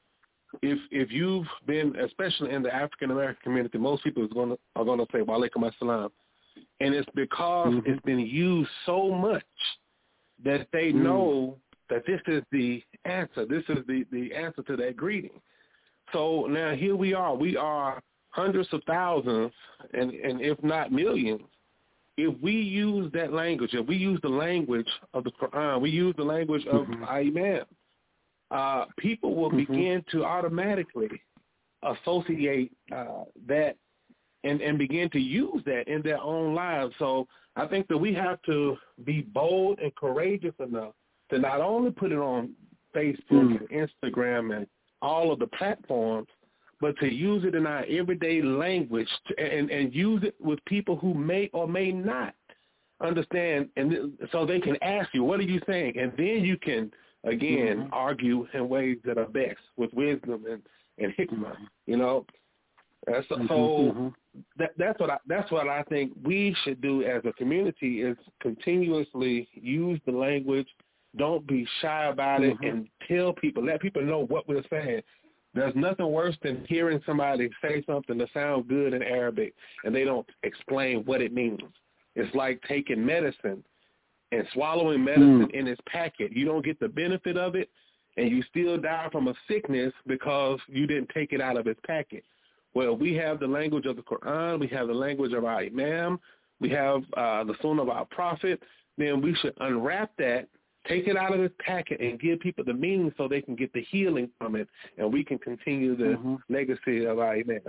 if if you've been, especially in the African American community, most people is gonna are gonna say "Wa alaikum assalam," and it's because mm-hmm. it's been used so much that they mm. know that this is the answer. This is the, the answer to that greeting. So now here we are. We are hundreds of thousands, and, and if not millions. If we use that language, if we use the language of the Quran, we use the language of mm-hmm. Imam, uh, people will mm-hmm. begin to automatically associate uh, that and, and begin to use that in their own lives. So I think that we have to be bold and courageous enough to not only put it on Facebook mm. and Instagram and all of the platforms, but to use it in our everyday language to, and, and use it with people who may or may not understand, and so they can ask you, what are you saying? And then you can, again, mm-hmm. argue in ways that are best with wisdom and, and hikmah, you know? Uh, so mm-hmm, mm-hmm. That, that's what I, that's what I think we should do as a community is continuously use the language. Don't be shy about mm-hmm. it, and tell people, let people know what we're saying. There's nothing worse than hearing somebody say something that sounds good in Arabic and they don't explain what it means. It's like taking medicine and swallowing medicine mm. in its packet. You don't get the benefit of it, and you still die from a sickness because you didn't take it out of its packet. Well, we have the language of the Quran. We have the language of our Imam. We have uh, the Sunnah of our Prophet. Then we should unwrap that, take it out of its packet, and give people the meaning so they can get the healing from it, and we can continue the mm-hmm. legacy of our Imam.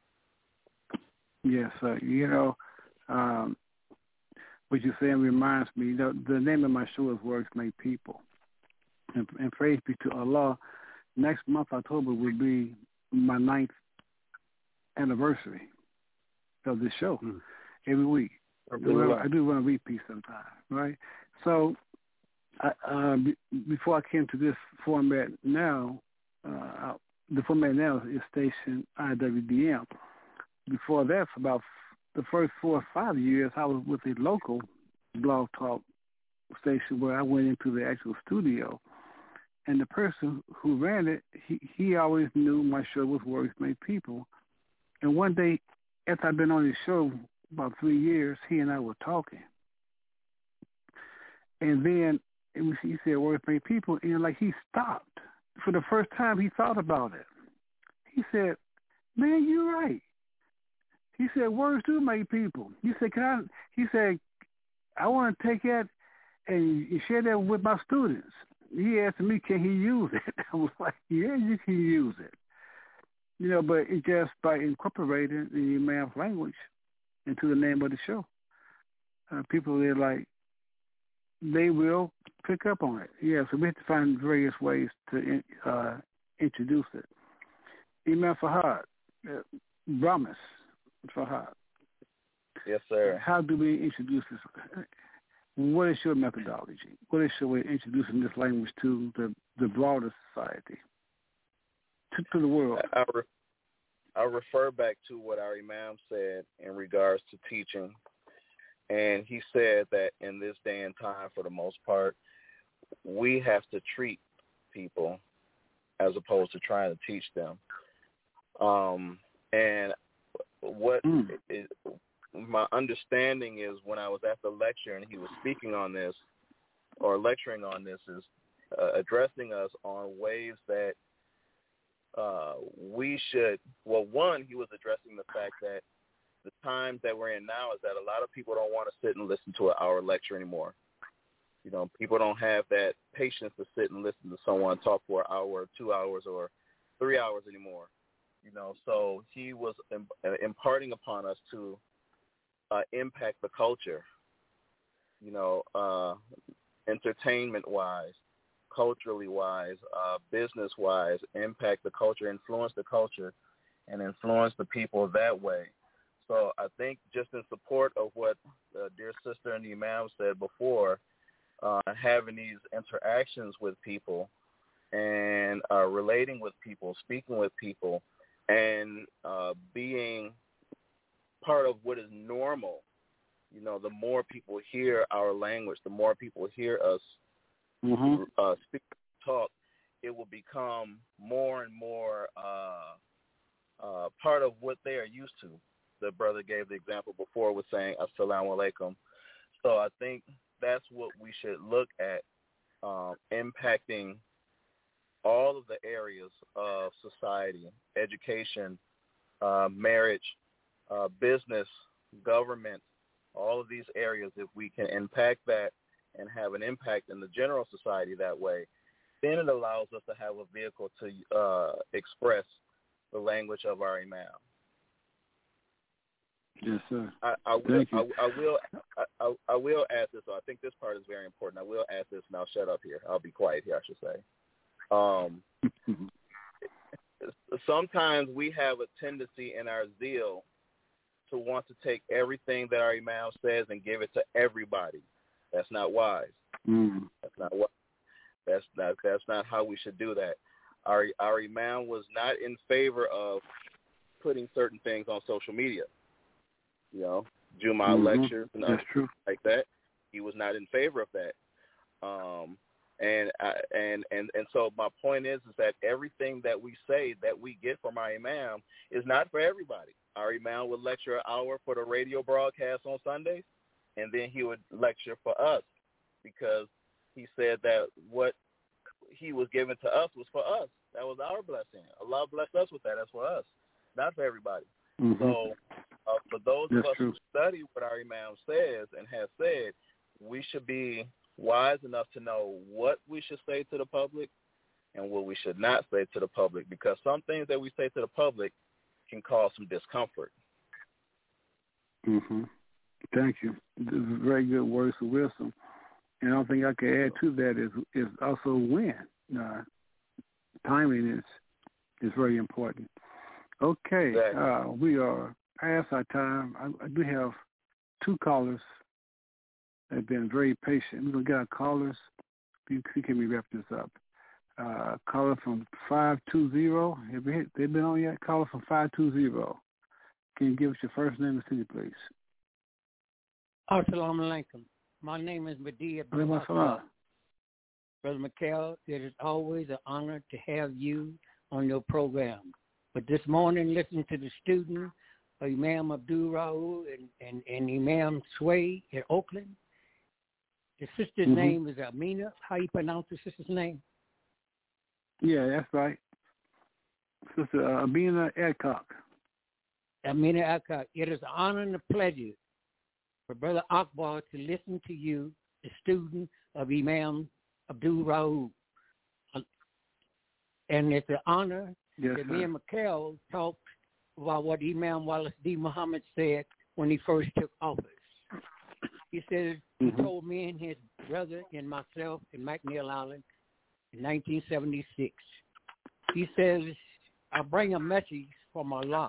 Yes, sir. You know, um, what you're saying reminds me, the, the name of my show is Words Made People. And, and praise be to Allah, next month, October, will be my ninth anniversary of this show mm. every week. I do, I do run a repeat sometimes, right? So I, uh, b- before I came to this format now, uh, the format now is station I W D M. Before that, for about f- the first four or five years, I was with a local blog talk station where I went into the actual studio. And the person who ran it, he, he always knew my show was Words Made People. And one day, after I'd been on his show about three years, he and I were talking. And then it was, he said, Words Made People, and like he stopped. For the first time, he thought about it. He said, man, you're right. He said, words do make people. He said, can I, he said, I want to take that and share that with my students. He asked me, can he use it? I was like, yeah, you can use it. You know, but it just by incorporating the Imam's language into the name of the show, uh, people, they're like, they will pick up on it. Yeah, so we have to find various ways to uh, introduce it. Imam Fahad, uh, Brahmas Fahad. Yes, sir. How do we introduce this? What is your methodology? What is your way of introducing this language to the, the broader society, to, to the world? I, re- I refer back to what our Imam said in regards to teaching. And he said that in this day and time, for the most part, we have to treat people as opposed to trying to teach them. Um, and what mm. is, my understanding is when I was at the lecture and he was speaking on this or lecturing on this is uh, addressing us on ways that uh, we should, well, one, he was addressing the fact that the times that we're in now is that a lot of people don't want to sit and listen to an hour lecture anymore. You know, people don't have that patience to sit and listen to someone talk for an hour, or two hours, or three hours anymore. You know, so he was imparting upon us to uh, impact the culture, you know, uh, entertainment-wise, culturally-wise, uh, business-wise, impact the culture, influence the culture, and influence the people that way. So I think just in support of what uh, dear sister and the Imam said before, uh, having these interactions with people and uh, relating with people, speaking with people, and uh, being part of what is normal. You know, the more people hear our language, the more people hear us mm-hmm. uh, speak, talk, it will become more and more uh, uh, part of what they are used to. The brother gave the example before with saying Assalamu alaikum. So I think that's what we should look at, um, impacting all of the areas of society, education, uh, marriage, uh, business, government, all of these areas. If we can impact that and have an impact in the general society that way, then it allows us to have a vehicle to uh, express the language of our Imam. Yes, sir. I, I will. Thank you. I, I will. I, I, I will add this. I think this part is very important. I will add this, and I'll shut up here. I'll be quiet here, I should say. Um, sometimes we have a tendency in our zeal to want to take everything that our Imam says and give it to everybody. That's not wise. Mm. That's not what. That's not. That's not how we should do that. Our our Imam was not in favor of putting certain things on social media. You know, Juma mm-hmm. lectures and That's true. like that. He was not in favor of that. Um, and I, and and and so my point is is that everything that we say that we get from our Imam is not for everybody. Our Imam would lecture an hour for the radio broadcast on Sundays, and then he would lecture for us because he said that what he was given to us was for us. That was our blessing. Allah blessed us with that. That's for us, not for everybody. Mm-hmm. So uh, for those That's of us true. who study what our Imam says and has said, we should be wise enough to know what we should say to the public and what we should not say to the public, because some things that we say to the public can cause some discomfort. Mm-hmm. Thank you. This is very good words of wisdom. And the only thing I can add to that is is also when. Uh, timing is is very important. Okay, Exactly. uh, we are past our time. I, I do have two callers that have been very patient. We're going to get our callers. You, can we wrap this up? Uh, caller from five two zero. Have they, they been on yet? Caller from five two zero. Can you give us your first name and city, please? Assalamu alaikum. My name is Medea. Brother Mikhail, it is always an honor to have you on your program. But this morning, listening to the student, Imam Abdul Raul and, and, and Imam Sway in Oakland, the sister's mm-hmm. name is Amina. How you pronounce the sister's name? Yeah, that's right. Sister uh, Amina Adcock. Amina Adcock. It is an honor and a pleasure for Brother Akbar to listen to you, the student of Imam Abdul Raul. And it's an honor yes, that sir. me and Mikhail talked about what Imam Wallace D. Muhammad said when he first took office. He said, mm-hmm. he told me and his brother and myself in McNeil Island in nineteen seventy-six. He says, I bring a message from Allah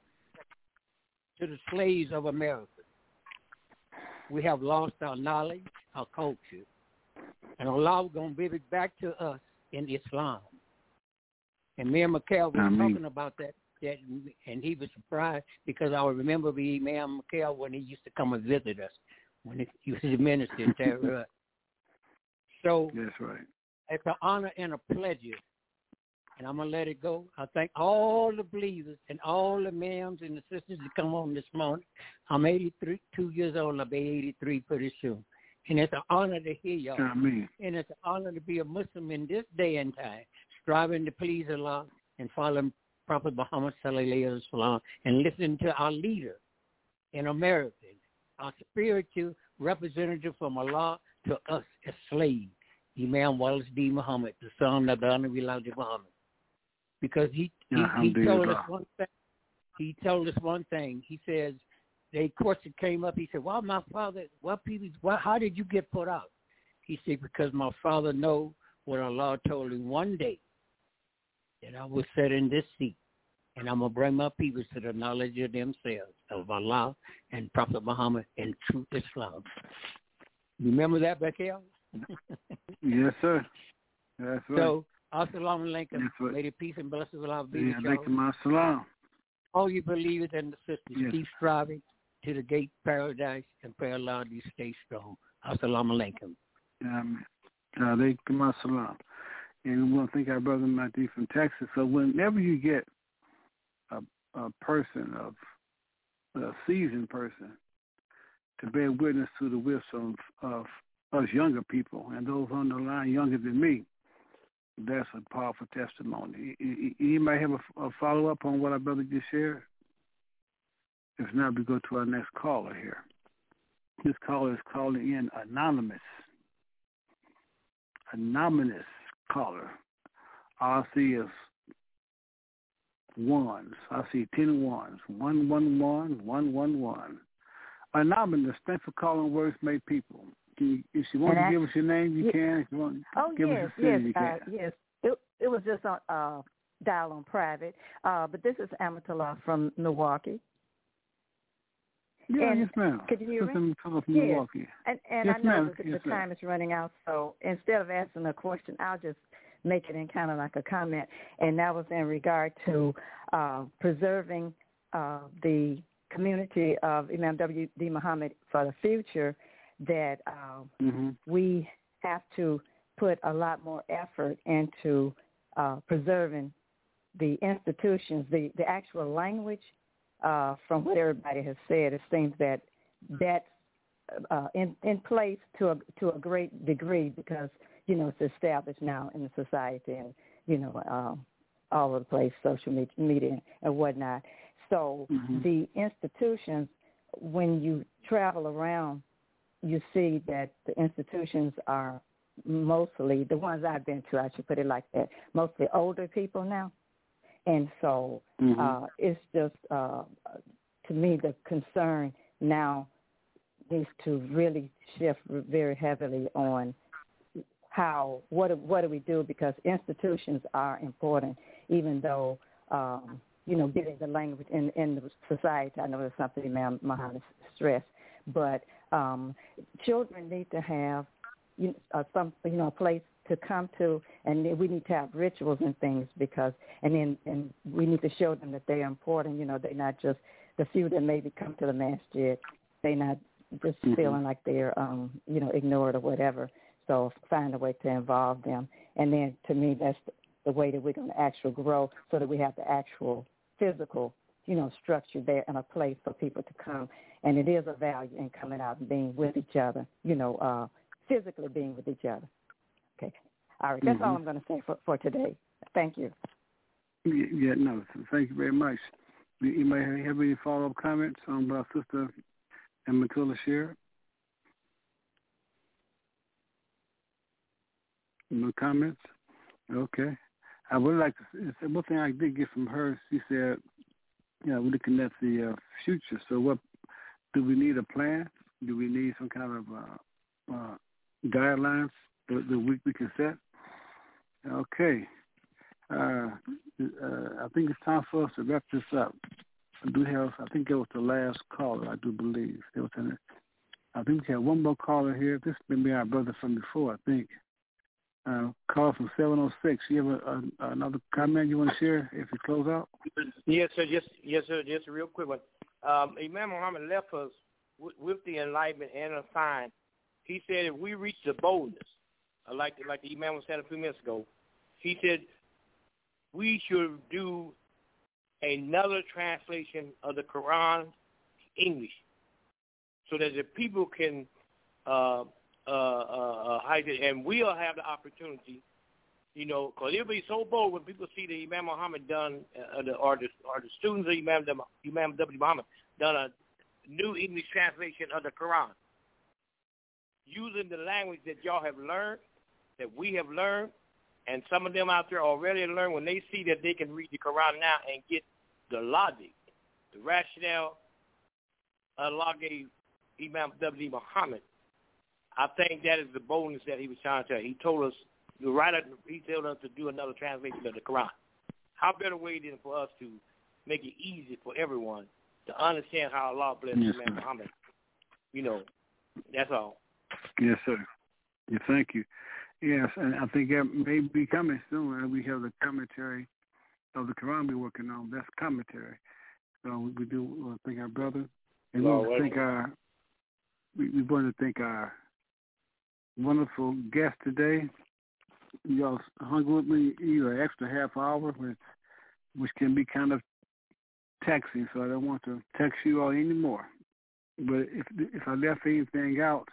to the slaves of America. We have lost our knowledge, our culture, and Allah is going to give it back to us in Islam. And me and Mikhail were Amen. talking about that, that, and he was surprised because I remember the Imam Mikhail when he used to come and visit us, when he, he was the minister in Terra. So that's right. It's an honor and a pleasure, and I'm going to let it go. I thank all the believers and all the ma'ams and the sisters that come on this morning. I'm eighty-three, two years old. I'll be eighty-three pretty soon. And it's an honor to hear y'all. Amen. And it's an honor to be a Muslim in this day and time, striving to please Allah and following Prophet Muhammad sallallahu alaihi wasallam and listening to our leader in America, our spiritual representative from Allah to us as slaves, Imam Wallace D. Muhammad, the son of the Honorable Elijah Muhammad. Because he, he, he told us one thing. He told us one thing. He says, the question came up. He said, "Why my father? What people? Why? How did you get put out?" He said, "Because my father know what Allah told him one day that I was set in this seat, and I'm gonna bring my people to the knowledge of themselves, of Allah and Prophet Muhammad and true Islam." Remember that, Mikhail? Yes, sir. That's right. So, assalamu alaikum. Right. May the peace and blessings of Allah be yeah, with y'all. Alaikum assalam. All you believers and the sisters, yes. keep striving to the gate paradise and pray Allah to stay strong. Assalamu alaikum. Amen. Alaikum assalam. and we want to thank our brother Matthew from Texas. So whenever you get a, a person of a seasoned person to bear witness to the wisdom of us younger people and those on the line younger than me, that's a powerful testimony. You, you might have a, a follow-up on what our brother just shared. If not, we go to our next caller here. This caller is calling in anonymous. Anonymous caller. All I see is ones. I see ten ones. One, one, one, one, one, one. Anonymous, thanks for calling Words Made People. Can you, if you want and to I, give us your name, you yeah. can. If you want to oh, give yes, us your yes, city, you uh, can. yes. It, it was just on uh, dial on private. Uh, but this is Amatullah from Milwaukee. Yeah, and yes, ma'am. Could you hear me? From yes. Milwaukee. And, and yes, I know ma'am. that yes, the ma'am. time is running out, so instead of asking a question, I'll just make it in kind of like a comment. And that was in regard to uh, preserving uh, the community of Imam W D Muhammad for the future, that uh, mm-hmm. we have to put a lot more effort into uh, preserving the institutions, the, the actual language. Uh, from what everybody has said, it seems that that's uh, in, in place to a, to a great degree because, you know, it's established now in the society and, you know, um, all over the place, social media and whatnot. So mm-hmm. the institutions, when you travel around, you see that the institutions are mostly, the ones I've been to, I should put it like that, mostly older people now. And so mm-hmm. uh, it's just, uh, to me, the concern now needs to really shift very heavily on how, what, what do we do, because institutions are important, even though, um, you know, getting the language in, in the society, I know that's something Imam Muhammad stressed, but um, children need to have you know, uh, some, you know, a place to come to, and we need to have rituals and things because, and then and we need to show them that they're important. You know, they're not just the few that maybe come to the masjid. They're not just mm-hmm. feeling like they're, um, you know, ignored or whatever. So find a way to involve them. And then to me, that's the, the way that we're going to actually grow, so that we have the actual physical, you know, structure there and a place for people to come. And it is a value in coming out and being with each other, you know, uh, physically being with each other. Okay. All right. That's mm-hmm. all I'm going to say for, for today. Thank you. Yeah, yeah, no, thank you very much. You may have any follow-up comments on our sister Amatullah Share? No comments? Okay. I would like to say, one thing I did get from her, she said, you know, we're looking at the uh, future. So what, do we need a plan? Do we need some kind of uh, uh, guidelines that, that we, we can set? Okay. Uh, uh, I think it's time for us to wrap this up. I do have, I think it was the last caller, I do believe. It was in it. I think we have one more caller here. This may be our brother from before, I think. Uh, call from seven oh six. You have a, a, another comment you want to share if you close out? Yes, sir. Just, yes, sir. Just a real quick one. Um, Imam Muhammad left us with, with the enlightenment and a sign. He said if we reach the boldness, like the, like the Imam was saying a few minutes ago, he said we should do another translation of the Quran to English so that the people can uh, uh, uh, hide it, and we'll have the opportunity, you know, because it'll be so bold when people see the Imam Muhammad done, uh, the, or, the, or the students of Imam, Imam W. Muhammad done a new English translation of the Quran using the language that y'all have learned, that we have learned, and some of them out there already learned. When they see that they can read the Quran now and get the logic, the rationale Allah gave Imam W. Muhammad, I think that is the boldness that he was trying to tell. He told us, the writer, he told us to do another translation of the Quran. How better way than for us to make it easy for everyone to understand how Allah blessed yes, Imam Muhammad? You know, that's all. Yes, sir. Yeah, thank you. Yes, and I think that may be coming soon. We have the commentary of the Quran we're working on. That's commentary. So we do want to thank our brother. And we want to thank our, we, we want to thank our wonderful guest today, y'all hung with me either an extra half hour, which, which can be kind of taxing, so I don't want to text you all anymore. But if if I left anything out,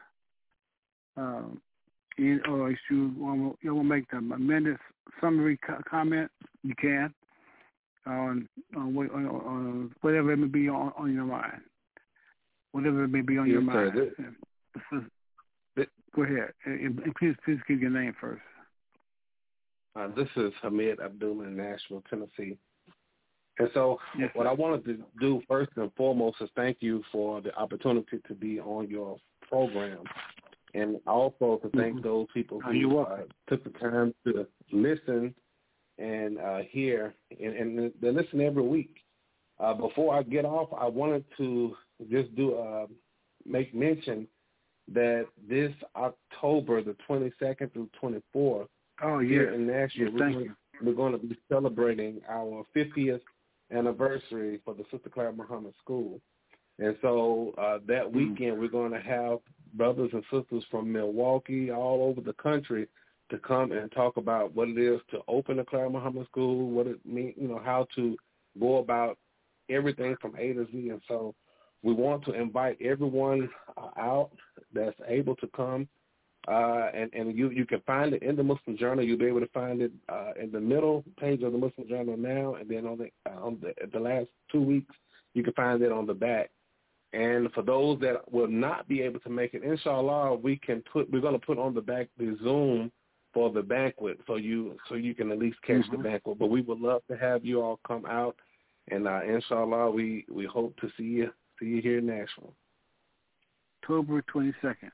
um, in, or if you want to make a minute summary co- comment, you can on on, what, on, on whatever it may be on, on your mind, whatever it may be on yes, your mind. Sir, this, Go ahead, and, and please please give your name first. Uh, this is Hamid Abdullah in Nashville, Tennessee. And so yes, what I wanted to do first and foremost is thank you for the opportunity to be on your program, and also to thank mm-hmm. those people who uh, took the time to listen and uh, hear, and, and they listen every week. Uh, before I get off, I wanted to just do uh, make mention that this October, the twenty-second through twenty-fourth, oh, yeah. here in Nashville, yes, we're, thank going, you. we're going to be celebrating our fiftieth anniversary for the Sister Clara Muhammad School. And so uh, that weekend, mm. we're going to have brothers and sisters from Milwaukee, all over the country, to come and talk about what it is to open the Clara Muhammad School, what it means, you know, how to go about everything from A to Z. And so we want to invite everyone uh, out that's able to come. Uh, and, and you, you can find it in the Muslim Journal. You'll be able to find it uh, in the middle page of the Muslim Journal now, and then on the uh, on the, the last two weeks, you can find it on the back. And for those that will not be able to make it, inshallah, we can put we're going to put on the back the Zoom for the banquet, so you so you can at least catch mm-hmm. the banquet. But we would love to have you all come out, and uh, inshallah, we, we hope to see you see you here in Nashville. October twenty-second.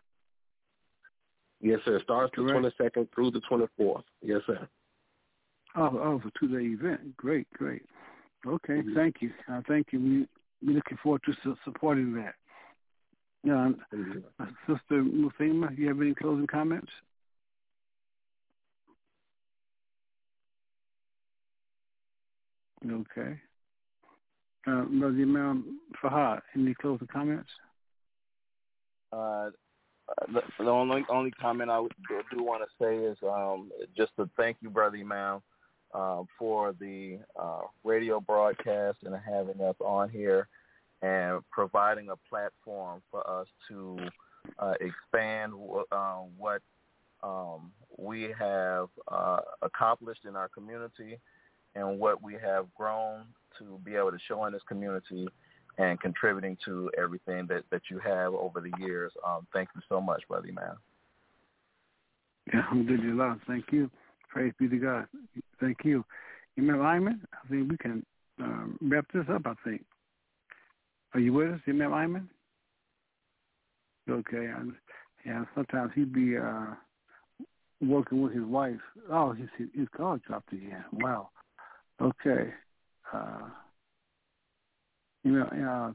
Yes, sir. It starts the twenty-second through the twenty-fourth. Yes, sir. Oh, oh, it's a two-day event. Great, great. Okay, mm-hmm. thank you. Uh, thank you. We, we're looking forward to su- supporting that. Uh, mm-hmm. uh, Sister Muthima, you have any closing comments? Okay. Uh, Brother Imam Fahad, any closing comments? Uh, the, the only only comment I would, do want to say is um, just to thank you, Brother Imam, uh, for the uh, radio broadcast and having us on here and providing a platform for us to uh, expand w- uh, what um, we have uh, accomplished in our community and what we have grown to be able to show in this community and contributing to everything that, that you have over the years. Um, thank you so much, Brother Imam. Alhamdulillah. Thank you. Praise be to God. Thank you. Imam Ayman, I think we can um, wrap this up, I think. Are you with us, Imam Ayman? Okay. I, yeah, sometimes he'd be uh, working with his wife. Oh, his, his call dropped again. Wow. Okay. Uh, you know, uh,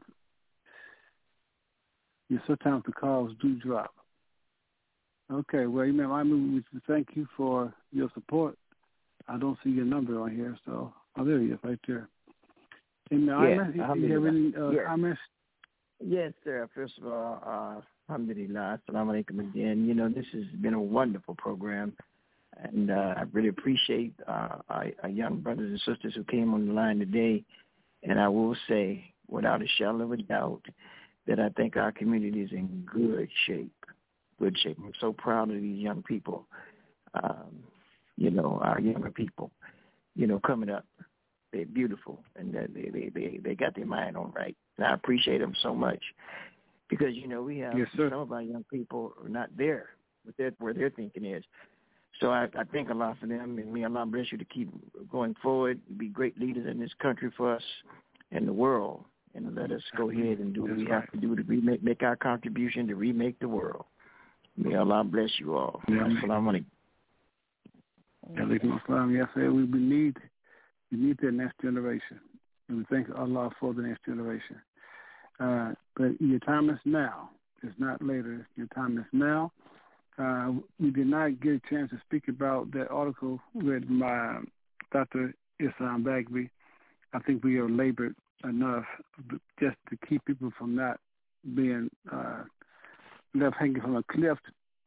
yeah, sometimes the calls do drop. Okay, well, Imam Ayman, we thank you for your support. I don't see your number on here, so oh, there he is, right there. Imam Ayman, yeah, do you have any uh, yes. comments? Yes, sir. First of all, uh, alhamdulillah, assalamu alaikum again. You know, this has been a wonderful program, and uh, I really appreciate uh, our, our young brothers and sisters who came on the line today. And I will say, without a shadow of a doubt, that I think our community is in good shape, good shape. I'm so proud of these young people, um, you know, our younger people, you know, coming up. They're beautiful, and they, they, they, they got their mind on right. And I appreciate them so much because, you know, we have yes, some of our young people are not there with their, where their thinking is. So I, I thank Allah for them, and may Allah bless you to keep going forward, be great leaders in this country for us and the world, and let us go ahead and do what we have to do to remake, make our contribution to remake the world. May Allah bless you all. Assalamu alaikum. Alaikum assalam. Yes, sir. We need, we need the next generation, and we thank Allah for the next generation. Uh, but your time is now. It's not later. Your time is now. Uh, we did not get a chance to speak about that article read by Doctor Islam Bagby. I think we have labored enough just to keep people from not being uh, left hanging from a cliff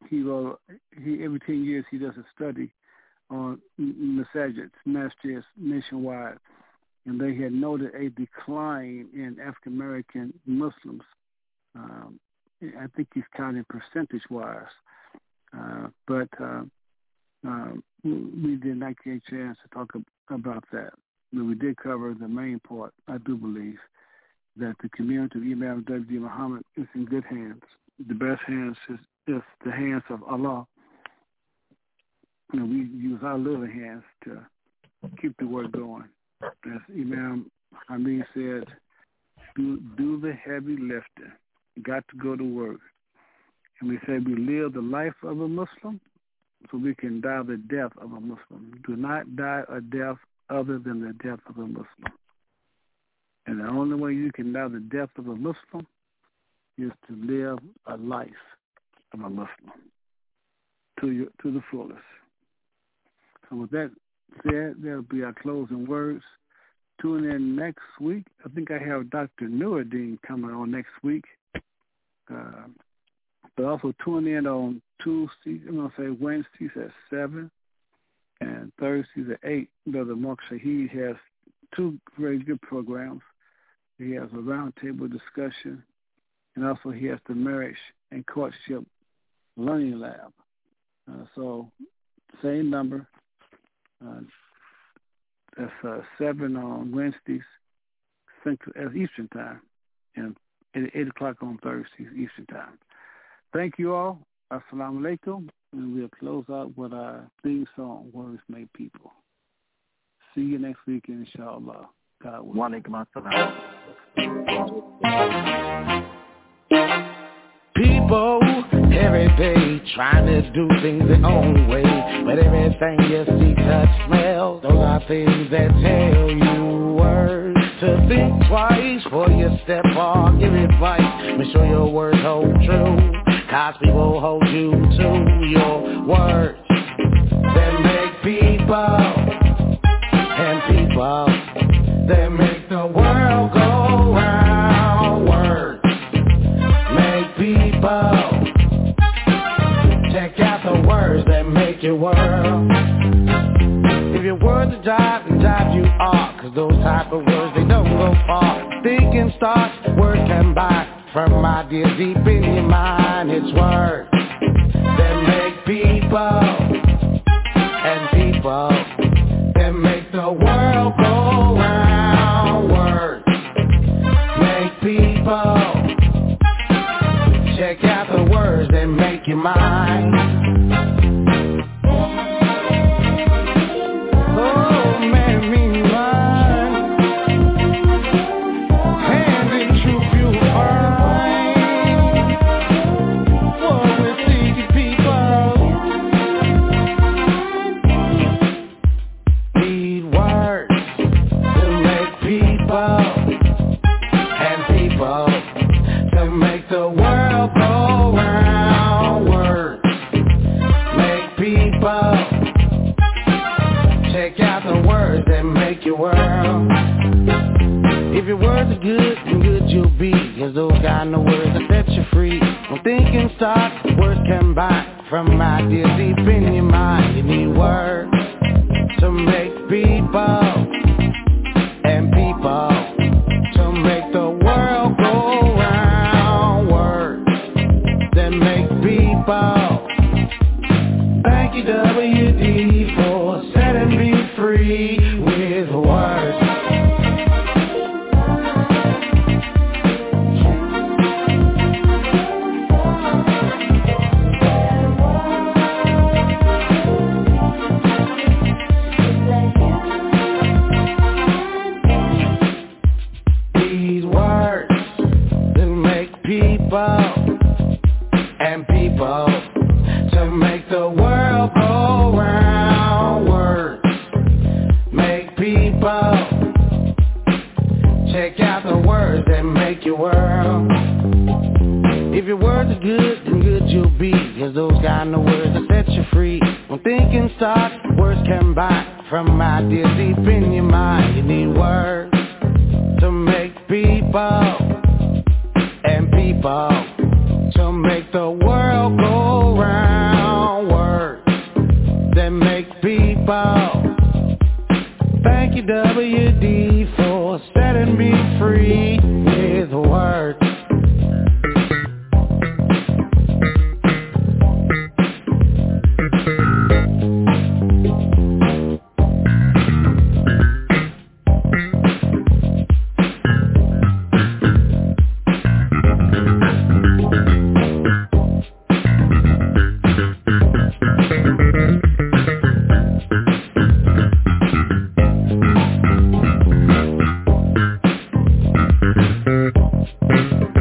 he wrote, he every ten years he does a study on masajids, masjids nationwide, and they had noted a decline in African American Muslims. Um, I think he's counting percentage-wise, uh, but uh, uh, we did not get a chance to talk about that. But we did cover the main part, I do believe, that the community of Imam W D Muhammad is in good hands. The best hands is, is the hands of Allah. And we use our little hands to keep the work going. As Imam Hamid said, do, do the heavy lifting. You got to go to work. And we say we live the life of a Muslim so we can die the death of a Muslim. Do not die a death other than the death of a Muslim. And the only way you can die the death of a Muslim is to live a life of a Muslim to your, to the fullest. So with that said, that'll be our closing words. Tune in next week. I think I have Doctor Nuruddin coming on next week. Uh, but also tune in on Tuesdays, I'm going to say Wednesdays at seven and Thursdays at eight. Brother Mark Shahid has two very good programs. He has a roundtable discussion, and also he has the Marriage and Courtship Learning Lab. Uh, so same number. Uh, that's uh, seven on Wednesdays, Central, as Eastern Time, and eight o'clock on Thursdays, Eastern Time. Thank you all. Assalamu alaikum. And we'll close out with our theme song, Words Made People. See you next week, inshallah. God willing. People every day trying to do things their own way, but everything you see, touch, smell, those are things that tell you words to think twice before you step on, give advice. Make sure your words hold true, cause people hold you to your words. That make people and people that make the world go round. Words make people. Check out the words that make your world. If your words are jive, then jive you are, cause those type of words, they don't go far. Thinking starts, words come by from ideas deep in your mind. It's words that make people and people that make the world go round. Words make people. Check out the words that make you mine. Oh man, me mine. Hand in truth you'll find. What we're seeking people. Need words to make people and people to make the world go round. Words make people. Check out the words that make your world. If your words are good, then good you'll be, cause those kind of words that set you free. When thinking starts, words come by from ideas deep in your mind. You need words to make people and people to make the world go round. Words that make people. Thank you W D for setting me free with words. These words that make people and people to make the world go round. Words make people. Check out the words that make your world. If your words are good, then good you'll be, cause those kind of words that set you free. When thinking starts, words come by from ideas deep in your mind. You need words to make people and people to make the world go round. people. Thank you, W D, for setting me free with words. Thank you.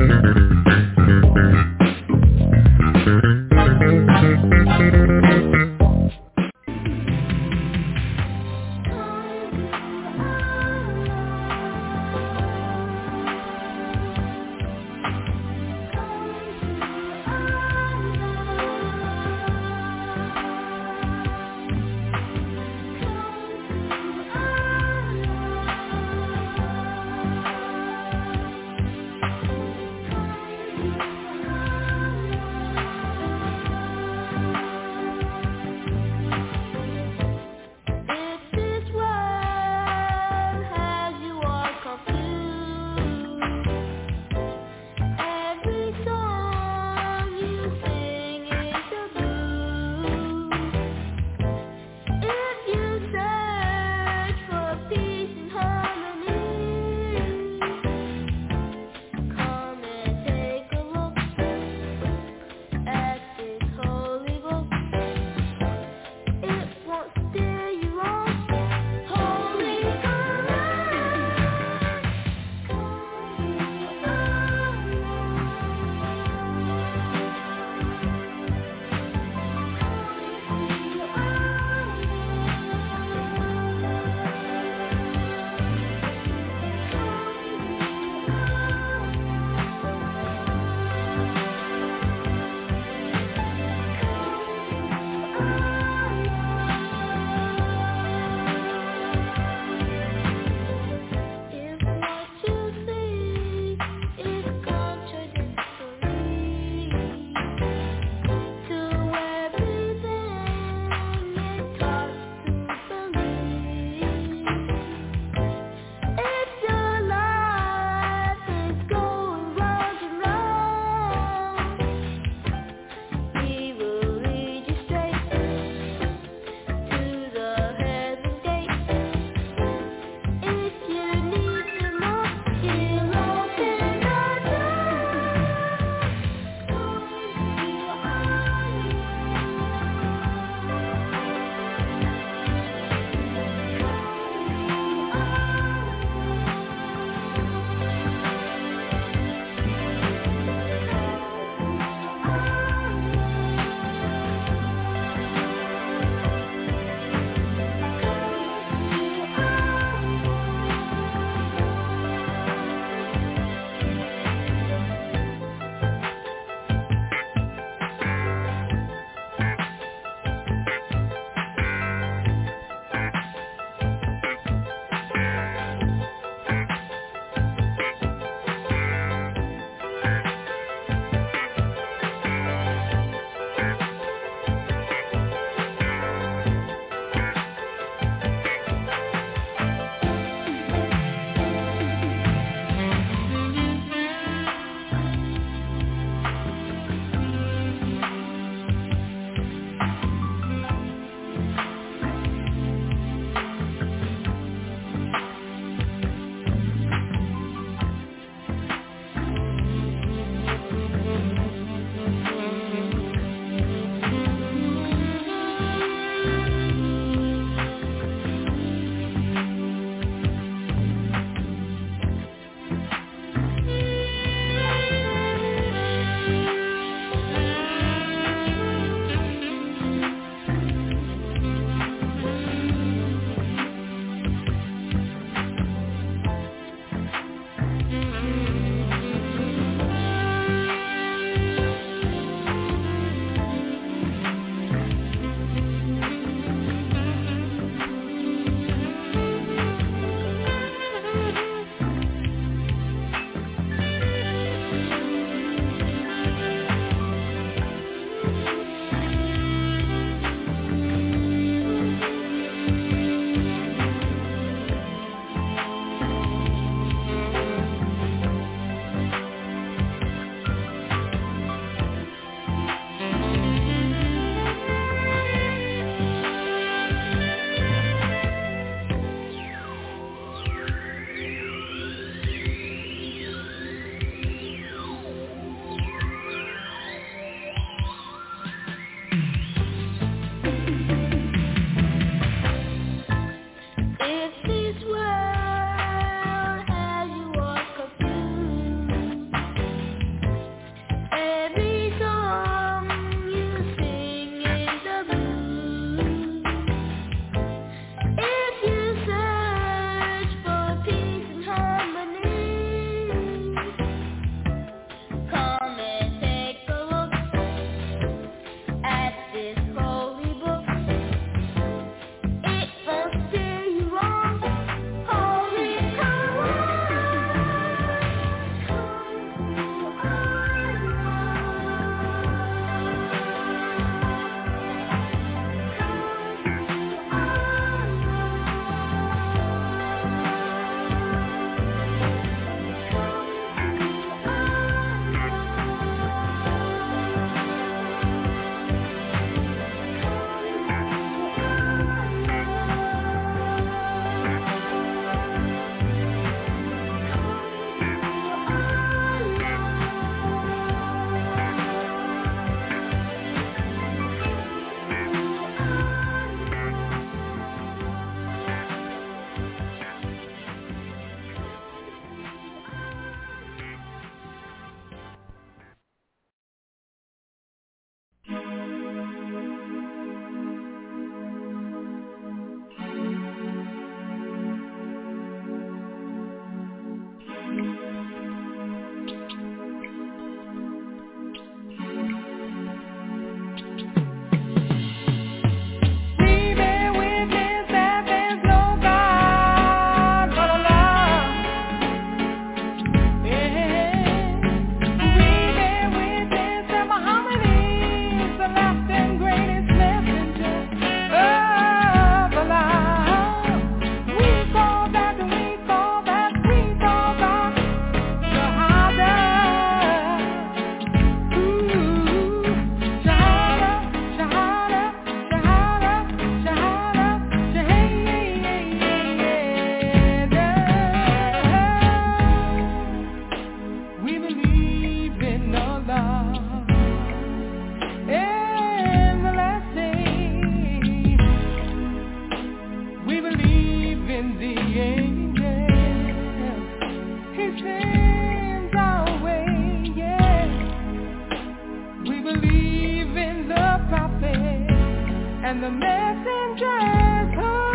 and the messengers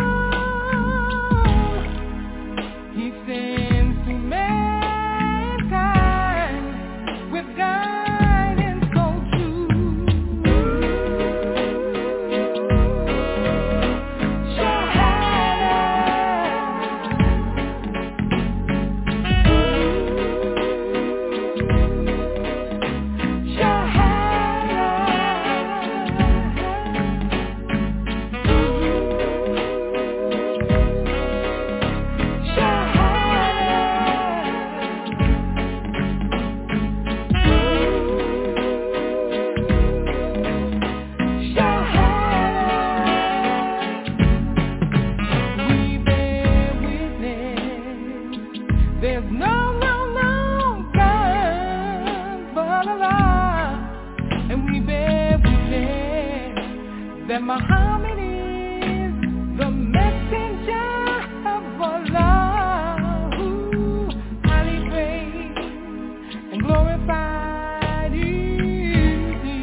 come. He sends to mankind with guidance so true. There's no, no, no God but Allah, and we bear witness that Muhammad is the messenger of Allah, who highly praised and glorified is He.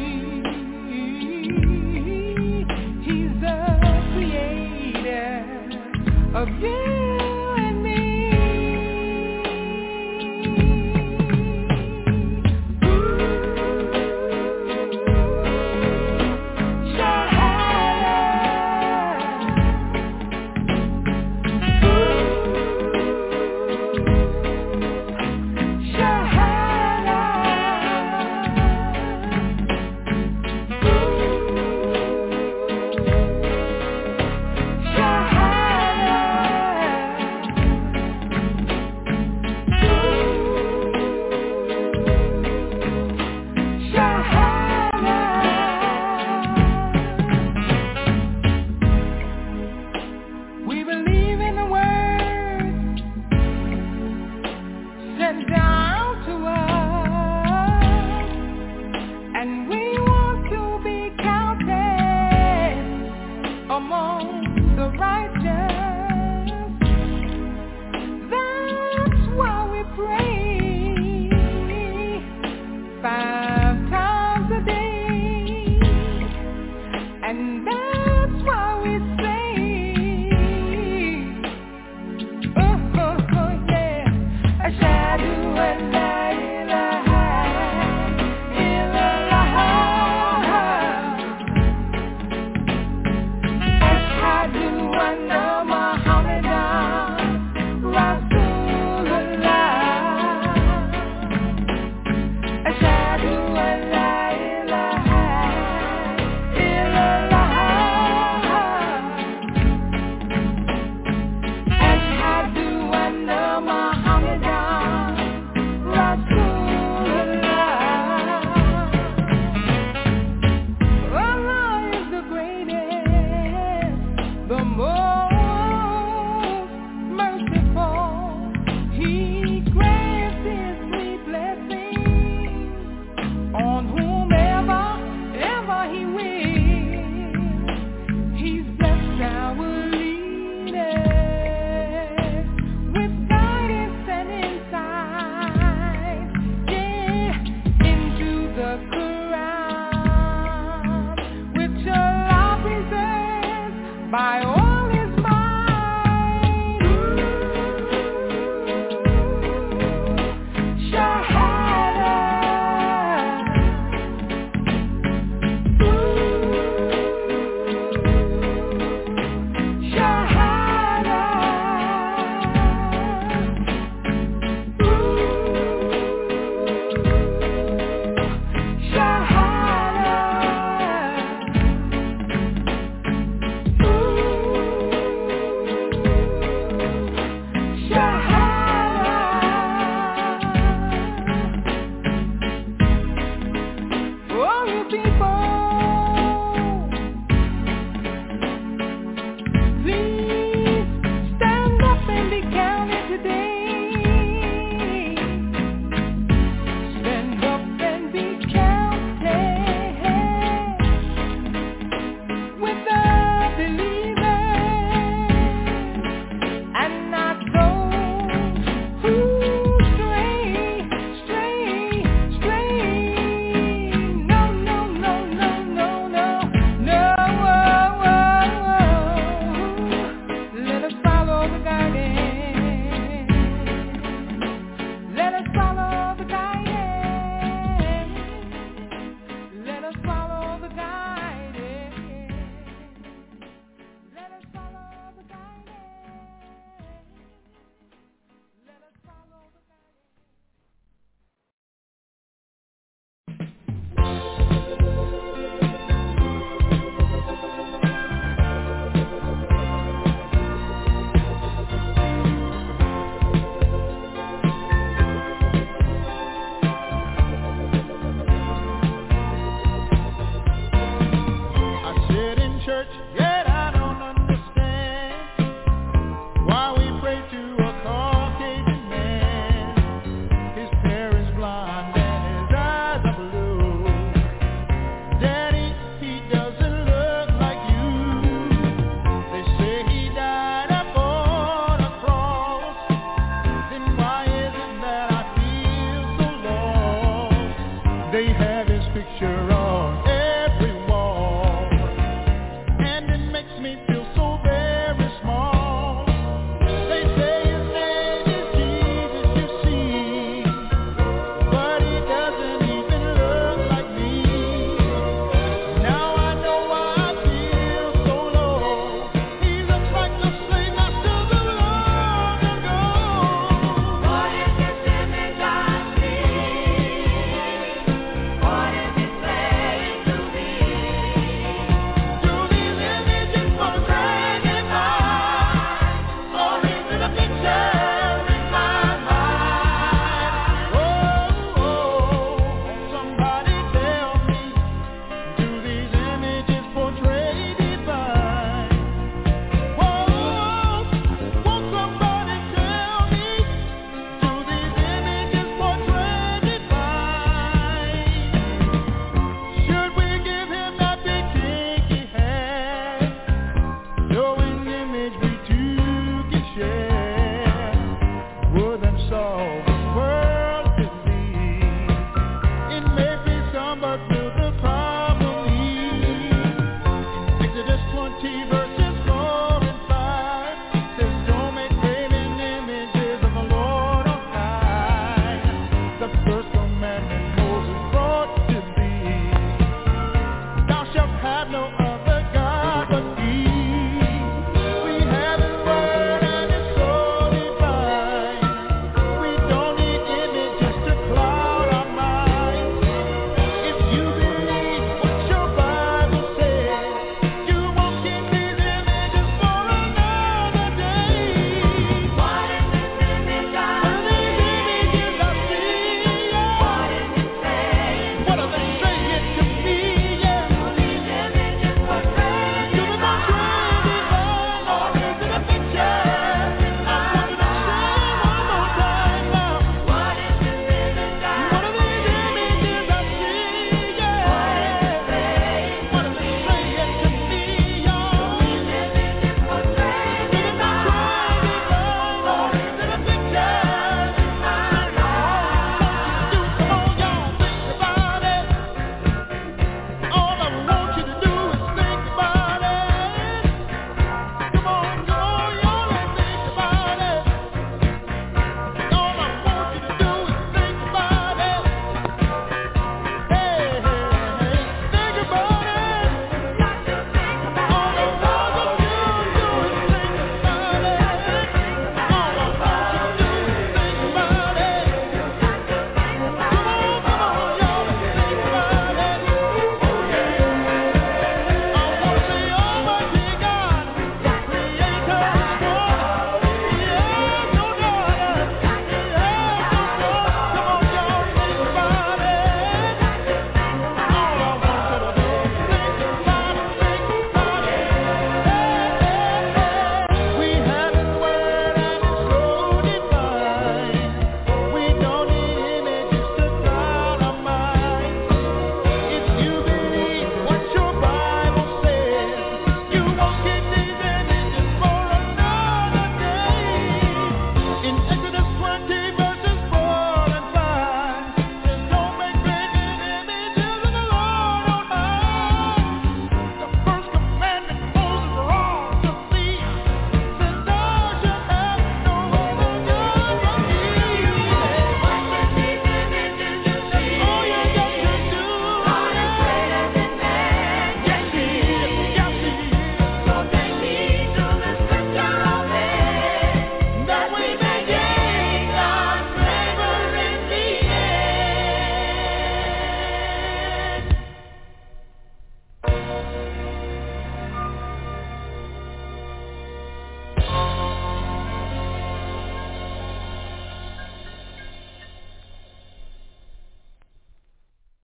He's the creator of